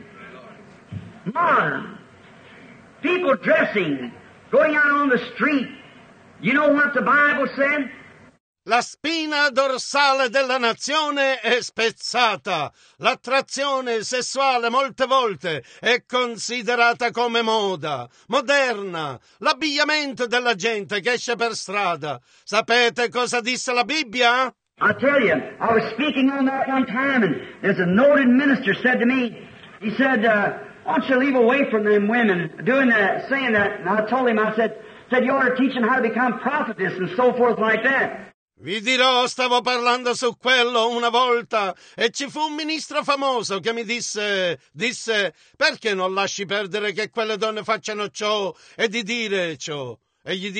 Modern. People dressing, going out on the street. You know what the Bible said? La spina dorsale della nazione è spezzata. L'attrazione sessuale molte volte è considerata come moda, moderna. L'abbigliamento della gente che esce per strada. Sapete cosa disse la Bibbia? I tell you, I was speaking on that one time, and there's a noted minister said to me, he said, why don't you leave away from them women doing that, saying that? And I told him, I said, you ought to teach them how to become prophetess and so forth like that. Vi dirò, stavo parlando su quello una volta e ci fu un ministro famoso che mi disse, perché non lasci perdere che quelle donne facciano ciò e di dire ciò? E gli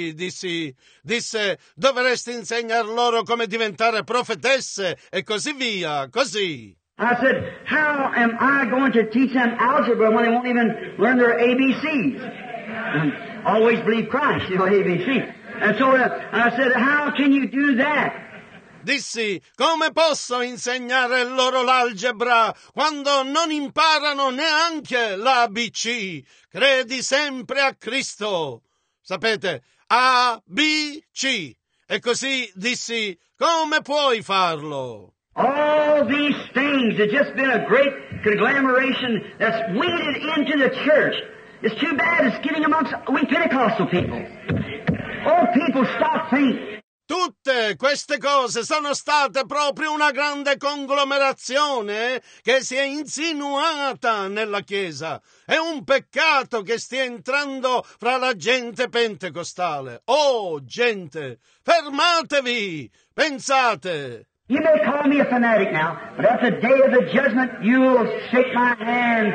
disse, dovresti insegnar loro come diventare profetesse e così via, così. I said, how am I going to teach them algebra when they won't even learn their ABCs? Always believe Christ, you know, ABC. And so I said, how can you do that? Dissi, come posso insegnare loro l'algebra quando non imparano neanche l'ABC? Credi sempre a Cristo. Sapete, A, B, C. E così dissi, come puoi farlo? All these things have just been a great conglomeration that's weeded into the church. It's too bad it's getting amongst we Pentecostal people. Oh, people, stop thinking. Tutte queste cose sono state proprio una grande conglomerazione che si è insinuata nella Chiesa. È un peccato che stia entrando fra la gente pentecostale. Oh, gente, fermatevi, pensate. You may call me a fanatic now, but at the day of the judgment, you'll shake my hand.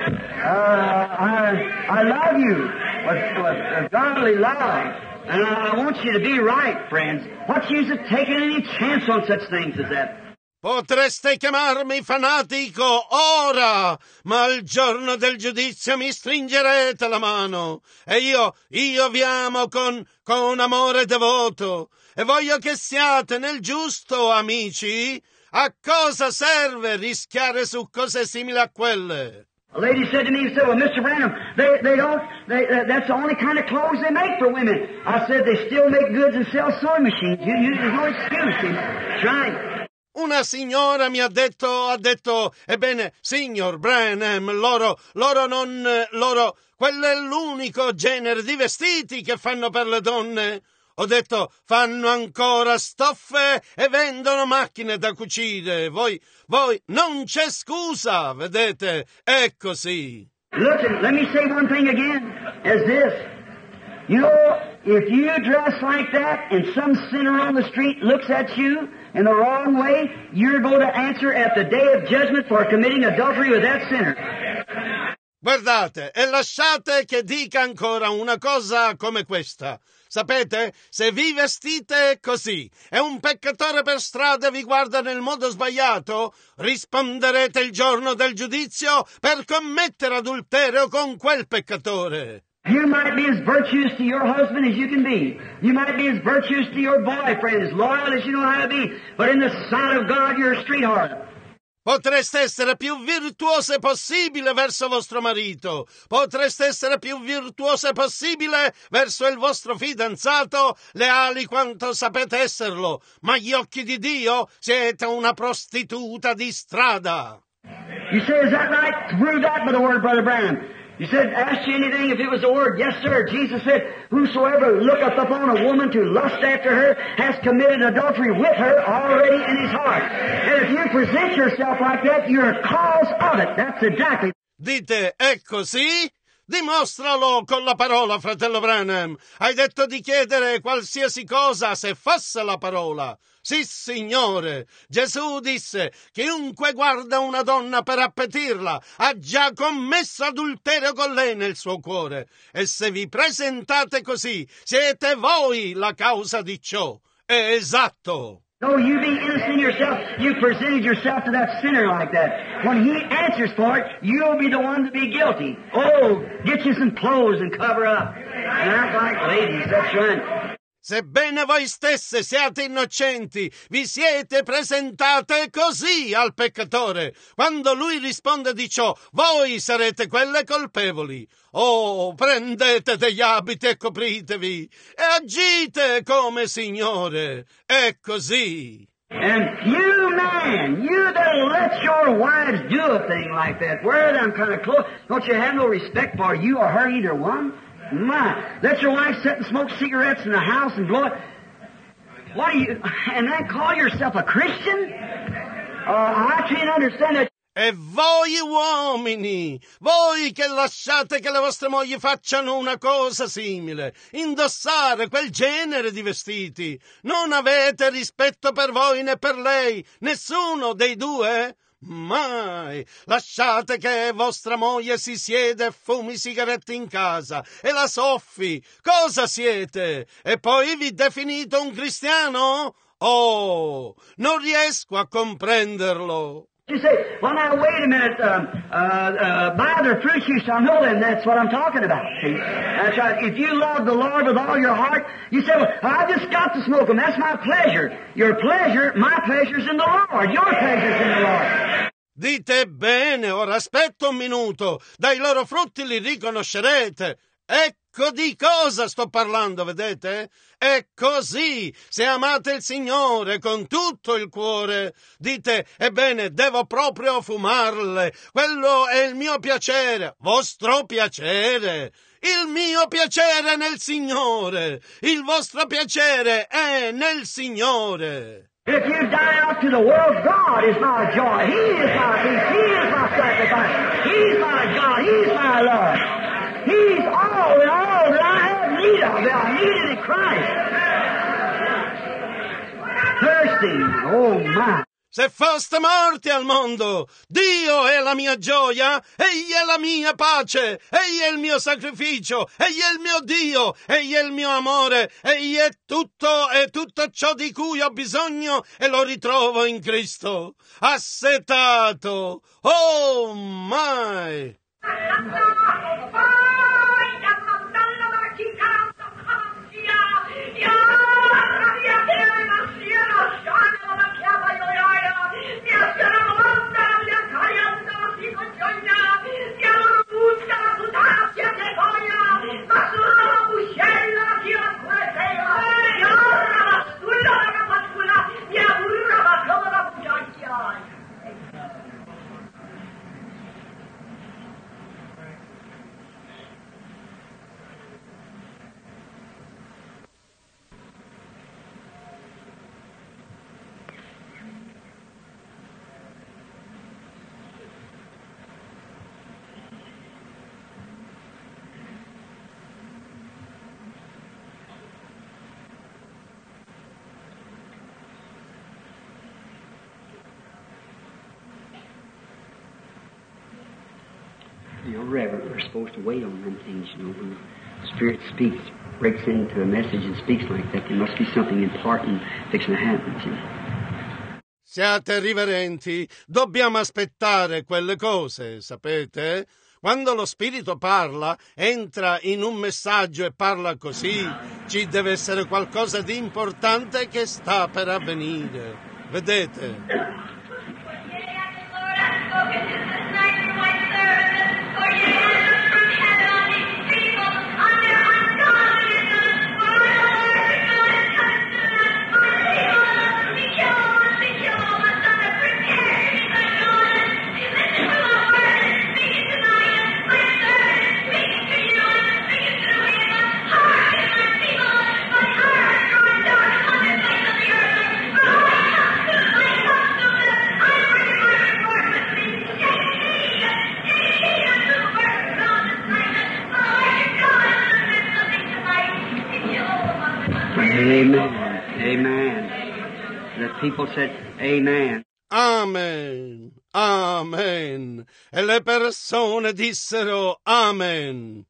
I love you with godly love. And I want you to be right, friends. What's the use of taking any chance on such things as that? Potreste chiamarmi fanatico ora, ma al giorno del giudizio mi stringerete la mano. E io vi amo con amore devoto. E voglio che siate nel giusto, amici. A cosa serve rischiare su cose simili a quelle? A lady said to me, she said, well, Mr. Branham, that's the only kind of clothes they make for women. I said, they still make goods and sell sewing machines. There's no excuse. That's right. Una signora mi ha detto, ebbene, signor Branham, quello è l'unico genere di vestiti che fanno per le donne. Ho detto, fanno ancora stoffe e vendono macchine da cucire. Voi, non c'è scusa, vedete, è così. Look, let me say one thing again, as this. You know, if you dress like that and some sinner on the street looks at you in the wrong way, you're going to answer at the day of judgment for committing adultery with that sinner. Guardate, e lasciate che dica ancora una cosa come questa. Sapete, se vi vestite così e un peccatore per strada vi guarda nel modo sbagliato, risponderete il giorno del giudizio per commettere adulterio con quel peccatore. You might be as virtuous to your husband as you can be. You might be as virtuous to your boyfriend, as loyal as you know how to be. But in the sight of God, you're a streetheart. Potreste essere più virtuose possibile verso vostro marito. Potreste essere più virtuose possibile verso il vostro fidanzato, leali quanto sapete esserlo. Ma agli occhi di Dio siete una prostituta di strada. You say, is that right? Prove that by the word, Brother Branham. You said, ask you anything if it was the word. Yes, sir. Jesus said, whosoever looketh upon a woman to lust after her has committed adultery with her already in his heart. And if you present yourself like that, you're a cause of it. That's exactly. Dite, è così? Dimostralo con la parola, fratello Branham. Hai detto di chiedere qualsiasi cosa se fosse la parola. Sì, Signore. Gesù disse, chiunque guarda una donna per appetirla ha già commesso adulterio con lei nel suo cuore. E se vi presentate così, siete voi la causa di ciò. È esatto. No, you be innocent yourself. You presented yourself to that sinner like that. When he answers for it, you'll be the one to be guilty. Oh, get you some clothes and cover up. And act like ladies, that's right. Sebbene voi stesse siate innocenti, vi siete presentate così al peccatore. Quando lui risponde di ciò, voi sarete quelle colpevoli. Oh, prendete degli abiti e copritevi, e agite come Signore. È così. And you, man, you that let your wives do a thing like that, wear them kind of clothes, don't you have no respect for you or her, either one? My, let your wife sit and smoke cigarettes in the house and blow it. What do you, and then call yourself a Christian? I can't understand that. E voi uomini, voi che lasciate che le vostre mogli facciano una cosa simile, indossare quel genere di vestiti, non avete rispetto per voi né per lei, nessuno dei due? Mai! Lasciate che vostra moglie si siede e fumi sigarette in casa e la soffi. Cosa siete? E poi vi definite un cristiano? Oh, non riesco a comprenderlo. You say, well, now, wait a minute, by their fruits you shall know them. That's what I'm talking about. See? That's right. If you love the Lord with all your heart, you say, well, I just got to smoke them. That's my pleasure. Your pleasure, my pleasure's in the Lord. Your pleasure's in the Lord. Dite bene, ora aspetta un minuto. Dai loro frutti li riconoscerete. Ecco di cosa sto parlando, vedete? È così. Se amate il Signore con tutto il cuore, dite, ebbene, devo proprio fumarle. Quello è il mio piacere, vostro piacere. Il mio piacere è nel Signore. Il vostro piacere è nel Signore. If you die out to the world, God is my joy. He is my peace. He is my sacrifice. He's my God. He's my love. He's all that I have need of. I need it in Christ. Thirsting. Oh my. Se foste morti al mondo, Dio è la mia gioia, Egli è la mia pace, Egli è il mio sacrificio, Egli è il mio Dio, Egli è il mio amore, Egli è tutto ciò di cui ho bisogno e lo ritrovo in Cristo. Assetato, oh my! Reverend, we're supposed to wait on them things, you know. When the Spirit speaks, breaks into a message and speaks like that, there must be something important fixing to happen, see. Siate riverenti, dobbiamo aspettare quelle cose, sapete? Quando lo Spirito parla, entra in un messaggio e parla così, ci deve essere qualcosa di importante che sta per avvenire. Vedete? Amen. Amen. The people said, Amen. Amen. Amen. E le persone dissero Amen.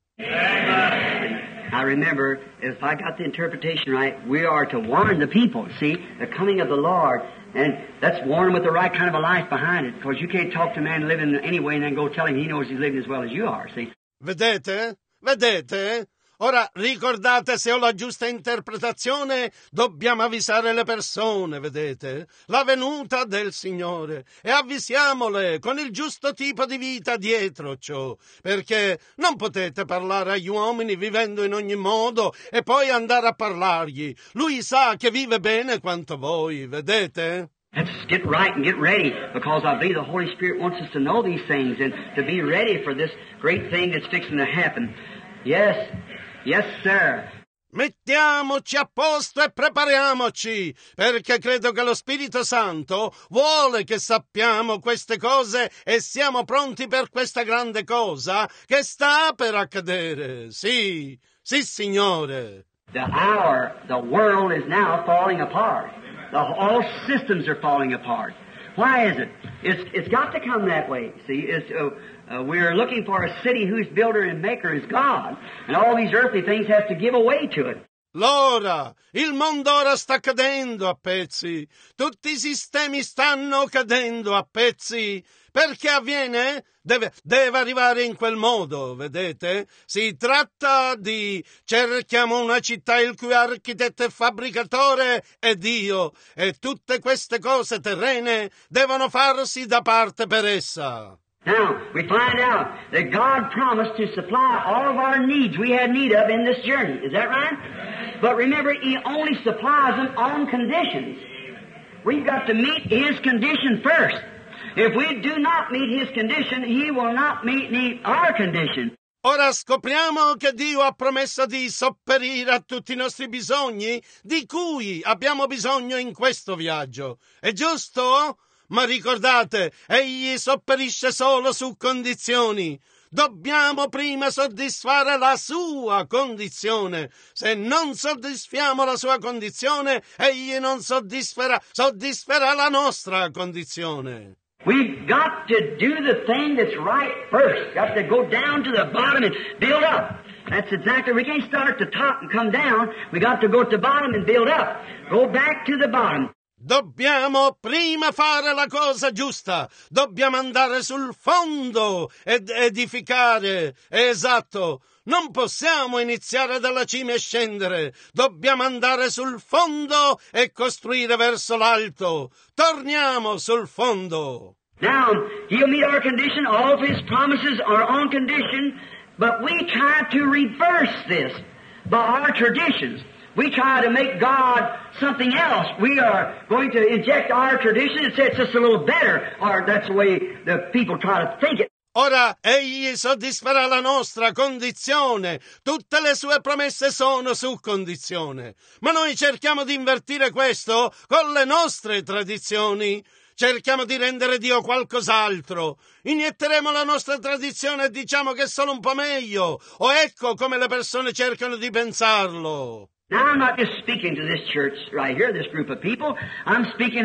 I remember, if I got the interpretation right, we are to warn the people, see, the coming of the Lord. And let's warn them with the right kind of a life behind it, because you can't talk to a man living anyway and then go tell him he knows he's living as well as you are, see. Vedete? Vedete? Ora, ricordate, se ho la giusta interpretazione, dobbiamo avvisare le persone, vedete? La venuta del Signore. E avvisiamole con il giusto tipo di vita dietro ciò. Perché non potete parlare agli uomini vivendo in ogni modo e poi andare a parlargli. Lui sa che vive bene quanto voi, vedete? Let's get right and get ready, because I believe the Holy Spirit wants us to know these things and to be ready for this great thing that's fixing to happen. Yes. Yes, sir. Mettiamoci a posto e prepariamoci, perché credo che lo Spirito Santo vuole che sappiamo queste cose e siamo pronti per questa grande cosa che sta per accadere. Sì, sì, Signore. The world is now falling apart. All systems are falling apart. Why is it? It's got to come that way. See, we're looking for a city whose builder and maker is God, and all these earthly things have to give away to it. L'ora, il mondo ora sta cadendo a pezzi, tutti i sistemi stanno cadendo a pezzi. Perché avviene? Deve arrivare in quel modo, vedete? Si tratta di cerchiamo una città il cui architetto e fabbricatore è Dio, e tutte queste cose terrene devono farsi da parte per essa. Now, we find out that God promised to supply all of our needs we had need of in this journey. Is that right? But remember, He only supplies them on conditions. We've got to meet His condition first. If we do not meet His condition, He will not meet our condition. Ora scopriamo che Dio ha promesso di sopperire a tutti i nostri bisogni di cui abbiamo bisogno in questo viaggio. È giusto? Ma ricordate, Egli sopperisce solo su condizioni. Dobbiamo prima soddisfare la sua condizione. Se non soddisfiamo la sua condizione, Egli non soddisferà la nostra condizione. We've got to do the thing that's right first. Got to go down to the bottom and build up. That's exactly, we can't start at the top and come down. We got to go to the bottom and build up. Go back to the bottom. Dobbiamo prima fare la cosa giusta, dobbiamo andare sul fondo ed edificare, esatto, non possiamo iniziare dalla cima e scendere, dobbiamo andare sul fondo e costruire verso l'alto, torniamo sul fondo. Now, He'll meet our condition, all of His promises are on condition, but we try to reverse this by our traditions. We try to make God something else. We are going to inject our tradition and say it's just a little better, or that's the way the people try to think it. Ora Egli soddisferà la nostra condizione, tutte le sue promesse sono su condizione, ma noi cerchiamo di invertire questo con le nostre tradizioni. Cerchiamo di rendere Dio qualcos'altro. Inietteremo la nostra tradizione e diciamo che è solo un po' meglio, o ecco come le persone cercano di pensarlo. Now, I'm not just speaking to this church right here, this group of people. I'm speaking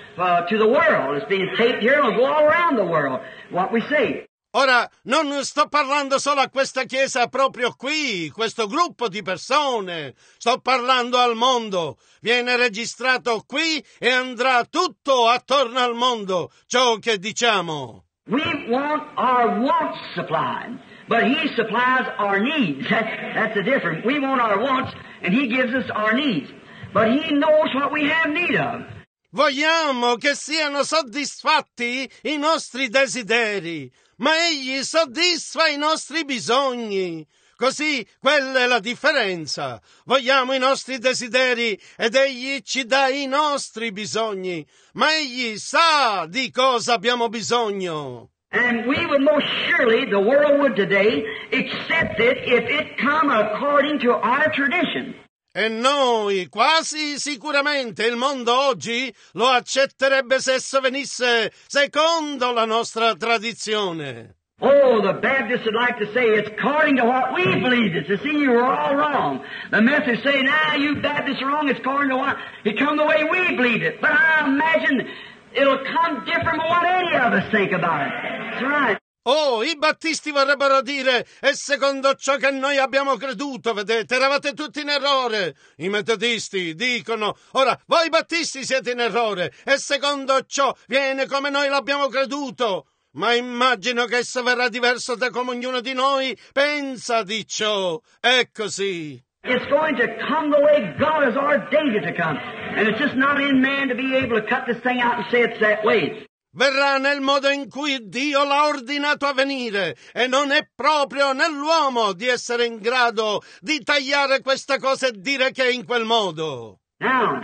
to the world. It's being taped here and it'll go all around the world, what we say. Ora, non sto parlando solo a questa chiesa proprio qui, questo gruppo di persone. Sto parlando al mondo. Viene registrato qui e andrà tutto attorno al mondo, ciò che diciamo. We want our wants supplied, but He supplies our needs. That's the difference. We want our wants, and He gives us our needs. But He knows what we have need of. Vogliamo che siano soddisfatti i nostri desideri, ma Egli soddisfa i nostri bisogni. Così quella è la differenza. Vogliamo i nostri desideri ed Egli ci dà i nostri bisogni, ma Egli sa di cosa abbiamo bisogno. And we would most surely, the world would today, accept it if it come according to our tradition. E noi, quasi sicuramente, il mondo oggi lo accetterebbe se esso venisse secondo la nostra tradizione. Oh, the Baptists would like to say it's according to what we believed it. To see you were all wrong. The Methodists say, nah, you Baptists are wrong. It's according to what it come the way we believed it. But I imagine it'll come different from what any of us think about it. That's right. Oh, i battisti vorrebbero dire, è secondo ciò che noi abbiamo creduto, vedete, eravate tutti in errore. I metodisti dicono, ora, voi battisti siete in errore, e secondo ciò viene come noi l'abbiamo creduto. Ma immagino che esso verrà diverso da come ognuno di noi pensa di ciò. È così. It's going to come the way God has ordained it to come. And it's just not in man to be able to cut this thing out and say it's that way. Verrà nel modo in cui Dio l'ha ordinato a venire e non è proprio nell'uomo di essere in grado di tagliare questa cosa e dire che è in quel modo. Now,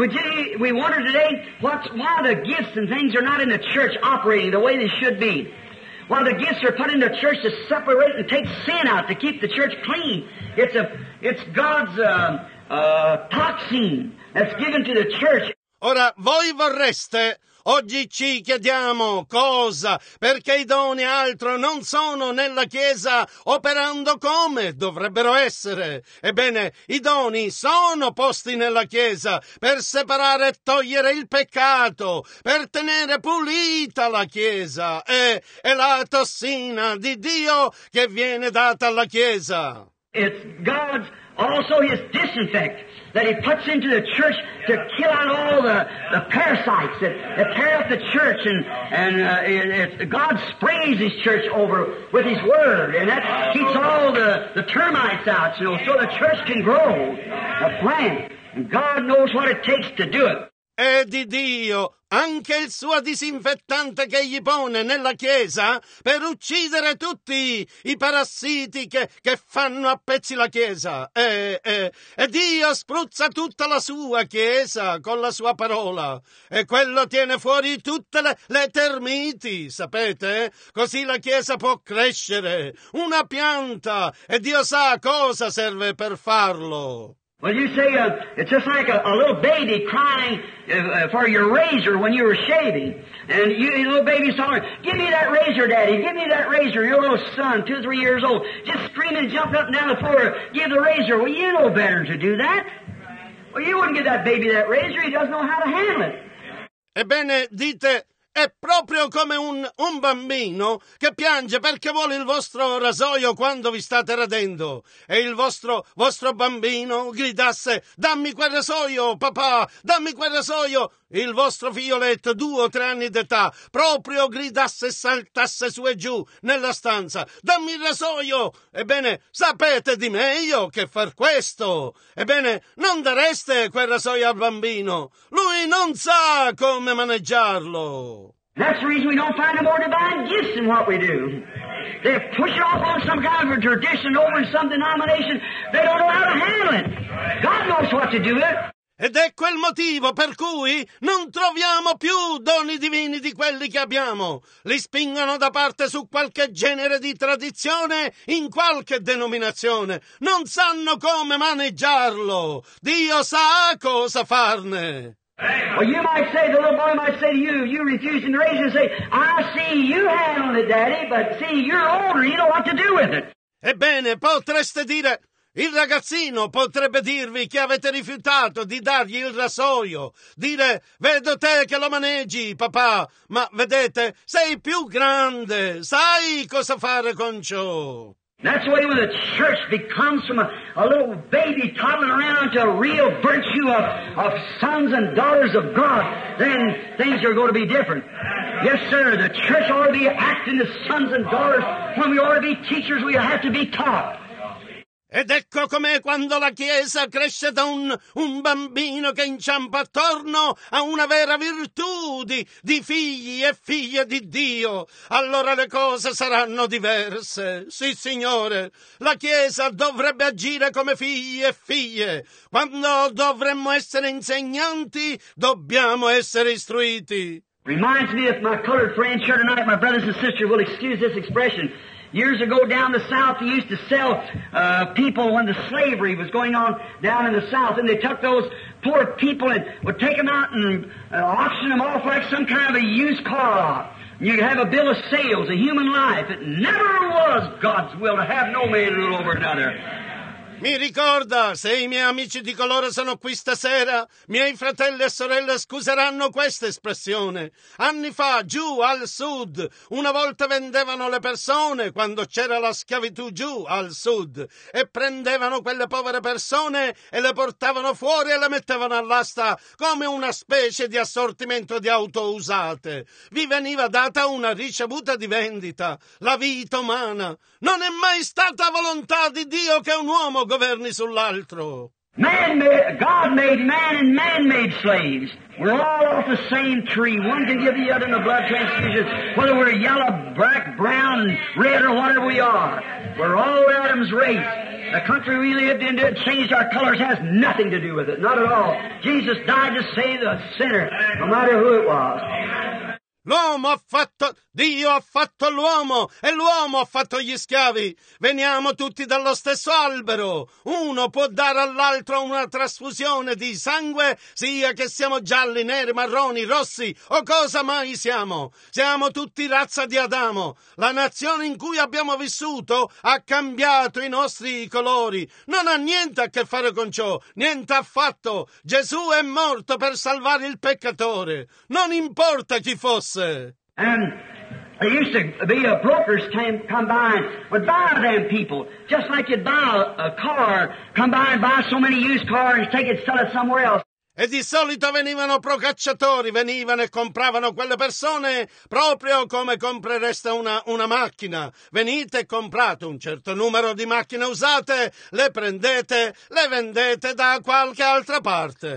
we wonder today why the gifts and things are not in the church operating the way they should be. Why the gifts are put in the church to separate and take sin out, to keep the church clean. It's God's toxin that's given to the church. Ora, voi vorreste... Oggi ci chiediamo cosa, perché i doni altro non sono nella Chiesa operando come dovrebbero essere. Ebbene, i doni sono posti nella Chiesa per separare e togliere il peccato, per tenere pulita la Chiesa. È la tossina di Dio che viene data alla Chiesa. It's God's also His disinfect that He puts into the church to kill out all the parasites that tear up the church, and God sprays His church over with His Word, and that keeps all the termites out, so the church can grow, a plant, and God knows what it takes to do it. È di Dio anche il suo disinfettante che gli pone nella Chiesa per uccidere tutti i parassiti che fanno a pezzi la Chiesa. E Dio spruzza tutta la sua Chiesa con la sua parola, e quello tiene fuori tutte le termiti, sapete? Così la Chiesa può crescere, una pianta, e Dio sa cosa serve per farlo. Well, you say it's just like a little baby crying for your razor when you were shaving. And your little baby's hollering, "Give me that razor, Daddy, give me that razor." Your little son, 2 or 3 years old, just screaming, jumping up and down the floor, "Give the razor." Well, you know better to do that. Well, you wouldn't give that baby that razor. He doesn't know how to handle it. Ebbene, dite, è proprio come un bambino che piange perché vuole il vostro rasoio quando vi state radendo, e il vostro bambino gridasse: "Dammi quel rasoio, papà, dammi quel rasoio". Il vostro figlioletto, 2 o 3 anni d'età, proprio gridasse e saltasse su e giù nella stanza: "Dammi il rasoio". Ebbene, sapete di meglio che far questo. Ebbene, non dareste quel rasoio al bambino. Lui non sa come maneggiarlo. That's the reason we don't find no more divine gifts in what we do. They push it off on some kind of a tradition over in some denomination. They don't know how to handle it. God knows what to do with it. Ed ecco il motivo per cui non troviamo più doni divini di quelli che abbiamo. Li spingono da parte su qualche genere di tradizione, in qualche denominazione. Non sanno come maneggiarlo. Dio sa cosa farne. Well, you might say, the little boy might say to you refusing to raise it, and say, "I see you handling it, Daddy, but see, you're older, you know what to do with it." Ebbene, potreste dire... Il ragazzino potrebbe dirvi che avete rifiutato di dargli il rasoio, dire: "Vedo te che lo maneggi, papà, ma vedete, sei più grande, sai cosa fare con ciò". That's the way when the church becomes from a little baby toddling around to a real virtue of sons and daughters of God, then things are going to be different. Yes, sir, the church ought to be acting as sons and daughters. When we ought to be teachers, we have to be taught. Ed ecco com'è quando la Chiesa cresce da un bambino che inciampa attorno a una vera virtù di figli e figlie di Dio. Allora le cose saranno diverse. Sì, Signore, la Chiesa dovrebbe agire come figli e figlie. Quando dovremmo essere insegnanti, dobbiamo essere istruiti. Reminds me of my colored friends here tonight. My brothers and sisters will excuse this expression. Years ago down the South, they used to sell people when the slavery was going on down in the South, and they took those poor people and would take them out and auction them off like some kind of a used car lot. You could have a bill of sales, a human life. It never was God's will to have no man rule over another. Mi ricorda, se i miei amici di colore sono qui stasera, miei fratelli e sorelle scuseranno questa espressione. Anni fa, giù al sud, una volta vendevano le persone quando c'era la schiavitù giù al sud, e prendevano quelle povere persone e le portavano fuori e le mettevano all'asta come una specie di assortimento di auto usate. Vi veniva data una ricevuta di vendita, la vita umana. Non è mai stata volontà di Dio che un uomo governi sull'altro. God made man and man made slaves. We're all off the same tree. One can give the other in the blood transfusion, whether we're yellow, black, brown, red, or whatever we are. We're all Adam's race. The country we lived in that changed our colors has nothing to do with it. Not at all. Jesus died to save the sinner, no matter who it was. Dio ha fatto l'uomo e l'uomo ha fatto gli schiavi. Veniamo tutti dallo stesso albero. Uno può dare all'altro una trasfusione di sangue, sia che siamo gialli, neri, marroni, rossi o cosa mai siamo. Siamo tutti razza di Adamo. La nazione in cui abbiamo vissuto ha cambiato i nostri colori. Non ha niente a che fare con ciò, niente affatto. Gesù è morto per salvare il peccatore. Non importa chi fosse. And there used to be a brokers come by and would buy them people, just like you'd buy a car, come by and buy so many used cars and take it and sell it somewhere else. E di solito venivano procacciatori, venivano e compravano quelle persone proprio come comprereste una macchina. Venite e comprate un certo numero di macchine usate, le prendete, le vendete da qualche altra parte.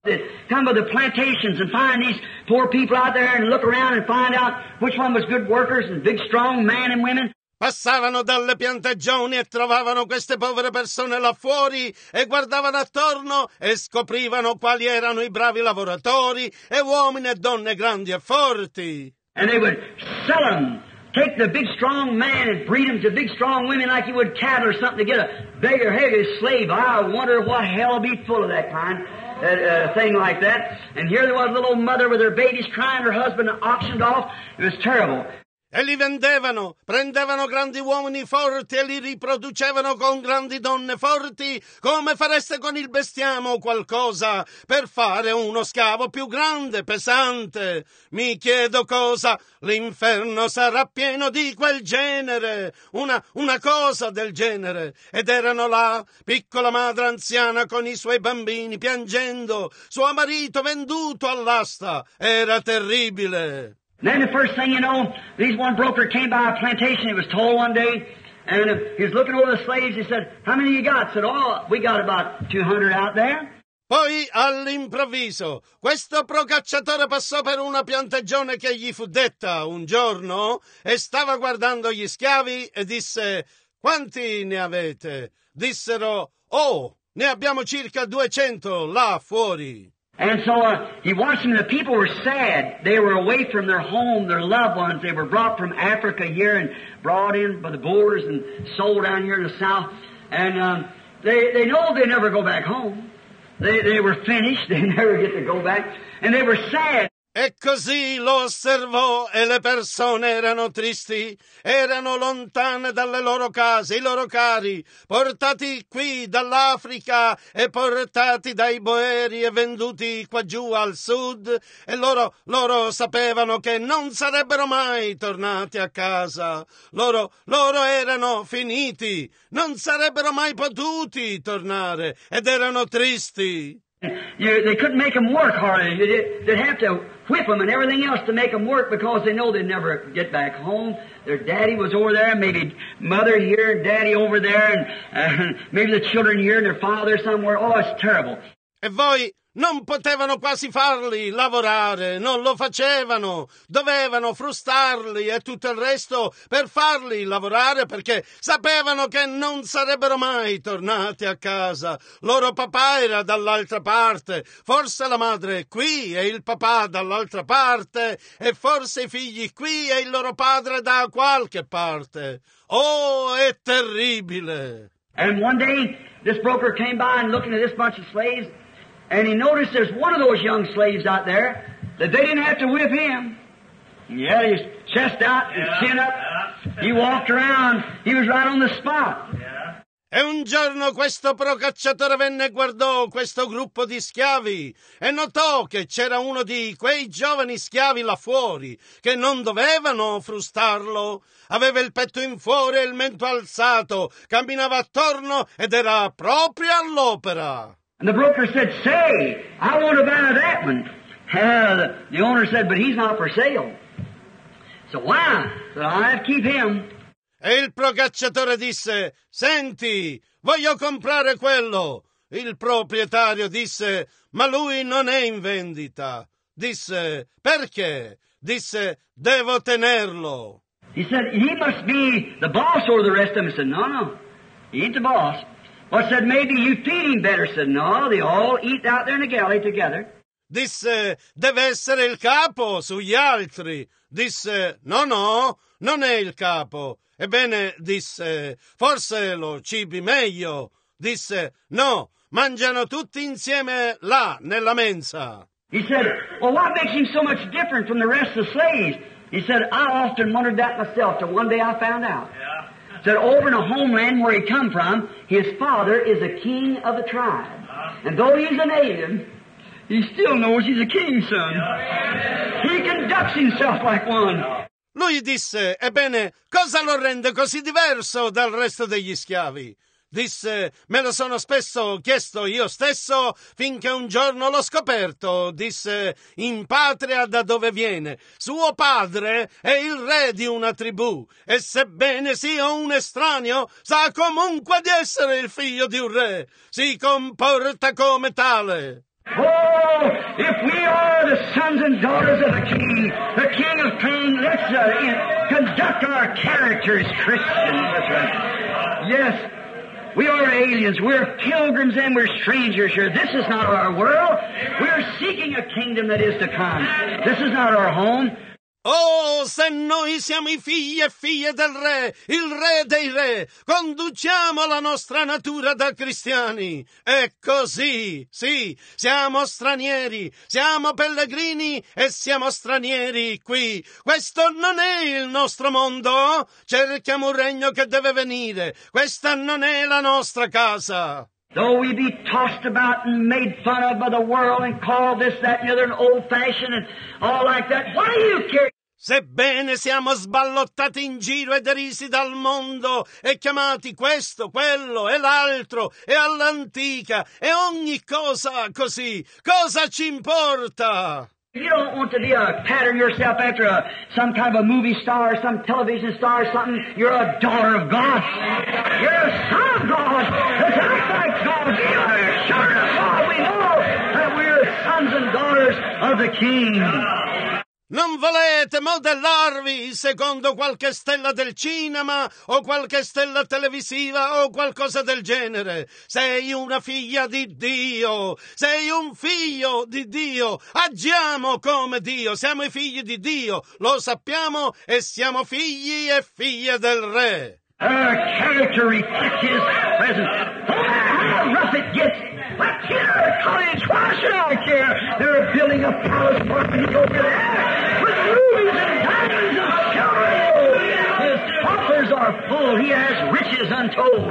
They'd come to the plantations and find these poor people out there and look around and find out which one was good workers and big, strong men and women. Passavano dalle piantagioni e trovavano queste povere persone là fuori e guardavano attorno e scoprivano quali erano i bravi lavoratori e uomini e donne grandi e forti. And they would sell them, take the big, strong man and breed them to big, strong women like you would cattle or something to get a bigger, heavier slave. I wonder what hell would be full of that kind. Thing like that. And here there was a little mother with her babies crying, her husband auctioned off. It was terrible. E li vendevano, prendevano grandi uomini forti e li riproducevano con grandi donne forti, come fareste con il bestiame o qualcosa, per fare uno scavo più grande, pesante. Mi chiedo cosa, l'inferno sarà pieno di quel genere, una cosa del genere. Ed erano là, piccola madre anziana con i suoi bambini piangendo, suo marito venduto all'asta. Era terribile. Then the first thing you know, these one broker came by a plantation, he was told one day, and he was looking over the slaves, he said, how many you got? Said, oh, we got about 200 out there. Poi, all'improvviso, questo procacciatore passò per una piantagione che gli fu detta un giorno e stava guardando gli schiavi e disse, quanti ne avete? Dissero, oh, ne abbiamo circa 200 là fuori. And so he watched them. The people were sad. They were away from their home, their loved ones. They were brought from Africa here and brought in by the Boers and sold down here in the South. And they know they never go back home. They were finished. They never get to go back. And they were sad. E così lo osservò e le persone erano tristi, erano lontane dalle loro case, i loro cari, portati qui dall'Africa e portati dai boeri e venduti qua giù al sud, e loro sapevano che non sarebbero mai tornati a casa. Loro erano finiti, non sarebbero mai potuti tornare ed erano tristi. They couldn't make them work hard. They'd have to whip them and everything else to make them work because they know they'd never get back home. Their daddy was over there, maybe mother here and daddy over there, and maybe the children here and their father somewhere. Oh, it's terrible. E voi non potevano quasi farli lavorare, non lo facevano, dovevano frustarli e tutto il resto per farli lavorare perché sapevano che non sarebbero mai tornati a casa. Loro papà era dall'altra parte, forse la madre qui e il papà dall'altra parte e forse i figli qui e il loro padre da qualche parte. Oh, è terribile! And one day this broker came by and looking at this bunch of slaves, and he noticed there's one of those young slaves out there that they didn't have to whip him. Yeah, his chest out, his chin up. He walked around. He was right on the spot. E un giorno questo procacciatore venne e guardò questo gruppo di schiavi e notò che c'era uno di quei giovani schiavi là fuori che non dovevano frustarlo. Aveva il petto in fuori e il mento alzato, camminava attorno ed era proprio all'opera. And the broker said, say, I want to buy that one. The owner said, but he's not for sale. So why? So I have to keep him. E il procacciatore disse, senti, voglio comprare quello. Il proprietario disse, ma lui non è in vendita. Disse, perché? Disse, devo tenerlo. He said, he must be the boss over the rest of them. He said, no, he ain't the boss. Well, said, maybe you feed him better. Said, no, they all eat out there in the galley together. Disse, deve essere il capo sugli altri. Disse, no, non è il capo. Ebbene, disse, forse lo cibi meglio. Disse, no, mangiano tutti insieme là, nella mensa. He said, well, what makes him so much different from the rest of the slaves? He said, I often wondered that myself till one day I found out. Yeah. Said, over in a homeland where he come from, his father is a king of the tribe. And though he's a native, he still knows he's a king's son. Yeah. He conducts himself like one. Lui disse, ebbene, cosa lo rende così diverso dal resto degli schiavi? Disse, me lo sono spesso chiesto io stesso finché un giorno l'ho scoperto. Disse, in patria da dove viene, suo padre è il re di una tribù e sebbene sia un estraneo, sa comunque di essere il figlio di un re. Si comporta come tale. Oh, if we are the sons and daughters of the King of Kings, let's conduct our character as Christians. That's right. Yes. We are aliens, we're pilgrims and we're strangers here. This is not our world. We're seeking a kingdom that is to come. This is not our home. Oh, se noi siamo i figli e figlie del Re, il Re dei Re, conduciamo la nostra natura da cristiani. È così, sì, siamo stranieri, siamo pellegrini e siamo stranieri qui. Questo non è il nostro mondo. Cerchiamo un regno che deve venire. Questa non è la nostra casa. Though we be tossed about and made fun of by the world and called this, that, and the other, and old-fashioned and all like that, what do you care? Sebbene siamo sballottati in giro e derisi dal mondo e chiamati questo, quello e l'altro e all'antica e ogni cosa così, cosa ci importa? You don't want to be pattern yourself after some kind of a movie star or some television star or something. You're a daughter of God. You're a son of God. That's like God. We are children of God. We know that we're sons and daughters of the King. Non volete modellarvi secondo qualche stella del cinema o qualche stella televisiva o qualcosa del genere. Sei una figlia di Dio, sei un figlio di Dio. Agiamo come Dio, siamo i figli di Dio, lo sappiamo e siamo figli e figlie del Re. Our character reflects His presence. No matter how rough it gets, let's get our cottage. Why should I care? They're building a palace for me over there with rubies and diamonds and silver. His coffers are full. He has riches untold.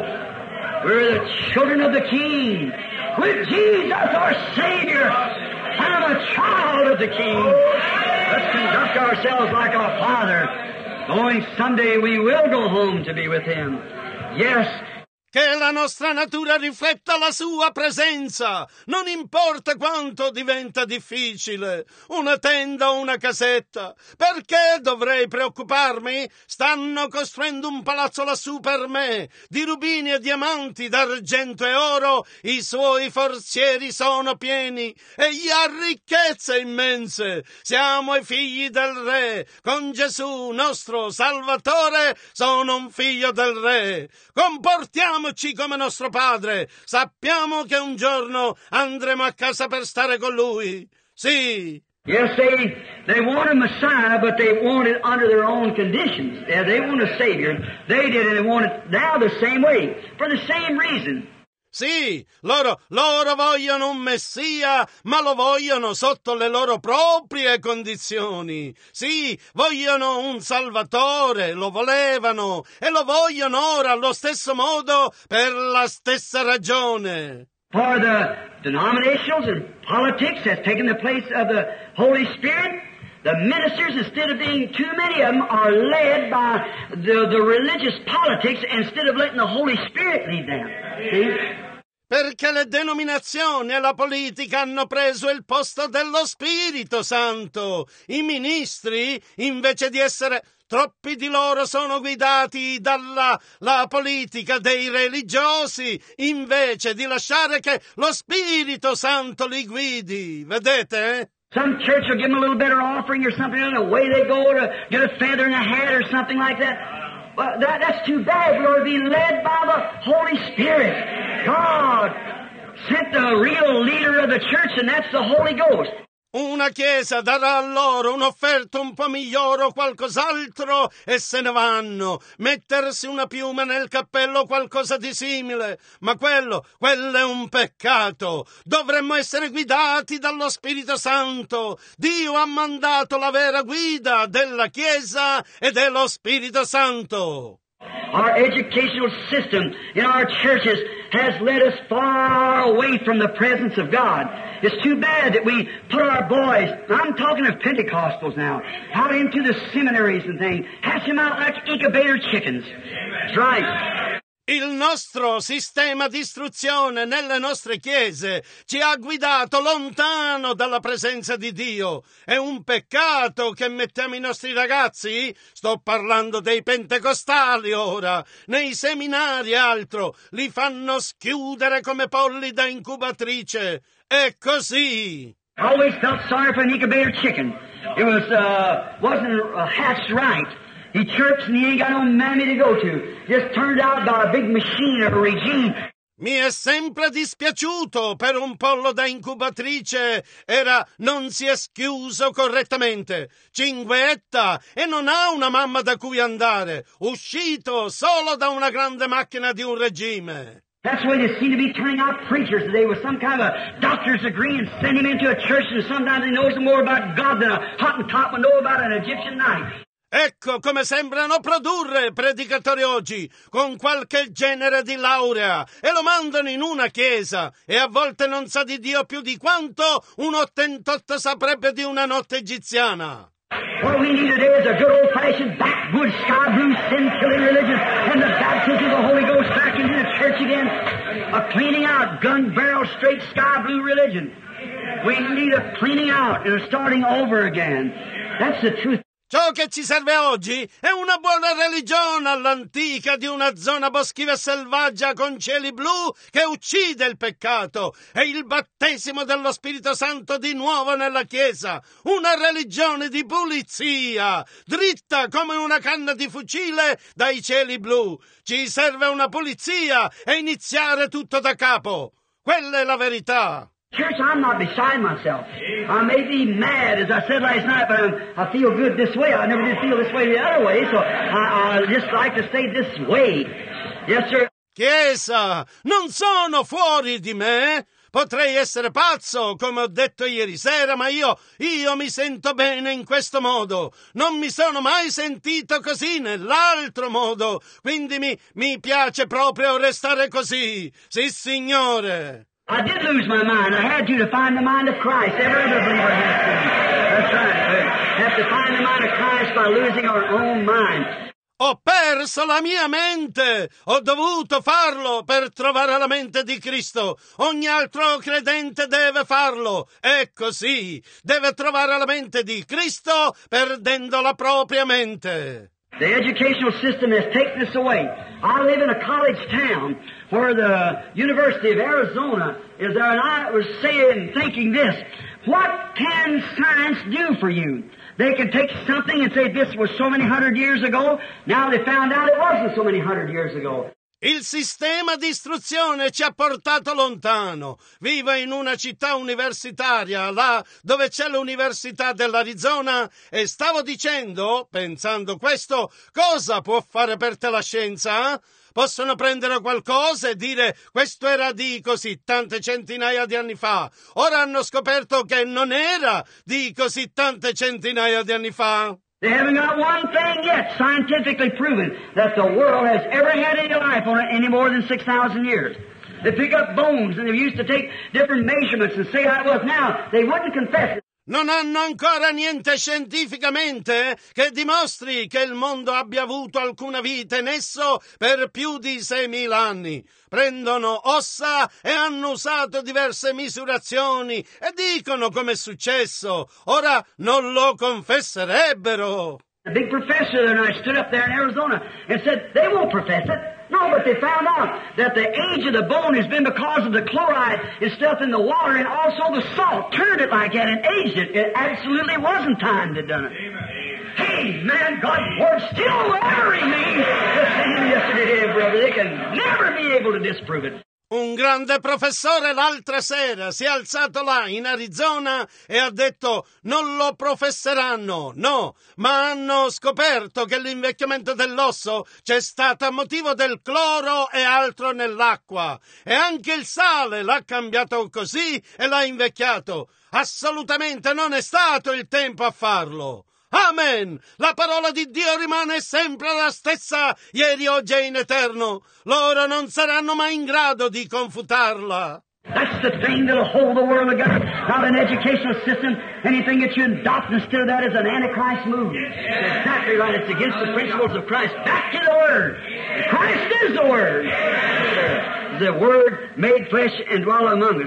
We're the children of the King. With Jesus, our Savior. I'm a child of the King. Let's conduct ourselves like our Father. Knowing someday we will go home to be with Him. Yes. Che la nostra natura rifletta la sua presenza, non importa quanto diventa difficile, una tenda o una casetta. Perché dovrei preoccuparmi? Stanno costruendo un palazzo lassù per me, di rubini e diamanti, d'argento e oro, i suoi forzieri sono pieni, egli ha ricchezze immense. Siamo i figli del Re, con Gesù, nostro Salvatore, sono un figlio del Re. Comportiamoci come nostro padre. Sappiamo che un giorno andremo a casa per stare con lui. Sì. Yes, they want a Messiah, but they want it under their own conditions. Yeah, they want a Savior. They did it and want it now the same way, for the same reason. Sì, loro vogliono un Messia, ma lo vogliono sotto le loro proprie condizioni. Sì, vogliono un Salvatore, lo volevano e lo vogliono ora allo stesso modo per la stessa ragione. For the denominationals and politics has taken the place of the Holy Spirit. The ministers, instead of being too many of them, are led by the religious politics instead of letting the Holy Spirit lead them. See? Perché le denominazioni e la politica hanno preso il posto dello Spirito Santo. I ministri, invece di essere troppi di loro, sono guidati dalla politica dei religiosi, invece di lasciare che lo Spirito Santo li guidi. Vedete? Some church will give them a little better offering or something, and away they go to get a feather in a hat or something like that. Well, that's too bad. We ought to be led by the Holy Spirit. God sent the real leader of the church, and that's the Holy Ghost. Una chiesa darà loro un'offerta un po' migliore o qualcos'altro e se ne vanno. Mettersi una piuma nel cappello o qualcosa di simile. Ma quello è un peccato. Dovremmo essere guidati dallo Spirito Santo. Dio ha mandato la vera guida della Chiesa e dello Spirito Santo. Our educational system in our churches has led us far away from the presence of God. It's too bad that we put our boys, I'm talking of Pentecostals now, out into the seminaries and things, hatch them out like incubator chickens. That's right. Il nostro sistema di istruzione nelle nostre chiese ci ha guidato lontano dalla presenza di Dio. È un peccato che mettiamo i nostri ragazzi, sto parlando dei pentecostali ora, nei seminari e altro, li fanno schiudere come polli da incubatrice. È così. I always felt sorry for an incubator chicken. It wasn't hatched right. He chirps and he ain't got no mammy to go to. Just turned out by a big machine or a regime. Mi è sempre dispiaciuto per un pollo da incubatrice. Non si è schiuso correttamente. Cinguetta e non ha una mamma da cui andare. Uscito solo da una grande macchina di un regime. That's the way they seem to be turning out preachers today with some kind of a doctor's degree and send him into a church and sometimes he knows more about God than a Hottentot would know about an Egyptian knife. Ecco come sembrano produrre predicatori oggi, con qualche genere di laurea, e lo mandano in una chiesa, e a volte non sa di Dio più di quanto un ottantotto saprebbe di una notte egiziana. What we need today is a good old-fashioned backwoods sky blue sin-killing religion and the baptism of the Holy Ghost back into the church again. A cleaning out, gun barrel straight sky blue religion. We need a cleaning out and a starting over again. That's the truth. Ciò che ci serve oggi è una buona religione all'antica di una zona boschiva e selvaggia con cieli blu che uccide il peccato e il battesimo dello Spirito Santo di nuovo nella Chiesa. Una religione di pulizia, dritta come una canna di fucile dai cieli blu. Ci serve una pulizia e iniziare tutto da capo. Quella è la verità. Church, I'm not beside myself. I may be mad, as I said last night, but I feel good this way. I never did feel this way the other way, so I just like to stay this way. Yes, sir. Chiesa, non sono fuori di me. Potrei essere pazzo, come ho detto ieri sera, ma io mi sento bene in questo modo. Non mi sono mai sentito così nell'altro modo. Quindi mi piace proprio restare così. Sì, Signore. I did lose my mind. I had to find the mind of Christ. Every other believer has to. That's right. We have to find the mind of Christ by losing our own mind. Ho perso la mia mente. Ho dovuto farlo per trovare la mente di Cristo. Ogni altro credente deve farlo. È così. Deve trovare la mente di Cristo perdendo la propria mente. The educational system has taken this away. I live in a college town where the University of Arizona is there, and I was thinking this, what can science do for you? They can take something and say this was so many hundred years ago. Now they found out it wasn't so many hundred years ago. Il sistema di istruzione ci ha portato lontano. Vivo in una città universitaria, là dove c'è l'Università dell'Arizona, e stavo dicendo, pensando questo, cosa può fare per te la scienza? Possono prendere qualcosa e dire questo era di così tante centinaia di anni fa. Ora hanno scoperto che non era di così tante centinaia di anni fa. They haven't got one thing yet scientifically proven that the world has ever had any life on it any more than 6,000 years. They pick up bones and they used to take different measurements and say how it was. Now, they wouldn't confess it. Non hanno ancora niente scientificamente che dimostri che il mondo abbia avuto alcuna vita in esso per più di 6.000 anni. Prendono ossa e hanno usato diverse misurazioni e dicono come è successo. Ora non lo confesserebbero. A big professor there, and I stood up there in Arizona and said, they won't profess it. No, but they found out that the age of the bone has been because of the chloride and stuff in the water, and also the salt turned it like that and aged it. It absolutely wasn't time that done it. Amen. Hey, man, God's word still ever remains the same yesterday, brother. They can never be able to disprove it. Un grande professore l'altra sera si è alzato là in Arizona e ha detto non lo professeranno, no, ma hanno scoperto che l'invecchiamento dell'osso c'è stato a motivo del cloro e altro nell'acqua, e anche il sale l'ha cambiato così e l'ha invecchiato. Assolutamente non è stato il tempo a farlo. Amen! La parola di Dio rimane sempre la stessa, ieri, oggi e in eterno. Loro non saranno mai in grado di confutarla. That's the thing that'll hold the world together. Not an educational system. Anything that you adopt instead of that is an antichrist move. Exactly right. It's against the principles of Christ. Back to the Word. Christ is the Word. The Word made flesh and dwelt among us.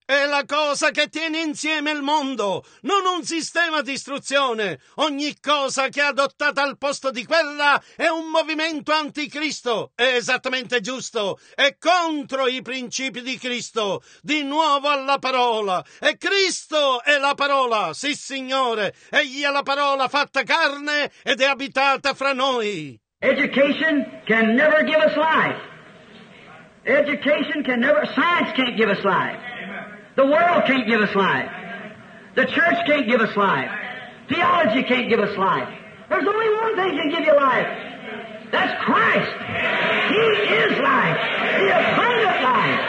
È la cosa che tiene insieme il mondo, non un sistema di istruzione. Ogni cosa che è adottata al posto di quella è un movimento anticristo. È esattamente giusto. È contro i principi di Cristo. Di nuovo alla parola. E Cristo è la parola. Sì, Signore. Egli è la parola fatta carne ed è abitata fra noi. Education can never give us life. Education can never, science can't give us life. The world can't give us life. The church can't give us life. Theology can't give us life. There's only one thing can give you life. That's Christ. He is life. The abundant life.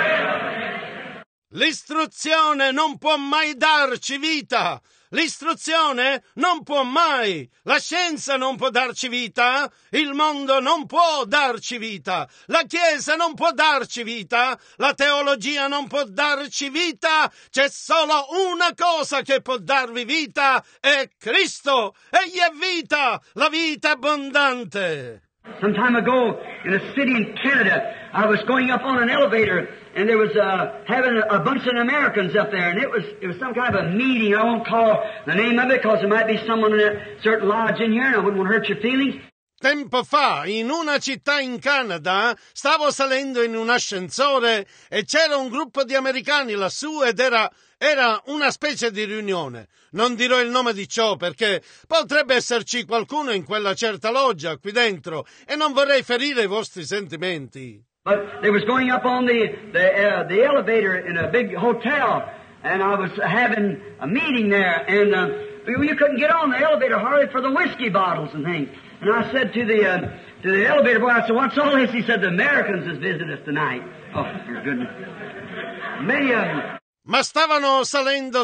L'istruzione non può mai darci vita. L'istruzione non può mai. La scienza non può darci vita. Il mondo non può darci vita. La Chiesa non può darci vita. La teologia non può darci vita. C'è solo una cosa che può darvi vita. È Cristo. Egli è vita. La vita abbondante. Some time ago, in a city in Canada, I was going up on an elevator, and there was having a bunch of Americans up there, and it was some kind of a meeting. I won't call the name of it because there might be someone in a certain lodge in here, and I wouldn't want to hurt your feelings. Tempo fa, in una città in Canada, stavo salendo in un ascensore e c'era un gruppo di americani lassù ed era una specie di riunione. Non dirò il nome di ciò perché potrebbe esserci qualcuno in quella certa loggia qui dentro e non vorrei ferire i vostri sentimenti. But they was going up on the elevator in a big hotel, and I was having a meeting there, and you couldn't get on the elevator hardly for the whiskey bottles and things. And I said to the elevator boy, I said, "What's all this?" He said, "The Americans has visited us tonight." Oh, for goodness. Many of them. Ma stavano salendo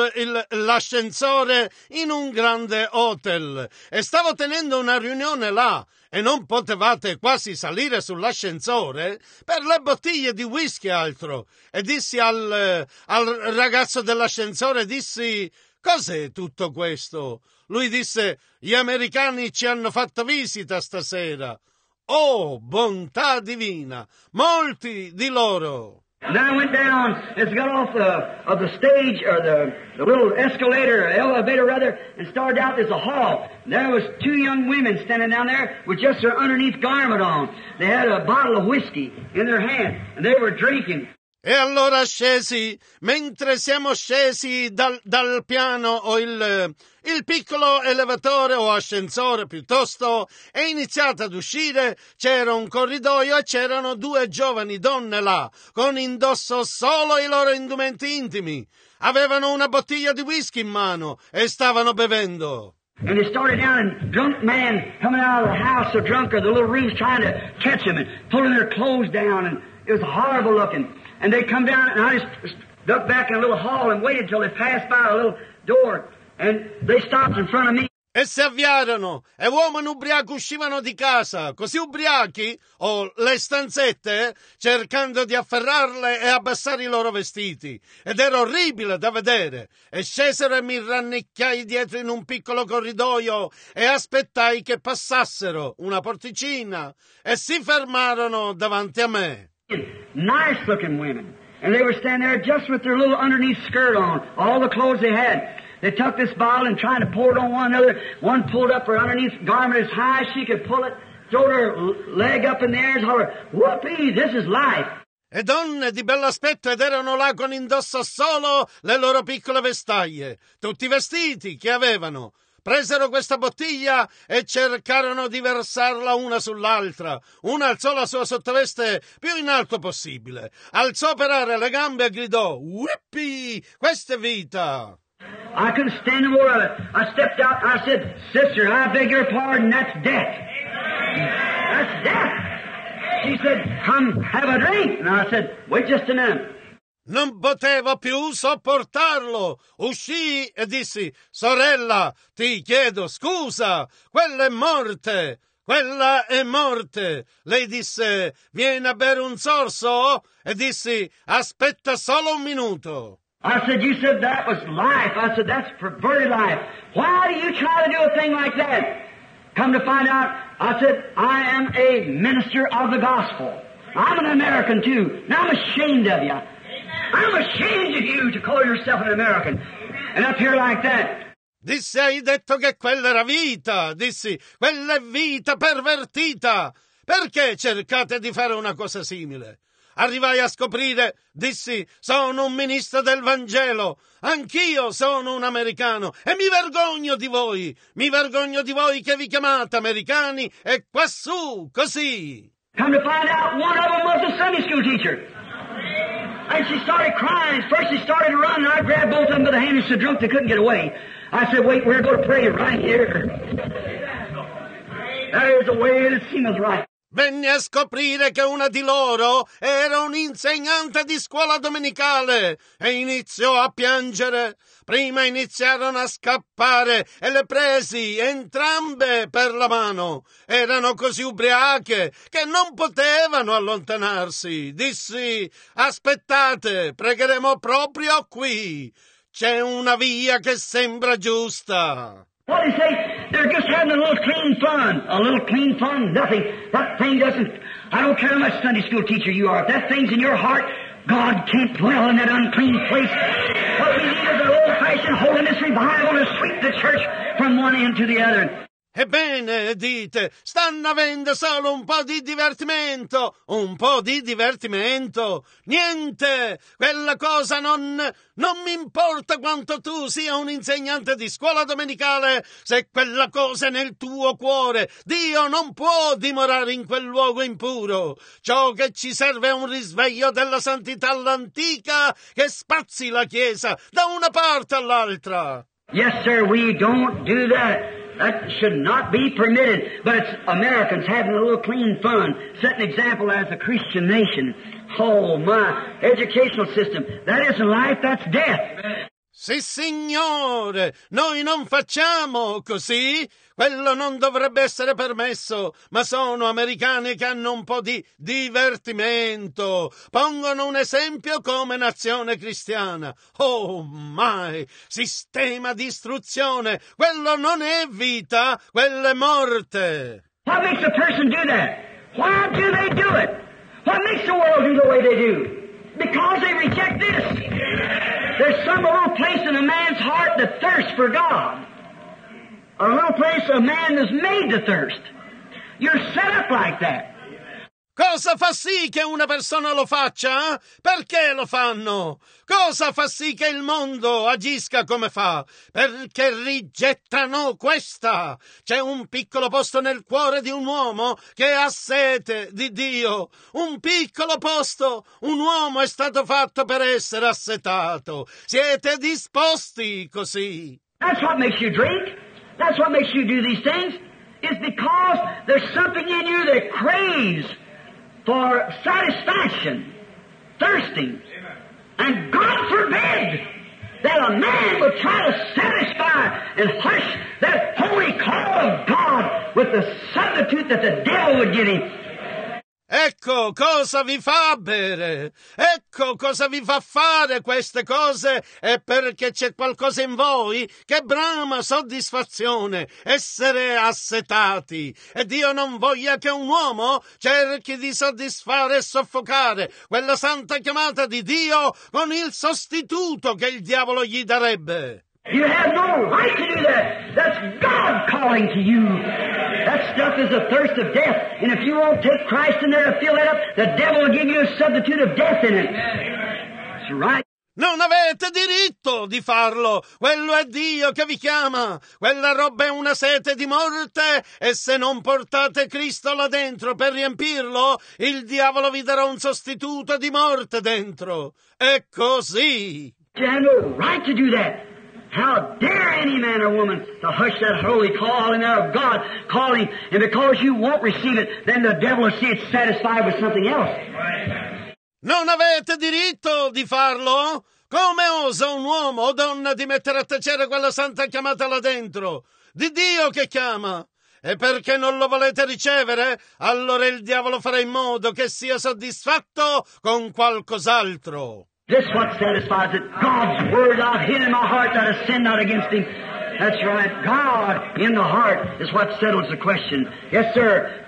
l'ascensore in un grande hotel e stavo tenendo una riunione là e non potevate quasi salire sull'ascensore per le bottiglie di whisky e altro. E dissi al ragazzo dell'ascensore, dissi, cos'è tutto questo? Lui disse, gli americani ci hanno fatto visita stasera. Oh, bontà divina! Molti di loro! And then I went down, and got off the stage, or the little escalator, or elevator rather, and started out. There's a hall. And there was two young women standing down there with just their underneath garment on. They had a bottle of whiskey in their hand, and they were drinking. E allora scesi, mentre siamo scesi dal piano o il piccolo elevatore o ascensore piuttosto, è iniziato ad uscire, c'era un corridoio e c'erano due giovani donne là, con indosso solo i loro indumenti intimi. Avevano una bottiglia di whisky in mano e stavano bevendo. And they started down, and drunk man coming out of the house so drunk, or the little rooms trying to catch them and pulling their clothes down, and it was horrible looking. And they come down, and I just ducked back in a little hall and waited till they passed by a little door, and they stopped in front of me. E si avviarono, e uomini ubriachi uscivano di casa, così ubriachi, o le stanzette, cercando di afferrarle e abbassare i loro vestiti. Ed era orribile da vedere. E scesero e mi rannicchiai dietro in un piccolo corridoio e aspettai che passassero una porticina e si fermarono davanti a me. Nice looking women. And they were standing there just with their little underneath skirt on, all the clothes they had. They took this bottle and tried to pour it on one another. One pulled up her underneath garment as high as she could pull it, throwed her leg up in the air and hollered, "Whoopee, this is life." E donne di bell'aspetto ed erano là con indosso solo le loro piccole vestaglie, tutti vestiti che avevano. Presero questa bottiglia e cercarono di versarla una sull'altra. Una alzò la sua sottoveste più in alto possibile, alzò per aria le gambe e gridò, "Whippy, questa è vita!" I couldn't stand no more of it. I stepped out. I said, "Sister, I beg your pardon. That's death. That's death." She said, "Come have a drink." And I said, "Wait just a minute." Non potevo più sopportarlo. Uscii e dissi, "Sorella, ti chiedo scusa. Quella è morte. Quella è morte." Lei disse, "Vieni a bere un sorso?" E dissi, "Aspetta solo un minuto." I said, "You said that was life." I said, "That's perverted life. Why do you try to do a thing like that?" Come to find out, I said, "I am a minister of the gospel. I'm an American too, and I'm ashamed of you. I'm ashamed of you to call yourself an American. And up here like that. Dissi, hai detto che quella era vita. Dissi, quella è vita pervertita. Perché cercate di fare una cosa simile? Arrivai a scoprire, dissi, sono un ministro del Vangelo. Anch'io sono un americano e mi vergogno di voi. Mi vergogno di voi che vi chiamate americani e quassù, così. Come to find out, one of them was a Sunday school teacher. And she started crying. First she started to run, and I grabbed both of them by the hand and so drunk they couldn't get away. I said, wait, we're going to pray right here. That is the way it seems right. Venni a scoprire che una di loro era un'insegnante di scuola domenicale e iniziò a piangere. Prima iniziarono a scappare e le presi entrambe per la mano. Erano così ubriache che non potevano allontanarsi. Dissi, aspettate, pregheremo proprio qui. C'è una via che sembra giusta. What do you say? They're just having a little clean fun. A little clean fun, nothing. That thing doesn't... I don't care how much Sunday school teacher you are. If that thing's in your heart, God can't dwell in that unclean place. What we need is an old-fashioned holiness revival to sweep the church from one end to the other. Ebbene, dite, stanno avendo solo un po' di divertimento. Un po' di divertimento. Niente! Quella cosa non mi importa quanto tu sia un insegnante di scuola domenicale, se quella cosa è nel tuo cuore. Dio non può dimorare in quel luogo impuro. Ciò che ci serve è un risveglio della santità all'antica che spazzi la Chiesa da una parte all'altra. Yes, sir, we don't do that. That should not be permitted. But it's Americans having a little clean fun, setting an example as a Christian nation. Oh, my educational system. That isn't life, that's death. Sì, signore, noi non facciamo così. Quello non dovrebbe essere permesso, ma sono americani che hanno un po' di divertimento. Pongono un esempio come nazione cristiana. Oh, mai! Sistema di istruzione. Quello non è vita, quello è morte. What makes a person do that? Why do they do it? What makes the world do the way they do? Because they reject this. There's some little place in a man's heart that thirsts for God. A little place a man is made to thirst. You're set up like that. Cosa fa sì che una persona lo faccia? Perché lo fanno? Cosa fa sì che il mondo agisca come fa? Perché rigettano questa. C'è un piccolo posto nel cuore di un uomo che ha sete di Dio. Un piccolo posto. Un uomo è stato fatto per essere assetato. Siete disposti così. That's what makes you drink. That's what makes you do these things. It's because there's something in you that craves for satisfaction, thirsting. And God forbid that a man will try to satisfy and hush that holy call of God with the substitute that the devil would give him. Ecco cosa vi fa bere, ecco cosa vi fa fare queste cose, è perché c'è qualcosa in voi che brama soddisfazione, essere assetati, e Dio non voglia che un uomo cerchi di soddisfare e soffocare quella santa chiamata di Dio con il sostituto che il diavolo gli darebbe. You have no right to do that. That's God calling to you. That stuff is the thirst of death. And if you won't take Christ in there to fill that up, the devil will give you a substitute of death in it. That's right. Non avete diritto di farlo. Quello è Dio che vi chiama. Quella roba è una sete di morte e se non portate Cristo là dentro per riempirlo, il diavolo vi darà un sostituto di morte dentro. È così. You have no right to do that. How dare any man or woman to hush that holy call in there of God calling, and because you won't receive it, then the devil will see it satisfied with something else. Non avete diritto di farlo? Come osa un uomo o donna di mettere a tacere quella santa chiamata là dentro? Di Dio che chiama! E perché non lo volete ricevere? Allora il diavolo farà in modo che sia soddisfatto con qualcos'altro. This what satisfies it. God's word I've hid in my heart that I sin not against him. That's right. God in the heart is what settles the question. Yes, sir.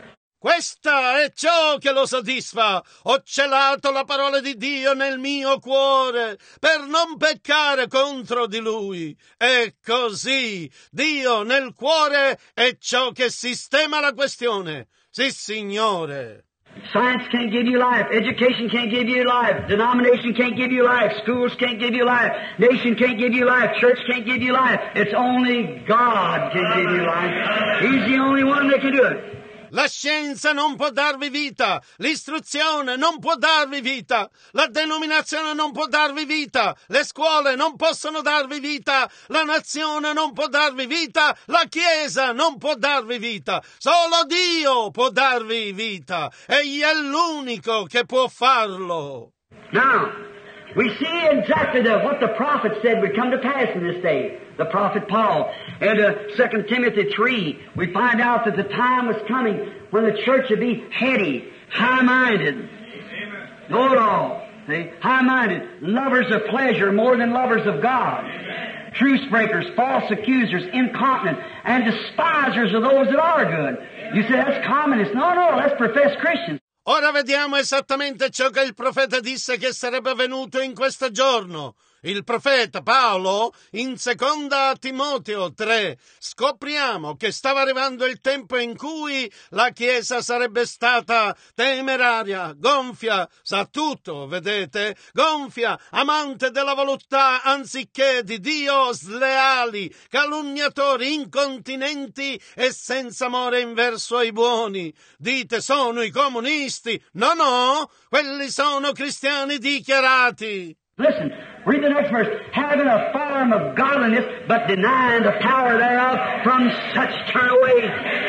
Questa è ciò che lo soddisfa. Ho celato la parola di Dio nel mio cuore per non peccare contro di Lui. E così Dio nel cuore è ciò che sistema la questione. Sì, Signore. Science can't give you life. Education can't give you life. Denomination can't give you life. Schools can't give you life. Nation can't give you life. Church can't give you life. It's only God can give you life. He's the only one that can do it. La scienza non può darvi vita, l'istruzione non può darvi vita, la denominazione non può darvi vita, le scuole non possono darvi vita, la nazione non può darvi vita, la Chiesa non può darvi vita, solo Dio può darvi vita, Egli è l'unico che può farlo. Now, we see exactly what the prophet said would come to pass in this day. The prophet Paul. And 2 Timothy 3, we find out that the time was coming when the church would be heady, high-minded, know-it-all, high-minded, lovers of pleasure more than lovers of God, truce breakers, false accusers, incontinent, and despisers of those that are good. You say that's communists. No, that's professed Christians. Ora vediamo esattamente ciò che il profeta disse che sarebbe avvenuto in questo giorno. Il profeta Paolo, in 2 Timoteo 3, scopriamo che stava arrivando il tempo in cui la Chiesa sarebbe stata temeraria, gonfia, sa tutto, vedete? Gonfia, amante della volontà anziché di Dio, sleali, calunniatori, incontinenti e senza amore inverso ai buoni. Dite, sono i comunisti. No, quelli sono cristiani dichiarati. Listen, read the next verse. Having a form of godliness, but denying the power thereof, from such turn away.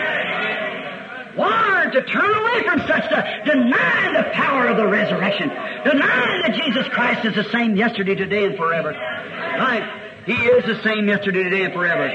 Warn to turn away from such stuff, denying the power of the resurrection, denying that Jesus Christ is the same yesterday, today, and forever. Right? He is the same yesterday, today, and forever.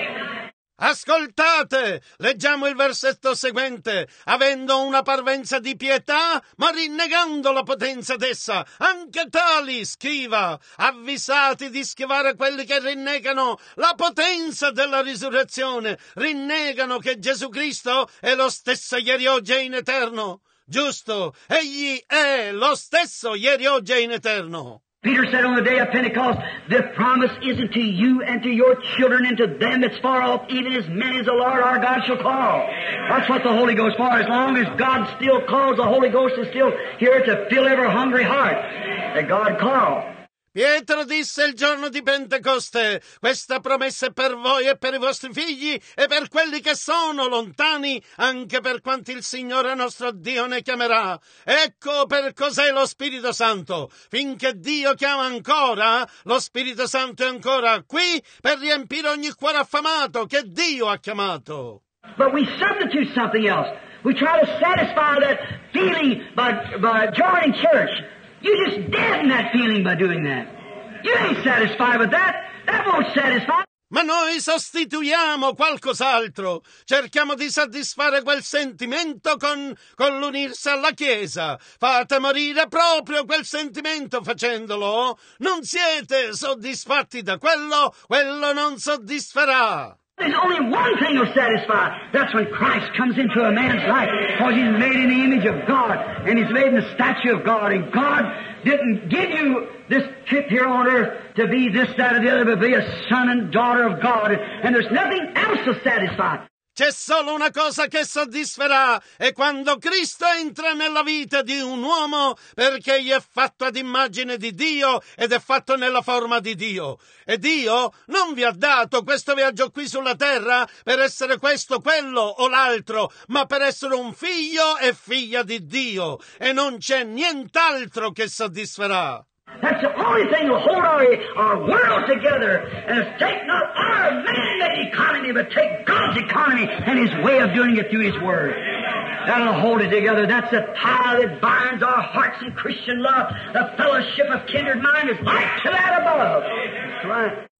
Ascoltate, leggiamo il versetto seguente, avendo una parvenza di pietà, ma rinnegando la potenza d'essa, anche tali schiva, avvisati di schivare quelli che rinnegano la potenza della risurrezione, rinnegano che Gesù Cristo è lo stesso ieri, oggi e in eterno. Giusto, Egli è lo stesso ieri, oggi e in eterno. Peter said on the day of Pentecost, the promise isn't to you and to your children and to them that's far off, even as many as the Lord our God shall call. That's what the Holy Ghost for. As long as God still calls, the Holy Ghost is still here to fill every hungry heart that God called. Pietro disse il giorno di Pentecoste, questa promessa è per voi e per i vostri figli e per quelli che sono lontani, anche per quanti il Signore nostro Dio ne chiamerà. Ecco per cos'è lo Spirito Santo. Finché Dio chiama ancora, lo Spirito Santo è ancora qui per riempire ogni cuore affamato che Dio ha chiamato. But we substitute something else. We try to satisfy that feeling by joining church. You just deaden that feeling by doing that. You ain't satisfied with that. That won't satisfy. Ma noi sostituiamo qualcos'altro. Cerchiamo di soddisfare quel sentimento con l'unirsi alla Chiesa. Fate morire proprio quel sentimento facendolo. Non siete soddisfatti da quello non soddisferà. There's only one thing will satisfy. That's when Christ comes into a man's life. Because he's made in the image of God. And he's made in the statue of God. And God didn't give you this trip here on earth to be this, that, or the other, but be a son and daughter of God. And there's nothing else to satisfy. C'è solo una cosa che soddisferà, e quando Cristo entra nella vita di un uomo, perché egli è fatto ad immagine di Dio ed è fatto nella forma di Dio. E Dio non vi ha dato questo viaggio qui sulla terra per essere questo, quello o l'altro, ma per essere un figlio e figlia di Dio. E non c'è nient'altro che soddisferà. That's the only thing will hold our world together, and it's take not our man-made economy, but take God's economy and His way of doing it through His Word. That'll hold it together. That's the tie that binds our hearts in Christian love. The fellowship of kindred mind is like to that above. That's right.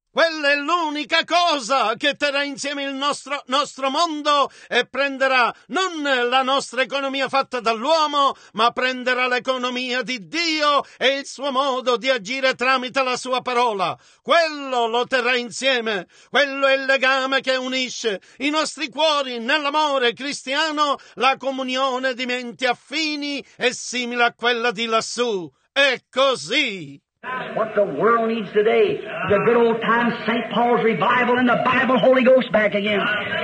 Quella è l'unica cosa che terrà insieme il nostro mondo e prenderà non la nostra economia fatta dall'uomo, ma prenderà l'economia di Dio e il suo modo di agire tramite la sua parola. Quello lo terrà insieme. Quello è il legame che unisce i nostri cuori nell'amore cristiano, la comunione di menti affini e simile a quella di lassù. È così. What the world needs today, the good old time St. Paul's revival and the Bible Holy Ghost back again.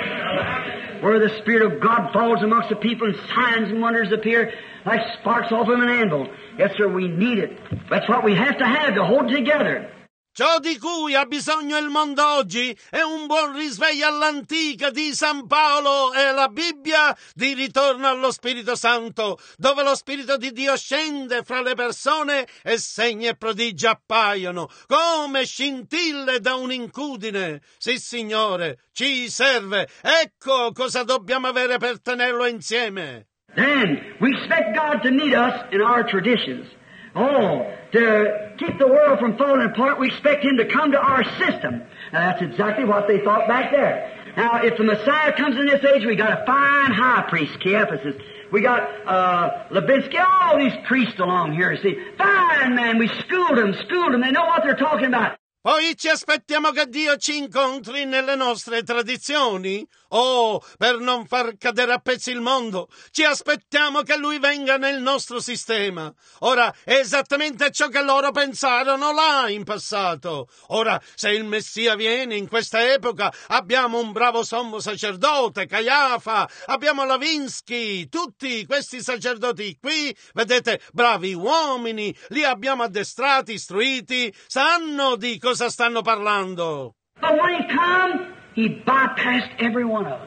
Where the Spirit of God falls amongst the people and signs and wonders appear like sparks off of an anvil. Yes, sir, we need it. That's what we have to hold together. Ciò di cui ha bisogno il mondo oggi è un buon risveglio all'antica di San Paolo e la Bibbia di ritorno allo Spirito Santo, dove lo Spirito di Dio scende fra le persone e segni e prodigi appaiono, come scintille da un'incudine. Sì, Signore, ci serve. Ecco cosa dobbiamo avere per tenerlo insieme. Then, we expect God to meet us in our traditions. Oh, to keep the world from falling apart, we expect Him to come to our system. Now, that's exactly what they thought back there. Now, if the Messiah comes in this age, we got a fine high priest, Caiaphas. We got Levinsky, all these priests along here, see. Fine, man, we schooled them. They know what they're talking about. Poi ci aspettiamo che Dio ci incontri nelle nostre tradizioni? Oh, per non far cadere a pezzi il mondo, ci aspettiamo che Lui venga nel nostro sistema. Ora, è esattamente ciò che loro pensarono là in passato. Ora, se il Messia viene in questa epoca, abbiamo un bravo sommo sacerdote, Caiafa, abbiamo Levinsky, tutti questi sacerdoti qui, vedete, bravi uomini, li abbiamo addestrati, istruiti, sanno di cosa stanno parlando. But when He come, He bypassed every one of them.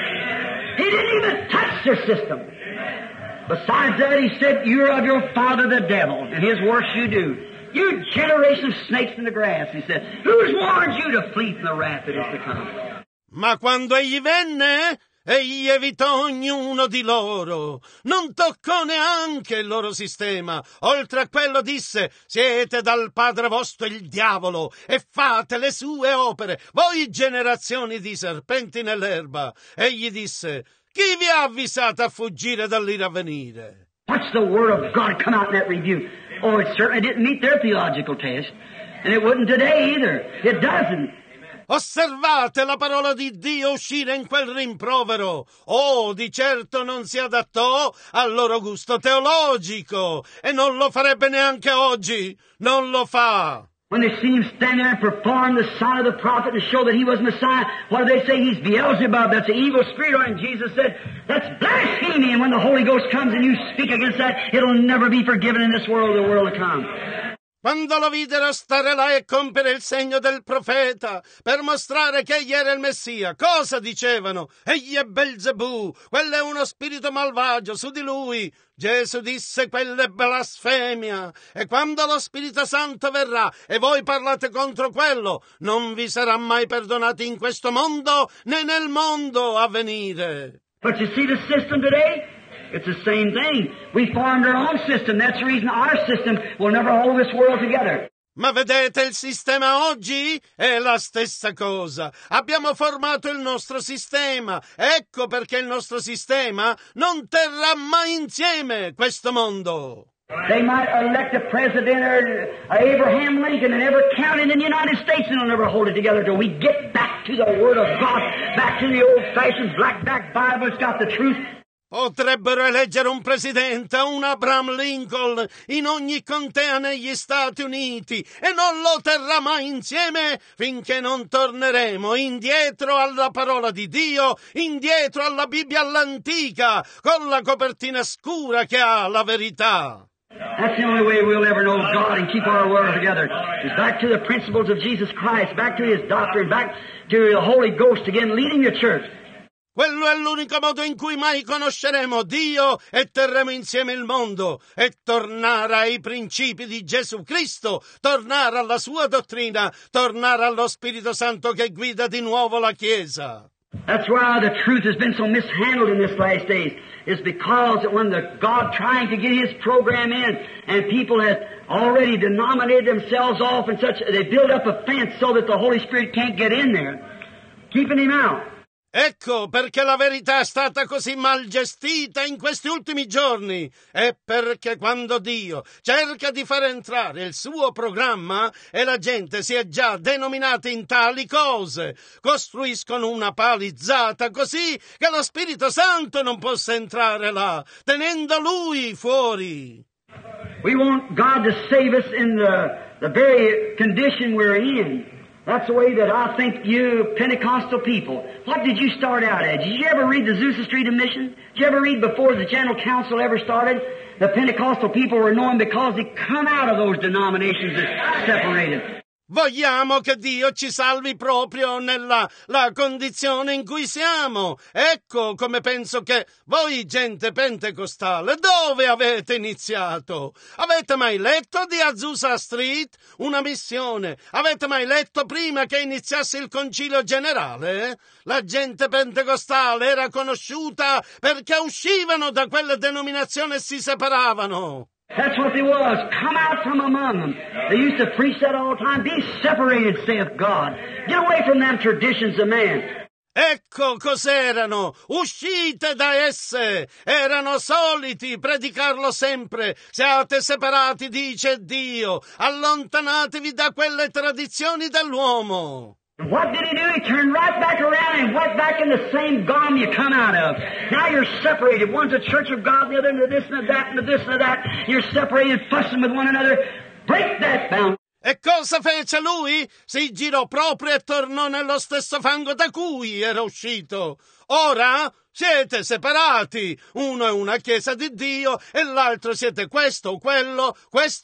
He didn't even touch their system. Besides that, He said, "You're of your father the devil, and his works you do. You generation of snakes in the grass," He said. "Who's warned you to flee from the wrath that is to come?" Ma quando Egli venne, Egli evitò ognuno di loro, non toccò neanche il loro sistema. Oltre a quello disse: siete dal padre vostro il diavolo e fate le sue opere, voi generazioni di serpenti nell'erba. Egli disse: chi vi ha avvisato a fuggire dall'ira a venire? Watch the word of God come out in that review. Oh, it certainly didn't meet their theological test, and it wouldn't today either. It doesn't. Osservate la parola di Dio uscire in quel rimprovero. Oh, di certo non si adattò al loro gusto teologico e non lo farebbe neanche oggi. Non lo fa. When they see Him stand there and perform the sign of the prophet to show that He was Messiah, what do they say? He's Beelzebub. That's an evil spirit. And Jesus said, that's blasphemy. And when the Holy Ghost comes and you speak against that, it'll never be forgiven in this world or the world to come. Quando lo videro stare là e compiere il segno del profeta per mostrare che egli era il Messia, cosa dicevano? Egli è Belzebù, quello è uno spirito malvagio su di lui. Gesù disse: quella è blasfemia. E quando lo Spirito Santo verrà e voi parlate contro quello, non vi sarà mai perdonato in questo mondo né nel mondo a venire. But you see the system today? It's the same thing. We formed our own system. That's the reason our system will never hold this world together. Ma vedete il sistema oggi? È la stessa cosa. Abbiamo formato il nostro sistema. Ecco perché il nostro sistema non terrà mai insieme questo mondo. They might elect a president or Abraham Lincoln in every county in the United States, and they'll never hold it together till we get back to the Word of God, back to the old-fashioned black-back Bible. It's got the truth. Potrebbero eleggere un presidente, un Abraham Lincoln, in ogni contea negli Stati Uniti e non lo terrà mai insieme finché non torneremo indietro alla parola di Dio, indietro alla Bibbia all'antica, con la copertina scura che ha la verità. That's the only way we'll ever know God and keep our world together. Is back to the principles of Jesus Christ, back to His doctrine, back to the Holy Ghost again, leading the church. Quello è l'unico modo in cui mai conosceremo Dio e terremo insieme il mondo, e tornare ai principi di Gesù Cristo, tornare alla sua dottrina, tornare allo Spirito Santo che guida di nuovo la Chiesa. That's why the truth has been so mishandled in this last days. Is because that when the God trying to get His program in, and people have already denominated themselves off and such, they build up a fence so that the Holy Spirit can't get in there, keeping Him out. Ecco perché la verità è stata così mal gestita in questi ultimi giorni, è perché quando Dio cerca di far entrare il suo programma e la gente si è già denominata in tali cose, costruiscono una palizzata così che lo Spirito Santo non possa entrare là, tenendo Lui fuori. We want God to save us in the very condition we're in. That's the way that I think you Pentecostal people. What did you start out at? Did you ever read the Azusa Street of Mission? Did you ever read before the General Council ever started? The Pentecostal people were known because they come out of those denominations that separated. Vogliamo che Dio ci salvi proprio nella la condizione in cui siamo. Ecco come penso che voi, gente pentecostale, dove avete iniziato? Avete mai letto di Azusa Street? Una missione. Avete mai letto prima che iniziasse il concilio generale? La gente pentecostale era conosciuta perché uscivano da quelle denominazioni e si separavano. That's what they was. Come out from among them. They used to preach that all the time. Be separated, saith God. Get away from them traditions of man. Ecco cos'erano, uscite da esse, erano soliti predicarlo sempre, siate separati, dice Dio, allontanatevi da quelle tradizioni dell'uomo. What did He do? He turned right back around and went back in the same gom you come out of. Now you're separated. One's a church of God, the other into this and that, into this and that. You're separated, fussing with one another. Break that boundary. E cosa fece lui? Si girò proprio e tornò nello stesso fango da cui era uscito. Ora siete separati. Uno è una chiesa di Dio e l'altro siete questo, quello.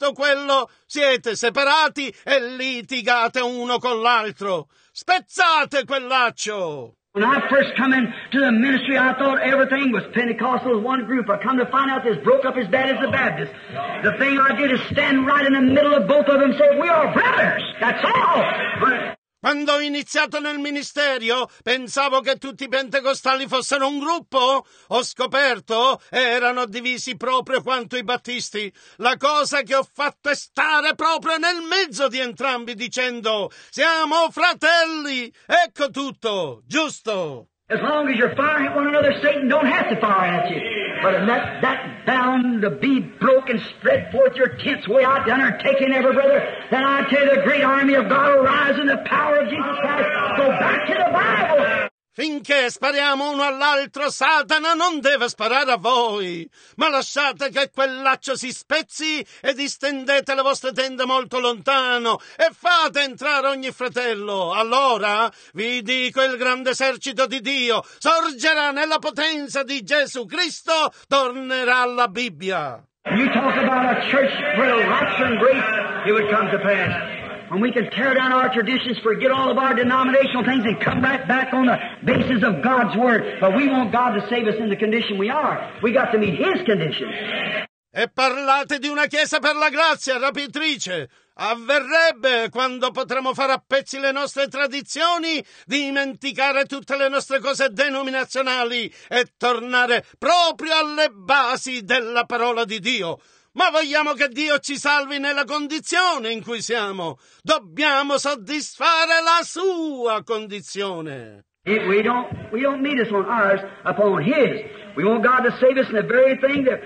Siete separati e litigate uno con l'altro. Spezzate quel laccio. When I first come into the ministry, I thought everything was Pentecostal as one group. I come to find out this broke up as bad as the Baptists. The thing I did is stand right in the middle of both of them and say, we are brothers. That's all. Quando ho iniziato nel ministero, pensavo che tutti i pentecostali fossero un gruppo. Ho scoperto, erano divisi proprio quanto i battisti. La cosa che ho fatto è stare proprio nel mezzo di entrambi, dicendo, siamo fratelli. Ecco tutto, giusto? As long as you're firing at one another, Satan don't have to fire at you. But let that bound to be broke and spread forth your tents way out down there and take in every brother, then I tell you the great army of God will rise in the power of Jesus Christ. Go back to the Bible. Finché spariamo uno all'altro, Satana non deve sparare a voi, ma lasciate che quel laccio si spezzi e distendete le vostre tende molto lontano e fate entrare ogni fratello. Allora, vi dico, il grande esercito di Dio sorgerà nella potenza di Gesù Cristo, tornerà alla Bibbia. You talk about a church where rapture and grace, it would come to pass. When we can tear down our traditions, forget all of our denominational things, and come right back on the basis of God's Word. But we want God to save us in the condition we are. We got to meet His condition. E parlate di una Chiesa per la grazia rapitrice. Avverrebbe quando potremo fare a pezzi le nostre tradizioni, dimenticare tutte le nostre cose denominazionali e tornare proprio alle basi della parola di Dio. Ma vogliamo che Dio ci salvi nella condizione in cui siamo. Dobbiamo soddisfare la sua condizione. We don't meet us on ours, upon His. We want God to save us in the very thing that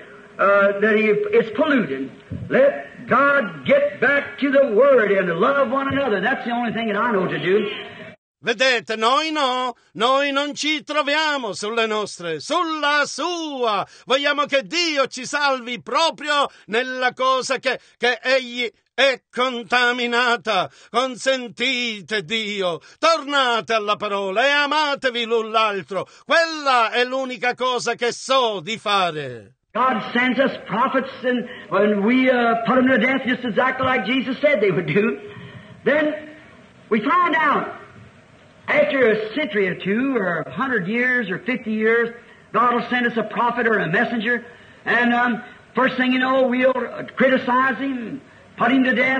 is polluted. Let God get back to the Word and to love one another. That's the only thing that I know to do. Vedete, noi non ci troviamo sulle nostre, sulla sua. Vogliamo che Dio ci salvi proprio nella cosa che Egli è contaminata. Consentite Dio, tornate alla parola e amatevi l'un l'altro. Quella è l'unica cosa che so di fare. God sends us prophets, and when we put them to death just exactly like Jesus said they would do, then we find out after a century or two, or 100 years, or 50 years, God will send us a prophet or a messenger, and first thing you know, we'll criticize him, put him to death.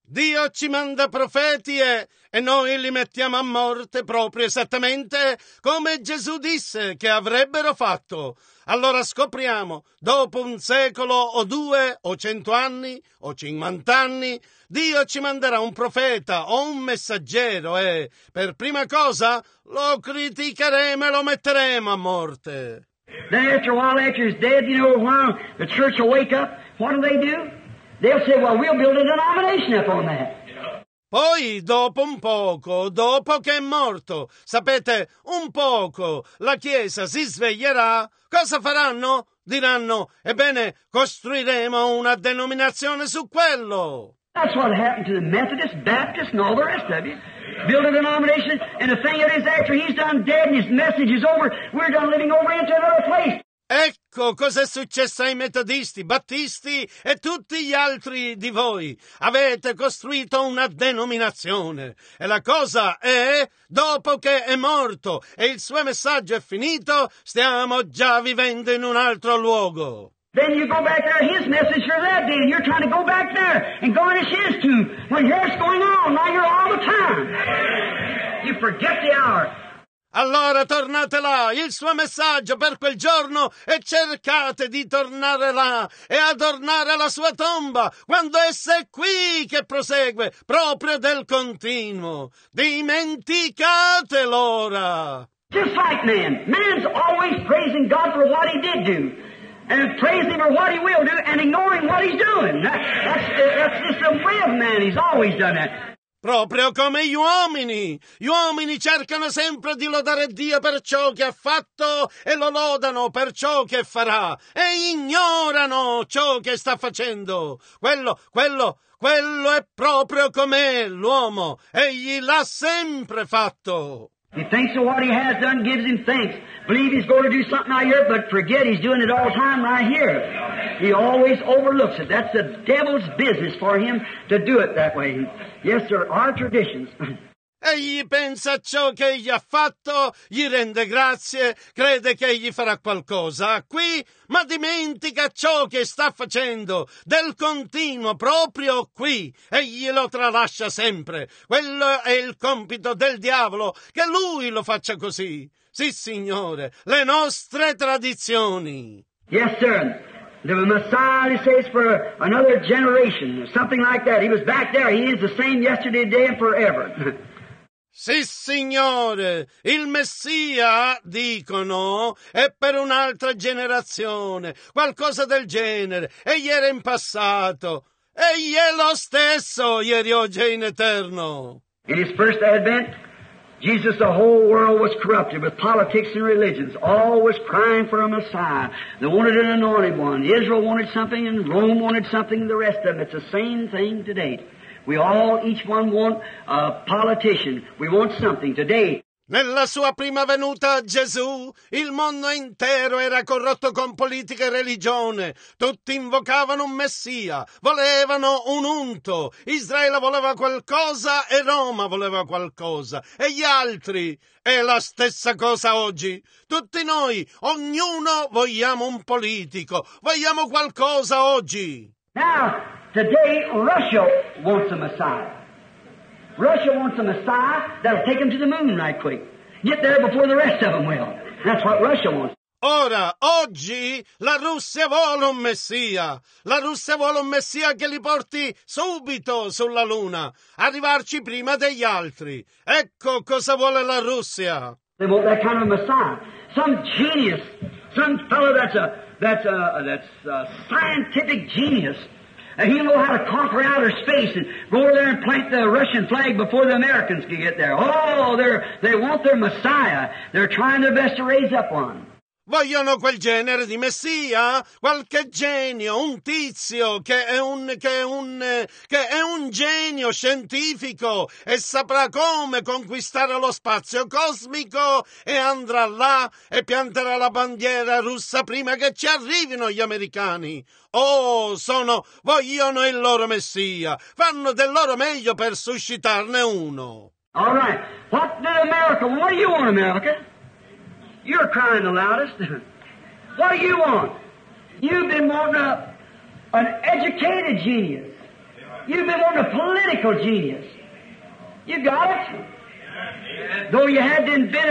Dio ci manda profeti e noi li mettiamo a morte proprio esattamente come Gesù disse che avrebbero fatto. Allora scopriamo, dopo un secolo o 2 o 100 anni o 50 anni, Dio ci manderà un profeta o un messaggero e, per prima cosa, lo criticheremo e lo metteremo a morte. Then after a while, after he's dead, while the church will wake up, what do? They'll say, well, we'll build a denomination upon that. Poi, dopo un poco, dopo che è morto, sapete, un poco, la Chiesa si sveglierà, cosa faranno? Diranno, ebbene, costruiremo una denominazione su quello. That's what happened to the Methodists, Baptists, and all the rest of you. Build a denomination, and the thing it is, after he's done dead and his message is over, we're done living over into another place. Ecco cosa è successo ai metodisti, battisti e tutti gli altri di voi. Avete costruito una denominazione e la cosa è, dopo che è morto e il suo messaggio è finito, stiamo già vivendo in un altro luogo. Then you go back there, his message for that day, and you're trying to go back there and garnish his too. When here's going on, now you're all the time. You forget the hour. Allora tornate là, il suo messaggio per quel giorno, e cercate di tornare là e adornare la sua tomba, quando essa è qui che prosegue, proprio del continuo. Dimenticate l'ora! Just like man. Man's always praising God for what he did do, and praising him for what he will do, and ignoring what he's doing. That's just the way of man. He's always done that. Proprio come gli uomini. Gli uomini cercano sempre di lodare Dio per ciò che ha fatto e lo lodano per ciò che farà e ignorano ciò che sta facendo. Quello è proprio com'è l'uomo. Egli l'ha sempre fatto. He thinks of what he has done, gives him thanks. Believe he's going to do something out here, but forget he's doing it all the time right here. He always overlooks it. That's the devil's business for him to do it that way. Yes, sir, our traditions. Egli pensa a ciò che egli ha fatto, gli rende grazie, crede che egli farà qualcosa qui, ma dimentica ciò che sta facendo, del continuo, proprio qui. Egli lo tralascia sempre. Quello è il compito del diavolo, che lui lo faccia così. Sì, Signore, le nostre tradizioni. Yes, sir. The Messiah, he says, for another generation, something like that. He was back there. He is the same yesterday, today, and forever. Sì, Signore, il Messia, dicono, è per un'altra generazione, qualcosa del genere. Egli era in passato. Egli è lo stesso, ieri, oggi e in eterno. In his first advent, Jesus, the whole world was corrupted with politics and religions. All was crying for a Messiah. They wanted an anointed one. Israel wanted something, and Rome wanted something, and the rest of them. It's the same thing today. We all, each one want a politician. We want something today. Nella sua prima venuta Gesù, il mondo intero era corrotto con politica e religione. Tutti invocavano un Messia, volevano un unto. Israele voleva qualcosa e Roma voleva qualcosa. E gli altri? È la stessa cosa oggi. Tutti noi, ognuno vogliamo un politico, vogliamo qualcosa oggi. Now, today, Russia wants a Messiah. Russia wants a Messiah that'll take them to the moon right quick. Get there before the rest of them will. That's what Russia wants. Ora, oggi, la Russia vuole un Messia. La Russia vuole un Messia che li porti subito sulla Luna, arrivarci prima degli altri. Ecco cosa vuole la Russia. They want that kind of Messiah. Some genius, some fellow that's a scientific genius. And he'll know how to conquer outer space and go over there and plant the Russian flag before the Americans can get there. Oh, they want their Messiah. They're trying their best to raise up one. Vogliono quel genere di Messia, qualche genio, un tizio che è un genio scientifico e saprà come conquistare lo spazio cosmico e andrà là e pianterà la bandiera russa prima che ci arrivino gli americani. Oh, vogliono il loro Messia, fanno del loro meglio per suscitarne uno. All right. What do you want, America? You're crying the loudest. What do you want? You've been wanting an educated genius. You've been wanting a political genius. You got it. Though you had to invent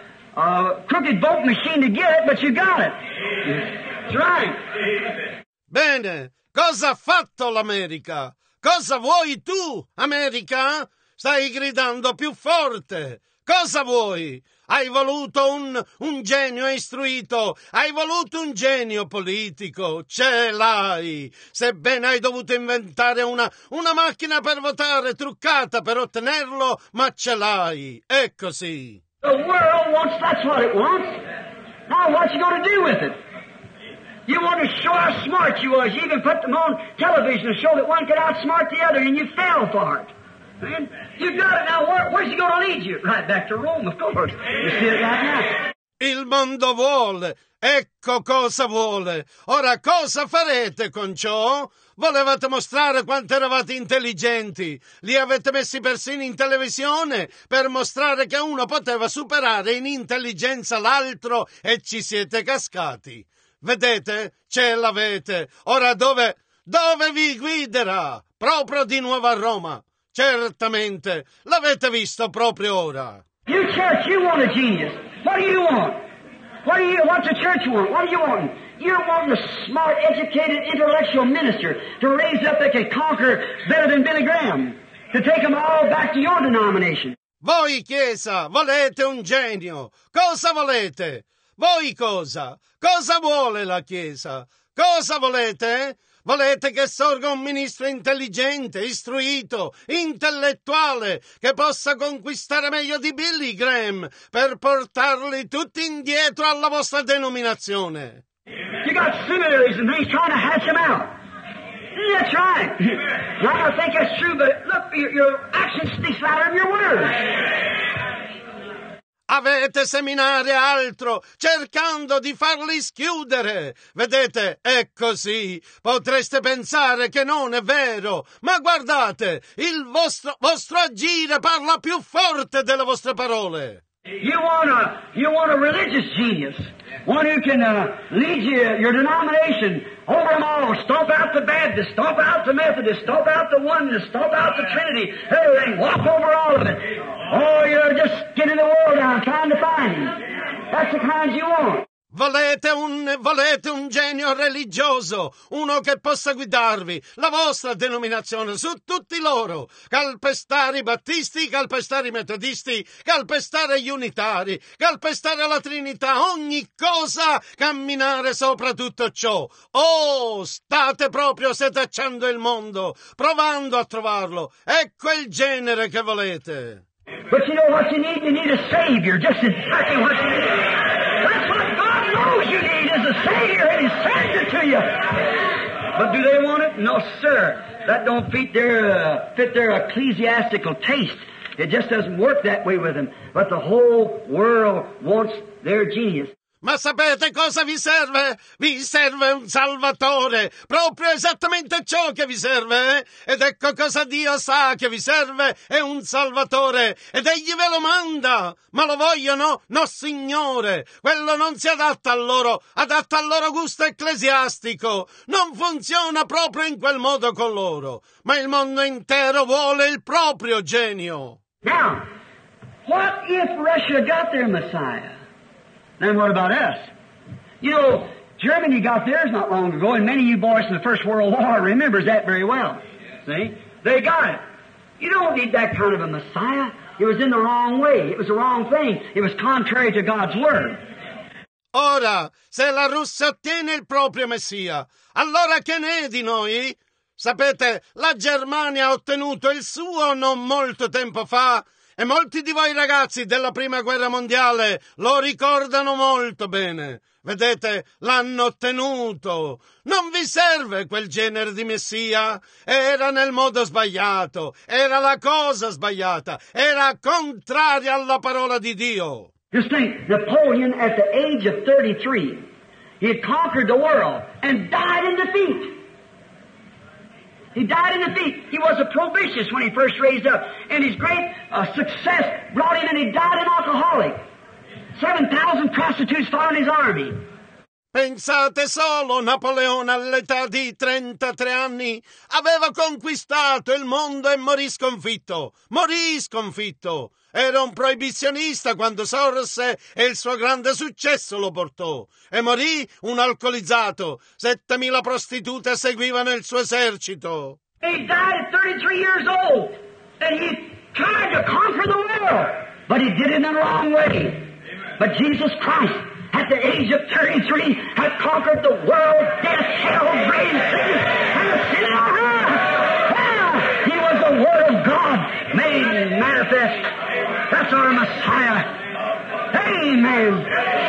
a crooked vote machine to get it, but you got it. That's right. Bene, cosa ha fatto l'America? Cosa vuoi tu, America? Stai gridando più forte. Cosa vuoi? Hai voluto un genio istruito, hai voluto un genio politico, ce l'hai. Sebbene hai dovuto inventare una macchina per votare truccata per ottenerlo, ma ce l'hai. È così. The world wants, that's what it wants. Now what you going to do with it? You want to show how smart you was. You even put them on television to show that one could outsmart the other, and you fell for it. Man, you got it now. Where's he going to lead you? Right back to Rome, of course. You see it right now. Il mondo vuole. Ecco cosa vuole. Ora cosa farete con ciò? Volevate mostrare quanto eravate intelligenti. Li avete messi persino in televisione per mostrare che uno poteva superare in intelligenza l'altro e ci siete cascati. Vedete? Ce l'avete. Ora dove vi guiderà? Proprio di nuovo a Roma. Certamente, l'avete visto proprio ora. You church, you want a genius. What do you want? What's the church want? What do you want? You're wanting a smart, educated, intellectual minister to raise up that can conquer better than Billy Graham, to take them all back to your denomination. Voi, Chiesa, volete un genio. Cosa volete? Voi cosa? Cosa vuole la Chiesa? Cosa volete? Volete che sorga un ministro intelligente, istruito, intellettuale, che possa conquistare meglio di Billy Graham per portarli tutti indietro alla vostra denominazione. You got seminaries and things trying to hatch them out. That's right. Now, I think that's true, but look, your actions speak louder than your words. Avete seminare altro, cercando di farli schiudere. Vedete, è così. Potreste pensare che non è vero, ma guardate, il vostro agire parla più forte delle vostre parole. You want a religious genius, one who can lead your denomination over them all, stomp out the Baptist, stomp out the Methodist, stomp out the Oneness, stomp out the Trinity, everything, walk over all of it. Oh, you're just getting the world down trying to find him. That's the kind you want. Volete un genio religioso, uno che possa guidarvi, la vostra denominazione, su tutti loro, calpestare i battisti, calpestare i metodisti, calpestare gli unitari, calpestare la Trinità, ogni cosa, camminare sopra tutto ciò. Oh, state proprio setacciando il mondo, provando a trovarlo. Ecco il genere che volete. But you know what you need? You need a Savior, just exactly what you need. That's what God knows you need is a Savior, and He sends it to you. But do they want it? No, sir. That don't fit their ecclesiastical taste. It just doesn't work that way with them. But the whole world wants their genius. Ma sapete cosa vi serve? Vi serve un Salvatore, proprio esattamente ciò che vi serve, Ed ecco cosa Dio sa che vi serve, è un Salvatore, ed Egli ve lo manda. Ma lo vogliono? No, Signore, quello non si adatta al loro gusto ecclesiastico, non funziona proprio in quel modo con loro, ma il mondo intero vuole il proprio genio. Now, what if Russia got their Messiah? Then what about us? You know, Germany got theirs not long ago, and many of you boys from the First World War remembers that very well. See? They got it. You don't need that kind of a Messiah. It was in the wrong way. It was the wrong thing. It was contrary to God's Word. Ora, se la Russia ottiene il proprio Messia, allora che ne è di noi? Sapete, la Germania ha ottenuto il suo non molto tempo fa, e molti di voi ragazzi della Prima Guerra Mondiale lo ricordano molto bene. Vedete, l'hanno ottenuto. Non vi serve quel genere di Messia. Era nel modo sbagliato, era la cosa sbagliata, era contraria alla parola di Dio. Just think, Napoleon at the age of 33, he had conquered the world and died in defeat. He died in defeat. He was a probitious when he first raised up. And his great success brought him, and he died an alcoholic. 7,000 prostitutes followed his army. Pensate solo, Napoleone all'età di 33 anni aveva conquistato il mondo e morì sconfitto. Era un proibizionista quando sorse e il suo grande successo lo portò. E morì un alcolizzato. 7.000 prostitute seguivano il suo esercito. He died at 33 years old, and he tried to conquer the world, but he did it in the wrong way. But Jesus Christ, at the age of 33, had conquered the world, death, hell, grave, sin, and the sin in our heart. He was the Word of God made manifest. That's our Messiah. Amen.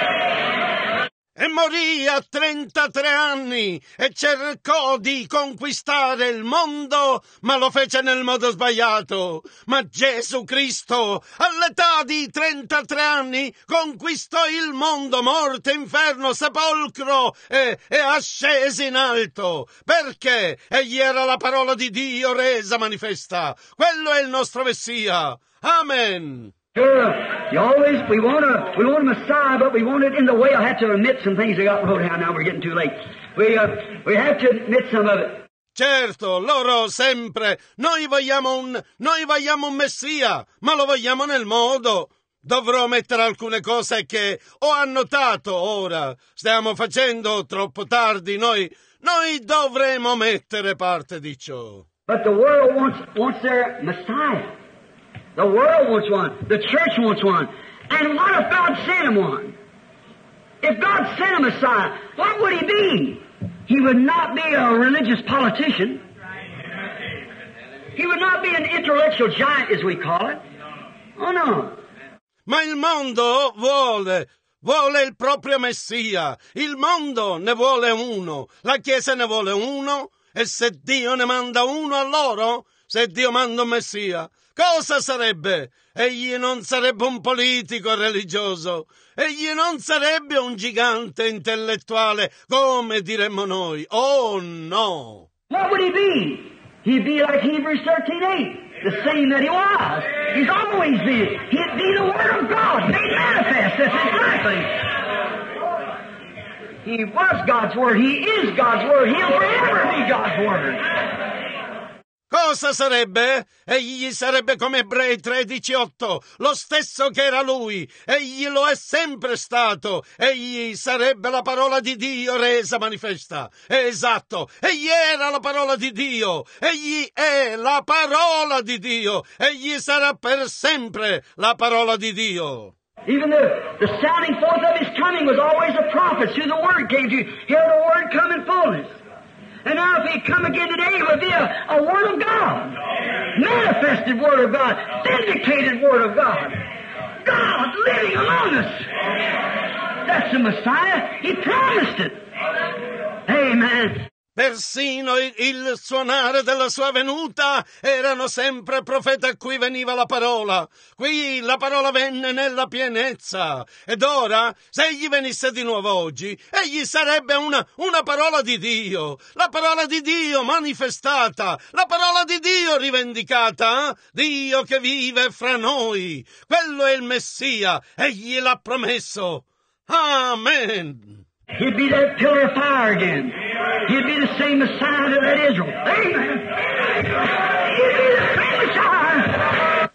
E morì a 33 anni e cercò di conquistare il mondo, ma lo fece nel modo sbagliato. Ma Gesù Cristo, all'età di 33 anni, conquistò il mondo, morte, inferno, sepolcro e ascese in alto. Perché? Egli era la parola di Dio resa manifesta. Quello è il nostro Messia. Amen. Sure, we want a Messiah, but we want it in the way. I have to admit some things I got wrote down now. We're getting too late. We have to admit some of it. Certo, loro sempre, noi vogliamo un Messia, ma lo vogliamo nel modo. Dovrò mettere alcune cose che ho annotato ora. Stiamo facendo troppo tardi, noi dovremo mettere parte di ciò. But the world wants their Messiah. The world wants one. The church wants one. And what if God sent him one? If God sent a Messiah, what would he be? He would not be a religious politician. He would not be an intellectual giant, as we call it. Oh, no. Ma il mondo vuole il proprio Messia. Il mondo ne vuole uno. La Chiesa ne vuole uno. E se Dio ne manda uno a loro, se Dio manda un Messia, cosa sarebbe? Egli non sarebbe un politico religioso. Egli non sarebbe un gigante intellettuale, come diremmo noi. Oh, no! What would he be? He'd be like Hebrews 13:8, the same that he was. He's always been. He'd be the Word of God, made manifest. That's exactly. He was God's Word. He is God's Word. He'll forever be God's Word. Cosa sarebbe? Egli sarebbe come Ebrei 13:8, lo stesso che era lui. Egli lo è sempre stato. Egli sarebbe la parola di Dio resa manifesta. Esatto, egli era la parola di Dio. Egli è la parola di Dio. Egli sarà per sempre la parola di Dio. Even the sounding forth of his coming was always a prophet. Who the Word came to. Here the Word come in fullness. And now if he'd come again today, it would be a Word of God. Manifested Word of God. Vindicated Word of God. God living among us. That's the Messiah. He promised it. Amen. Persino il suonare della sua venuta erano sempre profeti a cui veniva la parola. Qui la parola venne nella pienezza. Ed ora, se egli venisse di nuovo oggi, egli sarebbe una parola di Dio. La parola di Dio manifestata. La parola di Dio rivendicata. Dio che vive fra noi. Quello è il Messia. Egli l'ha promesso. Amen. He'd be that pillar of fire again. He'd be the same Messiah that led Israel. Amen. He'd be the same Messiah.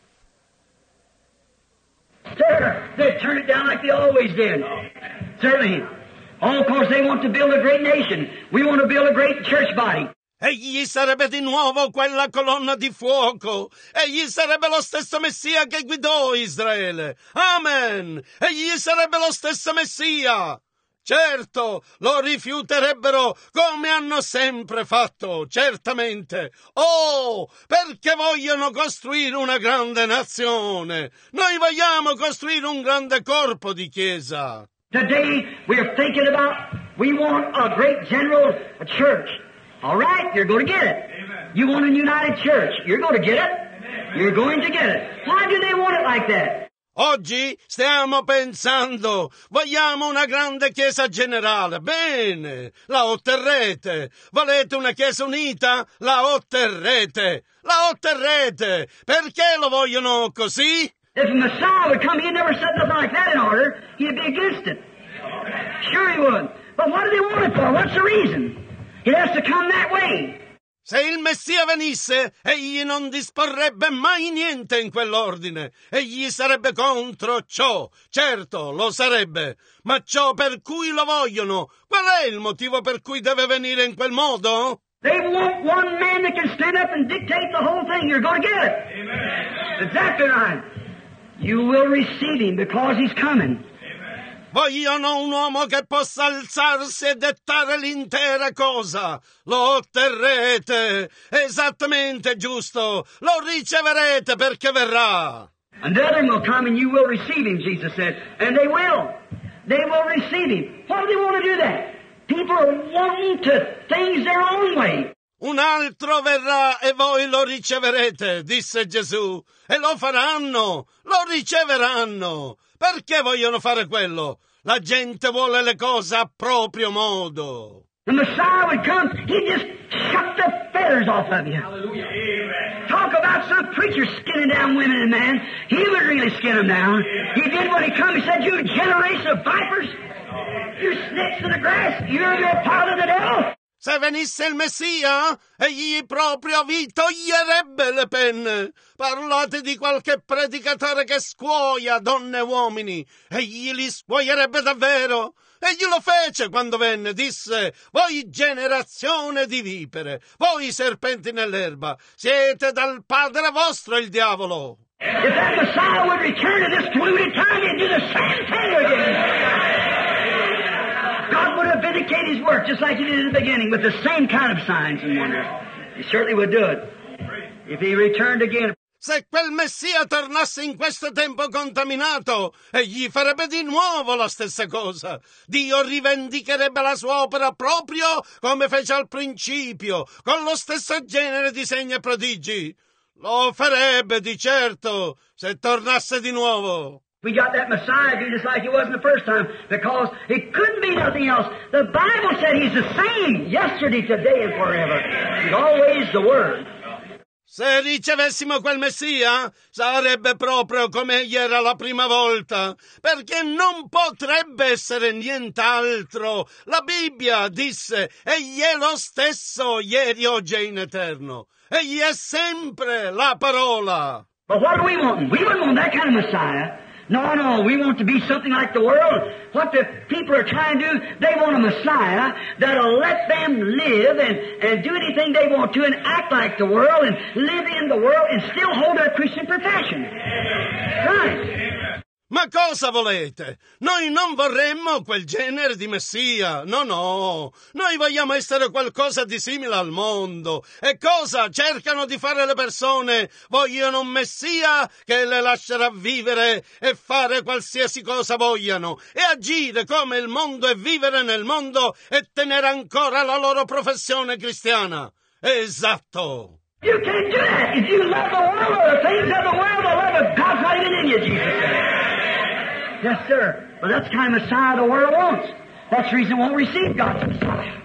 Sir, they turned it down like they always did. Certainly. All because they want to build a great nation. We want to build a great church body. Egli sarebbe di nuovo quella colonna di fuoco. Egli sarebbe lo stesso Messia che guidò Israele. Amen. Egli sarebbe lo stesso Messia. Certo, lo rifiuterebbero come hanno sempre fatto, certamente. Oh, perché vogliono costruire una grande nazione. Noi vogliamo costruire un grande corpo di chiesa. Today we're thinking about, we want a great general church. All right, you're going to get it. Amen. You want a united church. You're going to get it. Amen. You're going to get it. Why do they want it like that? Oggi stiamo pensando, vogliamo una grande chiesa generale. Bene, la otterrete. Volete una chiesa unita? La otterrete. La otterrete. Perché lo vogliono così? If the Messiah would come, he'd never set nothing like that in order. He'd be against it. Sure He would. But what do they want it for? What's the reason? It has to come that way. Se il Messia venisse, egli non disporrebbe mai niente in quell'ordine. Egli sarebbe contro ciò. Certo, lo sarebbe. Ma ciò per cui lo vogliono, qual è il motivo per cui deve venire in quel modo? They want one man that can stand up and dictate the whole thing. You're going to get it. Amen. Exactly right. You will receive Him because He's coming. Vogliono un uomo che possa alzarsi e dettare l'intera cosa. Lo otterrete. Esattamente giusto. Lo riceverete perché verrà. Another will come and you will receive Him, Jesus said. And they will. They will receive Him. Why do they want to do that? People are wanting to things their own way. Un altro verrà e voi lo riceverete, disse Gesù. E lo faranno. Lo riceveranno. Perché vogliono fare quello? La gente vuole le cose a proprio modo. The Messiah would come, He'd just shut the feathers off of you. Hallelujah. Talk about some preacher skinning down women and men. He would really skin them down. He did when He come. He said, you generation of vipers, you snakes in the grass, you're part of the devil. Se venisse il Messia, egli proprio vi toglierebbe le penne. Parlate di qualche predicatore che scuoia donne e uomini. Egli li scuoierebbe davvero. Egli lo fece quando venne, disse, voi generazione di vipere, voi serpenti nell'erba, siete dal padre vostro il diavolo. If that Messiah would return at this polluted time, he'd do the same thing again. God would have vindicated His work just like He did in the beginning with the same kind of signs and wonders. He certainly would do it. If He returned again. Se quel Messia tornasse in questo tempo contaminato, egli farebbe di nuovo la stessa cosa. Dio rivendicherebbe la sua opera proprio come fece al principio, con lo stesso genere di segni e prodigi. Lo farebbe di certo se tornasse di nuvo. We got that Messiah do just like He was the first time because it couldn't be nothing else. The Bible said He's the same yesterday, today, and forever. He's always the Word. Se ricevessimo quel Messia, sarebbe proprio come egli era la prima volta, perché non potrebbe essere nient'altro. La Bibbia disse, egli è lo stesso ieri, oggi e in eterno. Egli è sempre la parola. But what do we want? We wouldn't want that kind of Messiah. No, we want to be something like the world. What the people are trying to do, they want a Messiah that'll let them live and do anything they want to and act like the world and live in the world and still hold their Christian profession. Right. Ma cosa volete? Noi non vorremmo quel genere di Messia. No. Noi vogliamo essere qualcosa di simile al mondo. E cosa cercano di fare le persone? Vogliono un Messia che le lascerà vivere e fare qualsiasi cosa vogliano e agire come il mondo e vivere nel mondo e tenere ancora la loro professione cristiana. Esatto. You can't do that. If you love the world or the things of the world, the love of God's not even in you, Jesus said. Yes, sir. But that's the kind of Messiah the world wants. That's the reason it won't receive God's Messiah.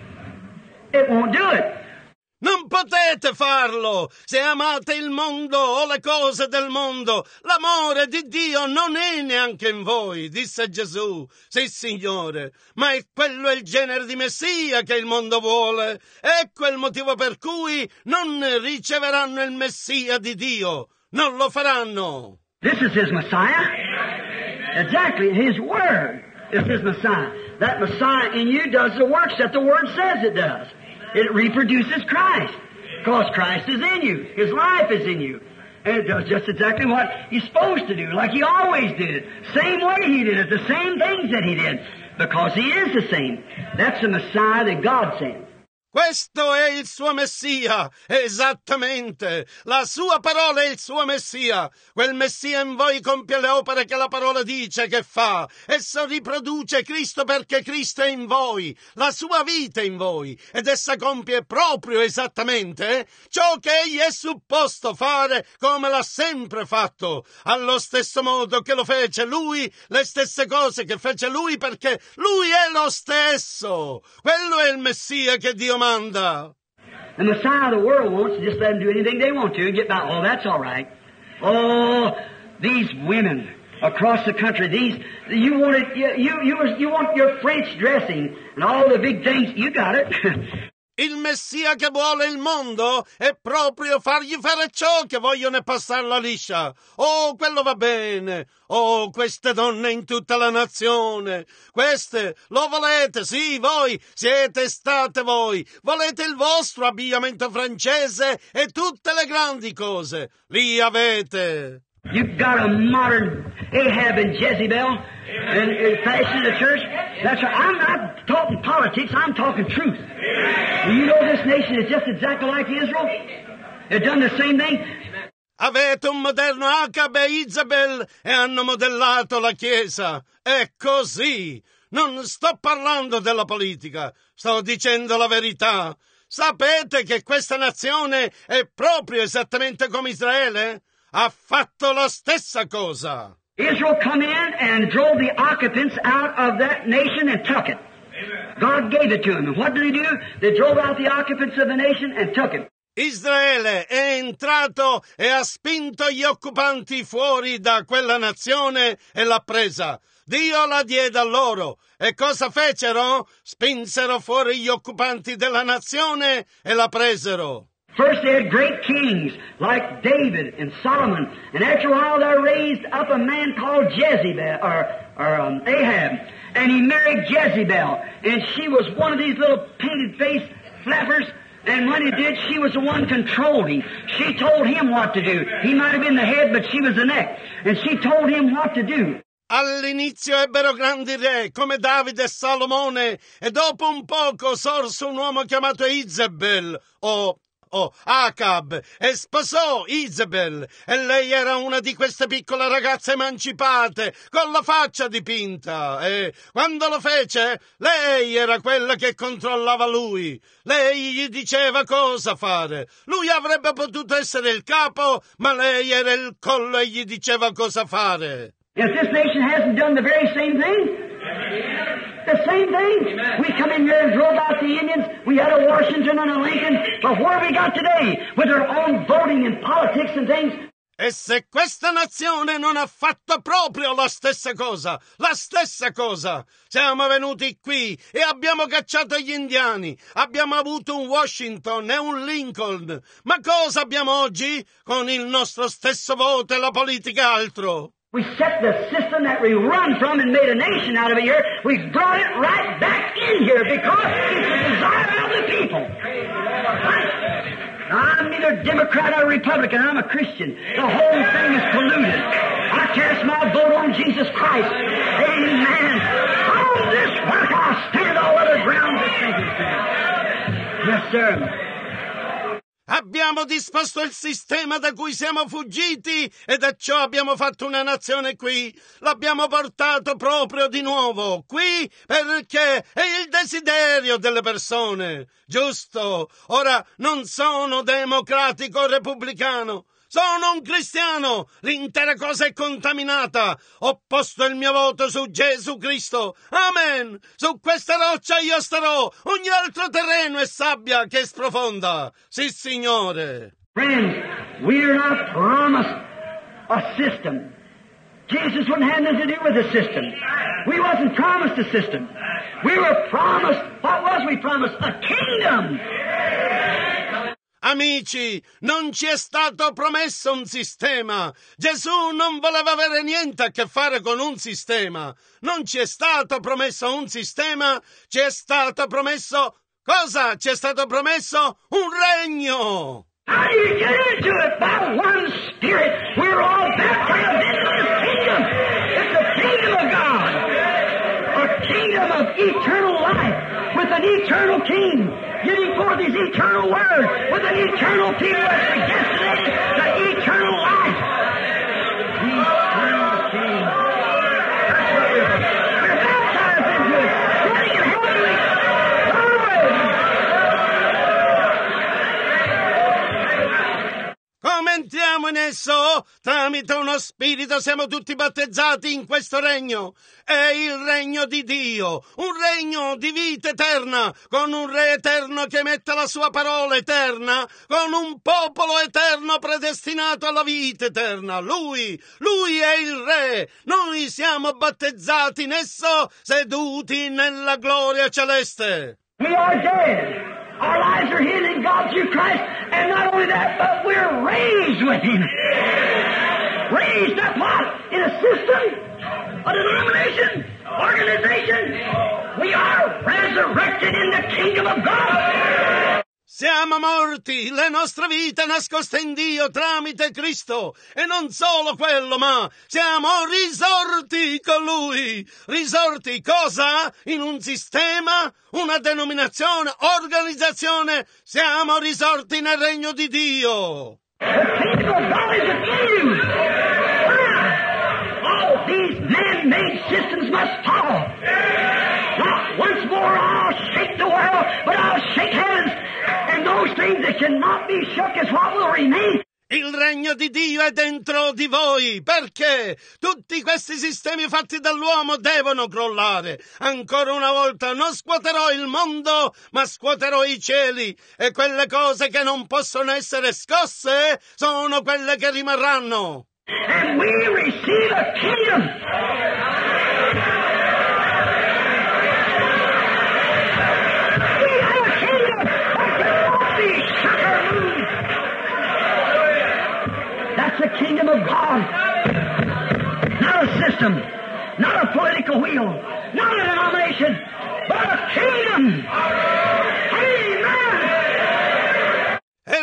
It won't do it. Non potete farlo! Se amate il mondo o le cose del mondo, l'amore di Dio non è neanche in voi, disse Gesù. Sì, Signore, ma è quello il genere di Messia che il mondo vuole. Ecco il motivo per cui non riceveranno il Messia di Dio. Non lo faranno. This is His Messiah. Exactly. His Word is His Messiah. That Messiah in you does the works that the Word says it does. It reproduces Christ. Because Christ is in you. His life is in you. And it does just exactly what He's supposed to do, like He always did it. Same way He did it, the same things that He did. Because He is the same. That's the Messiah that God sent. Questo è il suo Messia, esattamente. La sua parola è il suo Messia. Quel Messia in voi compie le opere che la parola dice che fa. Esso riproduce Cristo perché Cristo è in voi, la sua vita è in voi, ed essa compie proprio esattamente ciò che egli è supposto fare come l'ha sempre fatto, allo stesso modo che lo fece lui, le stesse cose che fece lui perché lui è lo stesso. Quello è il Messia che Dio manda. The Messiah of the world wants to just let them do anything they want to and get by. Oh, that's all right. Oh, these women, across the country. You want your French dressing and all the big things. You got it. Il Messia che vuole il mondo è proprio fargli fare ciò che vogliono e passarla liscia. Oh, quello va bene. Oh, queste donne in tutta la nazione. Queste lo volete, sì, voi siete state voi. Volete il vostro abbigliamento francese e tutte le grandi cose. Li avete. You've got a modern Ahab and Jezebel and fashion the church. That's right. I'm not talking politics. I'm talking truth. Do you know this nation is just exactly like Israel? They've done the same thing. Avete un moderno Acab e Isabel e hanno modellato la Chiesa. È così. Non sto parlando della politica. Sto dicendo la verità. Sapete che questa nazione è proprio esattamente come Israele? Ha fatto la stessa cosa. Israel come in and drove the occupants out of that nation and took it. God gave it to them. And what did He do? They drove out the occupants of the nation and took it. Israele è entrato e ha spinto gli occupanti fuori da quella nazione e l'ha presa. Dio la diede a loro. E cosa fecero? Spinsero fuori gli occupanti della nazione e la presero. First they had great kings like David and Solomon, and after a while they raised up a man called Jezebel, Ahab, and he married Jezebel, and she was one of these little painted-faced flappers, and when he did, she was the one controlling. She told him what to do. He might have been the head, but she was the neck, and she told him what to do. All'inizio ebbero grandi re come Davide e Salomone, e dopo un poco sorse un uomo chiamato Isabel, Acab, e sposò Isabel, e lei era una di queste piccole ragazze emancipate con la faccia dipinta, e quando lo fece lei era quella che controllava lui. Lei gli diceva cosa fare. Lui avrebbe potuto essere il capo, ma lei era il collo e gli diceva cosa fare. If this nation hasn't done the very same thing, the same thing. We come in here and drove out the Indians. We had a Washington and a Lincoln. But what have we got today? With our own voting and politics and things. E se questa nazione non ha fatto proprio la stessa cosa, siamo venuti qui e abbiamo cacciato gli indiani, abbiamo avuto un Washington e un Lincoln. Ma cosa abbiamo oggi? Con il nostro stesso voto e la politica altro. We set the system that we run from and made a nation out of it here. We've brought it right back in here because it's the desire of the people. I'm neither Democrat or Republican. I'm a Christian. The whole thing is polluted. I cast my vote on Jesus Christ. Amen. On this work I'll stand all other grounds and thinking. Yes, sir. Abbiamo disposto il sistema da cui siamo fuggiti e da ciò abbiamo fatto una nazione qui. L'abbiamo portato proprio di nuovo qui perché è il desiderio delle persone. Giusto? Ora non sono democratico o repubblicano. Sono un cristiano, l'intera cosa è contaminata. Ho posto il mio voto su Gesù Cristo. Amen. Su questa roccia io starò. Ogni altro terreno è sabbia che sprofonda. Sì, Signore. Friends, we are not promised a system. Jesus wouldn't have nothing to do with the system. We wasn't promised a system. We were promised, what was we promised? A kingdom. Amici, non ci è stato promesso un sistema. Gesù non voleva avere niente a che fare con un sistema. Non ci è stato promesso un sistema, ci è stato promesso... Cosa? Ci è stato promesso un regno! How do you get into it? By one Spirit. We're all baptized into this kingdom. It's the kingdom of God. A kingdom of eternal life with an eternal king. Giving forth His eternal word with an eternal people as the destiny, the eternal life. The eternal king. That's what we're baptized into it. Sitting in heavenly glory. Come entriamo in esso, tramite uno spirito, siamo tutti battezzati in questo regno. È il regno di Dio, un regno di vita eterna, con un re eterno che mette la sua parola eterna, con un popolo eterno predestinato alla vita eterna. Lui è il re. Noi siamo battezzati in esso, seduti nella gloria celeste. We are dead. Our lives are hid in God through Christ, and not only that, but we're raised with Him. Raised up what? In a system, a denomination, organization. We are resurrected in the kingdom of God. Siamo morti, le nostre vite nascoste in Dio tramite Cristo. E non solo quello, ma siamo risorti con Lui. Risorti cosa? In un sistema, una denominazione, organizzazione. Siamo risorti nel regno di Dio. The kingdom of God is within you. All these man-made systems must fall. Now, once more I'll shake the world, but I'll shake heavens. And those things that cannot be shook is what will remain. Il regno di Dio è dentro di voi, perché tutti questi sistemi fatti dall'uomo devono crollare. Ancora una volta non scuoterò il mondo, ma scuoterò i cieli, e quelle cose che non possono essere scosse sono quelle che rimarranno. And we receive a kingdom. The kingdom of God, not a system, not a political wheel, not a denomination, but a kingdom. Amen. E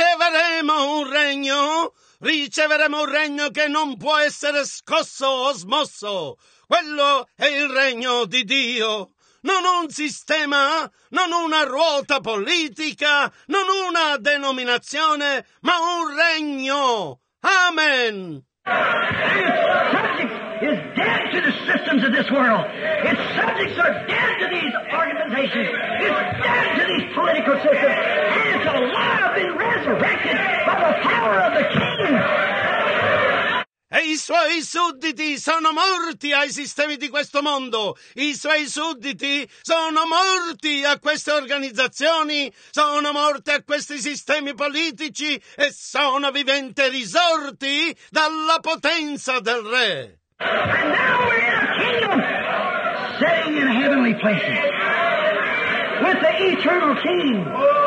riceveremo un regno che non può essere scosso o smosso. Quello è il regno di Dio. Non un sistema, non una ruota politica, non una denominazione, ma un regno. Amen. Its subject is dead to the systems of this world. Its subjects are dead to these organizations. It's dead to these political systems. And it's alive and resurrected by the power of the King. E i suoi sudditi sono morti ai sistemi di questo mondo. I suoi sudditi sono morti a queste organizzazioni, sono morti a questi sistemi politici e sono viventi risorti dalla potenza del Re. And now we're in a kingdom, sitting in heavenly places with the eternal King,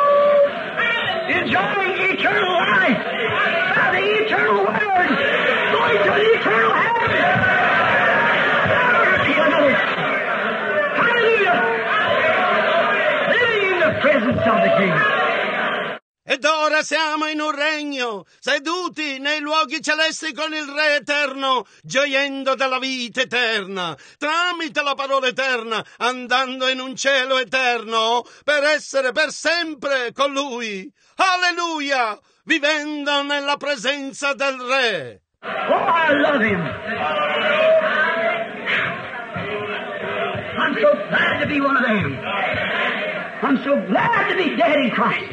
enjoying eternal life by the eternal Word. Going to the eternal heaven. Hallelujah. Living in the presence of the King. Ed ora siamo in un regno, seduti nei luoghi celesti con il Re eterno, gioiendo della vita eterna, tramite la parola eterna, andando in un cielo eterno, per essere per sempre con Lui. Alleluia! Vivendo nella presenza del Re. Oh, I love Him. I'm so glad to be one of them. I'm so glad to be dead in Christ.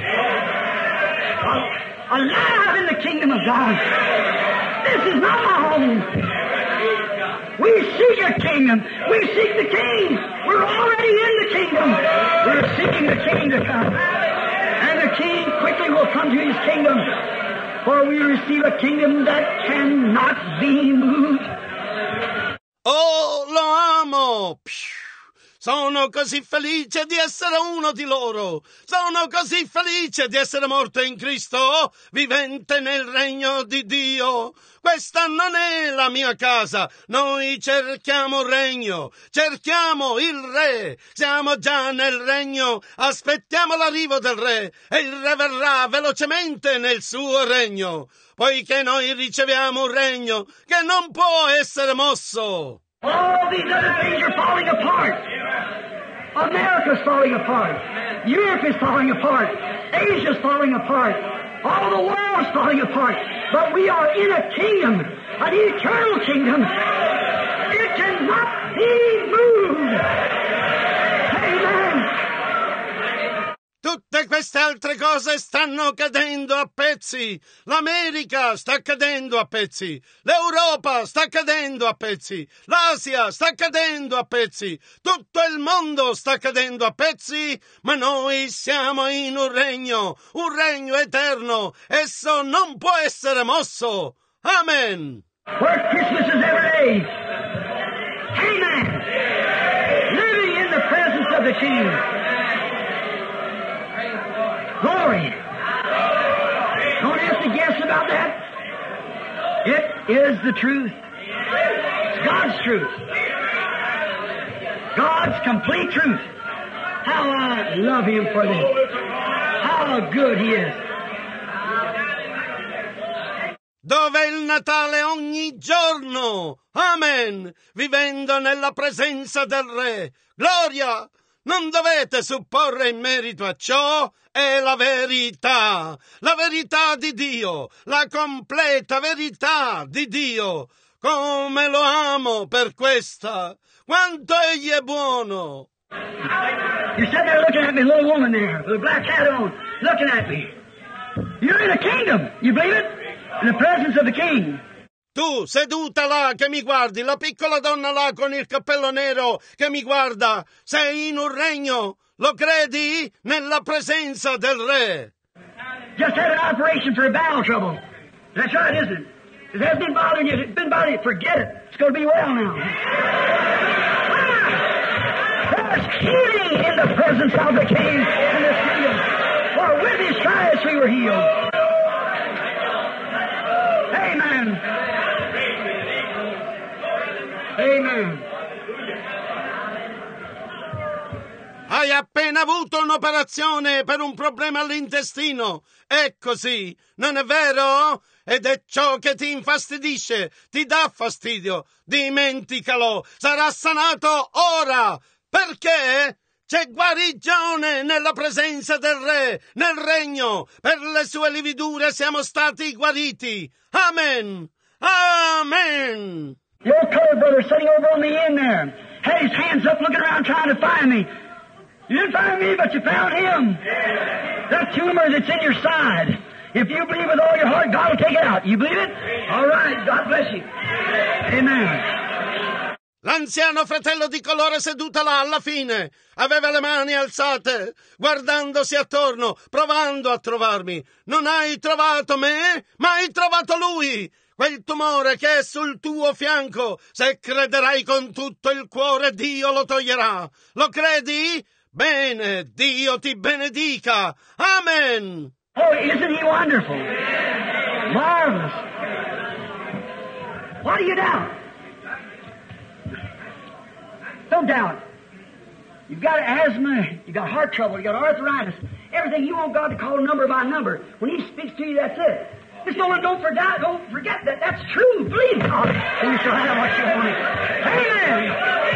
Alive in the kingdom of God. This is not my home. We seek a kingdom. We seek the King. We're already in the kingdom. We're seeking the King to come. And the King quickly will come to His kingdom. For we receive a kingdom that cannot be moved. Oh, lo amo! Sono così felice di essere uno di loro. Sono così felice di essere morto in Cristo, vivente nel regno di Dio. Questa non è la mia casa. Noi cerchiamo il regno, cerchiamo il Re. Siamo già nel regno, aspettiamo l'arrivo del Re e il Re verrà velocemente nel suo regno, poiché noi riceviamo un regno che non può essere mosso. All these other things are falling apart. America's falling apart. Europe is falling apart. Asia's falling apart. All the world's falling apart. But we are in a kingdom, an eternal kingdom. It cannot be moved. Amen. Tutte queste altre cose stanno cadendo a pezzi. L'America sta cadendo a pezzi. L'Europa sta cadendo a pezzi. L'Asia sta cadendo a pezzi. Tutto il mondo sta cadendo a pezzi, ma noi siamo in un regno eterno. Esso non può essere mosso. Amen. Where Christmas is every day. Amen. Living in the presence of the King. Glory. Don't have to guess about that. It is the truth. It's God's truth. God's complete truth. How I love Him for this. How good He is. Dove il Natale ogni giorno. Amen. Vivendo nella presenza del Re. Gloria. Non dovete supporre in merito a ciò, è la verità di Dio, la completa verità di Dio. Come lo amo per questa, quanto Egli è buono. You sat there looking at me, little woman there, with a black hat on, looking at me. You're in a kingdom, you believe it? In the presence of the King. Tu, seduta là, che mi guardi, la piccola donna là con il cappello nero che mi guarda, sei in un regno, lo credi? Nella presenza del Re. Just had an operation for bowel trouble. That's right, isn't it? It has been bothering you. It's been bothering you. Forget it. It's going to be well now. There's healing in the presence of the King and His kingdom. For with His stripes we were healed. Amen. Amen. Hai appena avuto un'operazione per un problema all'intestino. È così, non è vero? Ed è ciò che ti infastidisce, ti dà fastidio. Dimenticalo, sarà sanato ora. Perché? C'è guarigione nella presenza del Re, nel regno. Per le sue lividure siamo stati guariti. Amen. Amen. The old colored brother sitting over on the end there had his hands up looking around trying to find me. You didn't find me, but you found him. That tumor that's in your side. If you believe with all your heart, God will take it out. You believe it? All right. God bless you. Amen. L'anziano fratello di colore seduta là alla fine aveva le mani alzate, guardandosi attorno, provando a trovarmi. Non hai trovato me, ma hai trovato lui. Quel tumore che è sul tuo fianco, se crederai con tutto il cuore, Dio lo toglierà. Lo credi? Bene, Dio ti benedica. Amen. Oh, isn't He wonderful? Marvelous. Why do you doubt? Don't doubt. You've got asthma, you've got heart trouble, you've got arthritis. Everything you want God to call number by number. When He speaks to you, that's it. Just don't forget that. That's true. Believe God, and you shall have what you want. Amen.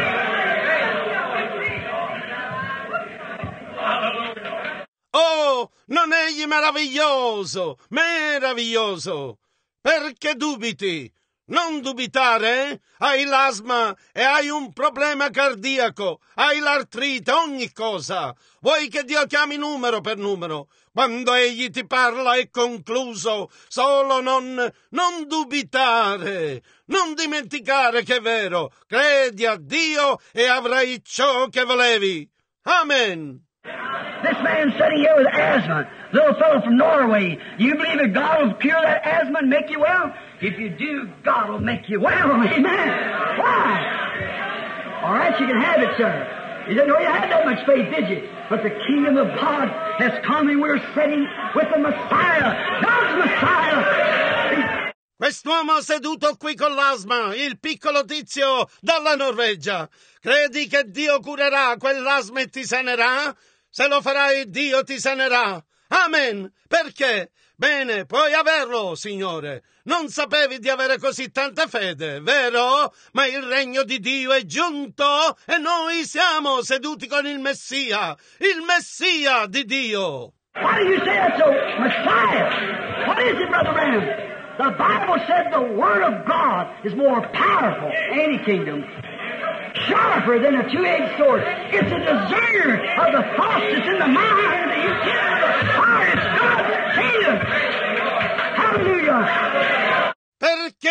Oh, non egli meraviglioso, meraviglioso. Perché dubiti? Non dubitare? Hai l'asma e hai un problema cardiaco, hai l'artrite, ogni cosa. Vuoi che Dio chiami numero per numero? Quando Egli ti parla è concluso. Solo non dubitare, non dimenticare che è vero. Credi a Dio e avrai ciò che volevi. Amen. This man sitting here with asthma, little fellow from Norway. Do you believe that God will cure that asthma and make you well? If you do, God will make you well. Amen. Why? All right, you can have it, sir. You didn't know you had that much faith, did you? But the kingdom of God has come and we're sitting with the Messiah, God's Messiah. Quest'uomo seduto qui con l'asma, il piccolo tizio dalla Norvegia. Credi che Dio curerà quell'asma e ti sanerà? Se lo farai, Dio ti sanerà. Amen. Perché? Bene, puoi averlo, Signore. Non sapevi di avere così tanta fede, vero? Ma il regno di Dio è giunto e noi siamo seduti con il Messia di Dio. Why do you say that so? Messiah. What is it, Brother Branham? The Bible said the Word of God is more powerful than any kingdom. Sharper than a two-edged sword. It's a discerner of the thoughts that's in the mind of the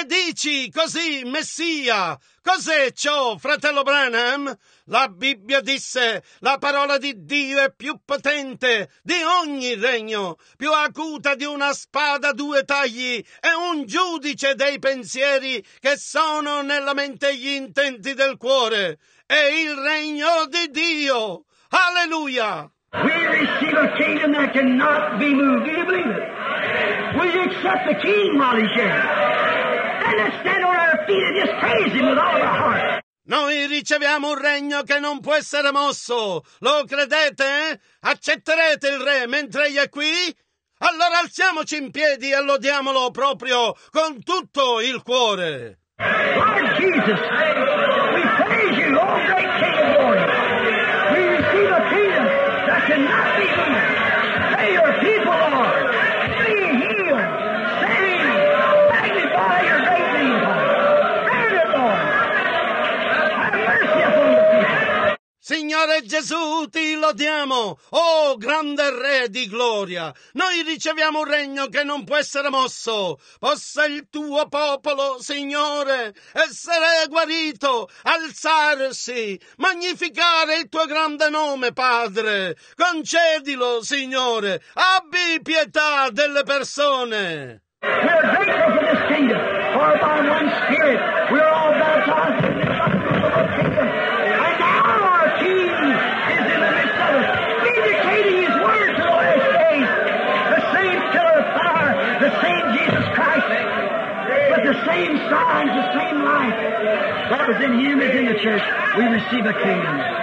Che dici così, Messia? Cos'è ciò, fratello Branham? La Bibbia disse: la parola di Dio è più potente di ogni regno, più acuta di una spada a due tagli, è un giudice dei pensieri che sono nella mente e gli intenti del cuore. È il regno di Dio. Alleluia! We receive a kingdom that cannot be moved. Do you believe it? Will you accept the King while he's here? And let's stand on our feet and just praise him with all of our heart. Noi riceviamo un regno che non può essere mosso. Lo credete? Accetterete il Re mentre egli è qui? Allora alziamoci in piedi e lodiamolo proprio con tutto il cuore. Lord Jesus, we praise you, O great King of glory. We receive a kingdom that cannot be moved. May your people, Lord, be healed, saved, magnify your great name, Lord. Grant it, Lord. Have mercy upon the people. Signore Gesù, ti lodiamo, oh grande Re di gloria. Noi riceviamo un regno che non può essere mosso. Possa il tuo popolo, Signore, essere guarito, alzarsi, magnificare il tuo grande nome, Padre. Concedilo, Signore, abbi pietà delle persone. We are grateful for this kingdom, for by one Spirit we are all baptized in the kingdom. And now our King is in the midst of us, vindicating His word to the last days. The same pillar of fire, the same Jesus Christ, with the same signs, the same life that was in Him is in the church. We receive a kingdom.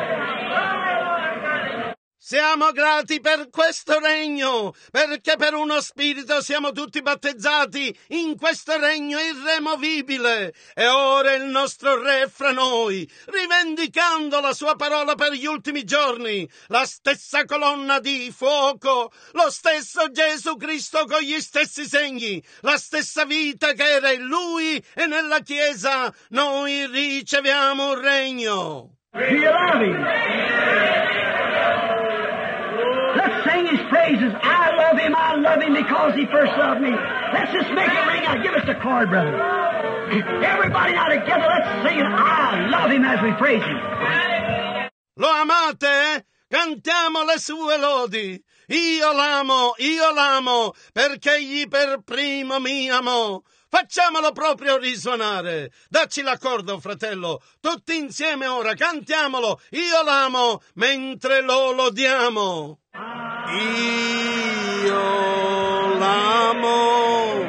Siamo grati per questo regno, perché per uno spirito siamo tutti battezzati in questo regno irremovibile. E ora il nostro Re è fra noi, rivendicando la sua parola per gli ultimi giorni, la stessa colonna di fuoco, lo stesso Gesù Cristo con gli stessi segni, la stessa vita che era in Lui e nella Chiesa. Noi riceviamo un regno. Do you love Him? Let's sing His praises. I love Him because He first loved me. Let's just make it ring out. Give us the chord, brother. Everybody now together, let's sing it. I love Him as we praise Him. Lo amate? Cantiamo le sue lodi. Io l'amo, perché egli per primo mi amò. Facciamolo proprio risuonare. Dacci l'accordo, fratello. Tutti insieme ora, cantiamolo. Io l'amo, mentre lo lodiamo. Io l'amo.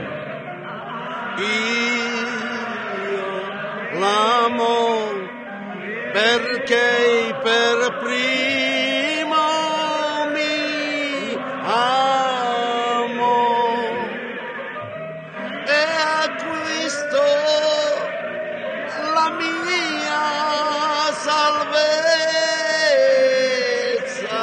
Io l'amo, perché per primo mi amo. E acquisto la mia salvezza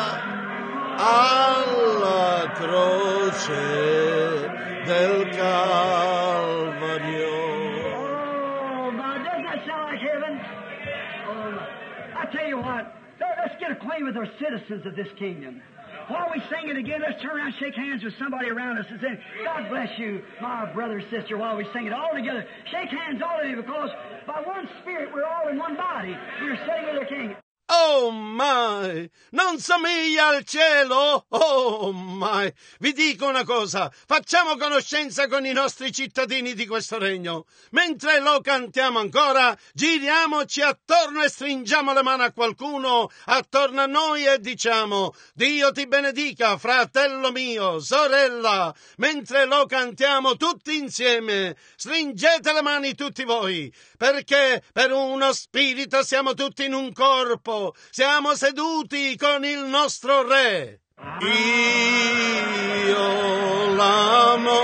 alla croce del Calvario. Oh, my, doesn't that sound like heaven? Oh, I tell you what, let's get acquainted with our citizens of this kingdom. While we sing it again, let's turn around and shake hands with somebody around us and say, God bless you, my brother, sister, while we sing it all together. Shake hands all of you, because by one Spirit we're all in one body. We're sitting with the King. Oh my, non somiglia al cielo? Oh my, vi dico una cosa, facciamo conoscenza con i nostri cittadini di questo regno. Mentre lo cantiamo ancora, giriamoci attorno e stringiamo le mani a qualcuno attorno a noi e diciamo: Dio ti benedica, fratello mio, sorella. Mentre lo cantiamo tutti insieme, stringete le mani tutti voi, perché per uno spirito siamo tutti in un corpo. Siamo seduti con il nostro Re. Io l'amo.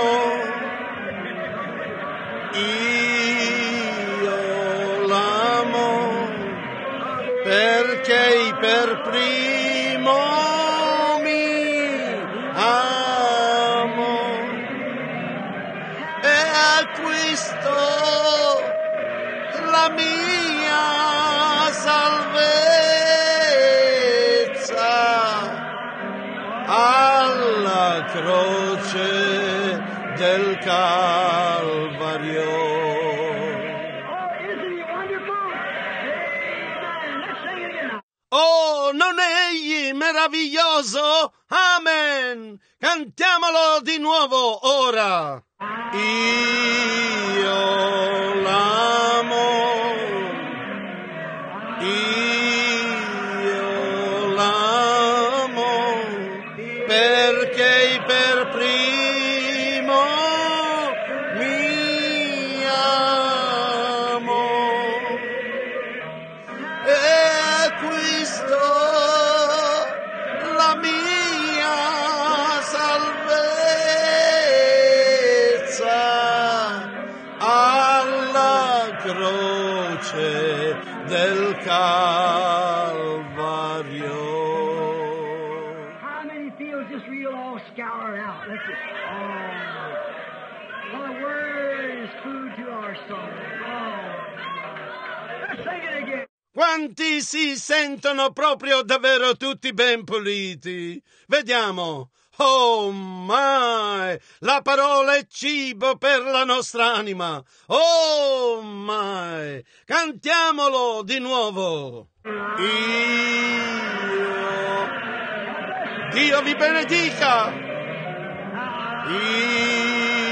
Io l'amo, perché per primo mi amo e acquisto la mia salvezza alla croce del Calvario. Oh, non è egli meraviglioso? Amen! Cantiamolo di nuovo ora. Io l'amo. Io l'amo. Perché per primo mi amo. E acquisto la mia salvezza alla croce del Calvario. How many feels this real all scoured out? Let's just, the word is food to our soul. Let's sing it again. Quanti si sentono proprio davvero tutti ben puliti? Vediamo. Oh my! La parola è cibo per la nostra anima. Oh my! Cantiamolo di nuovo. Dio vi benedica.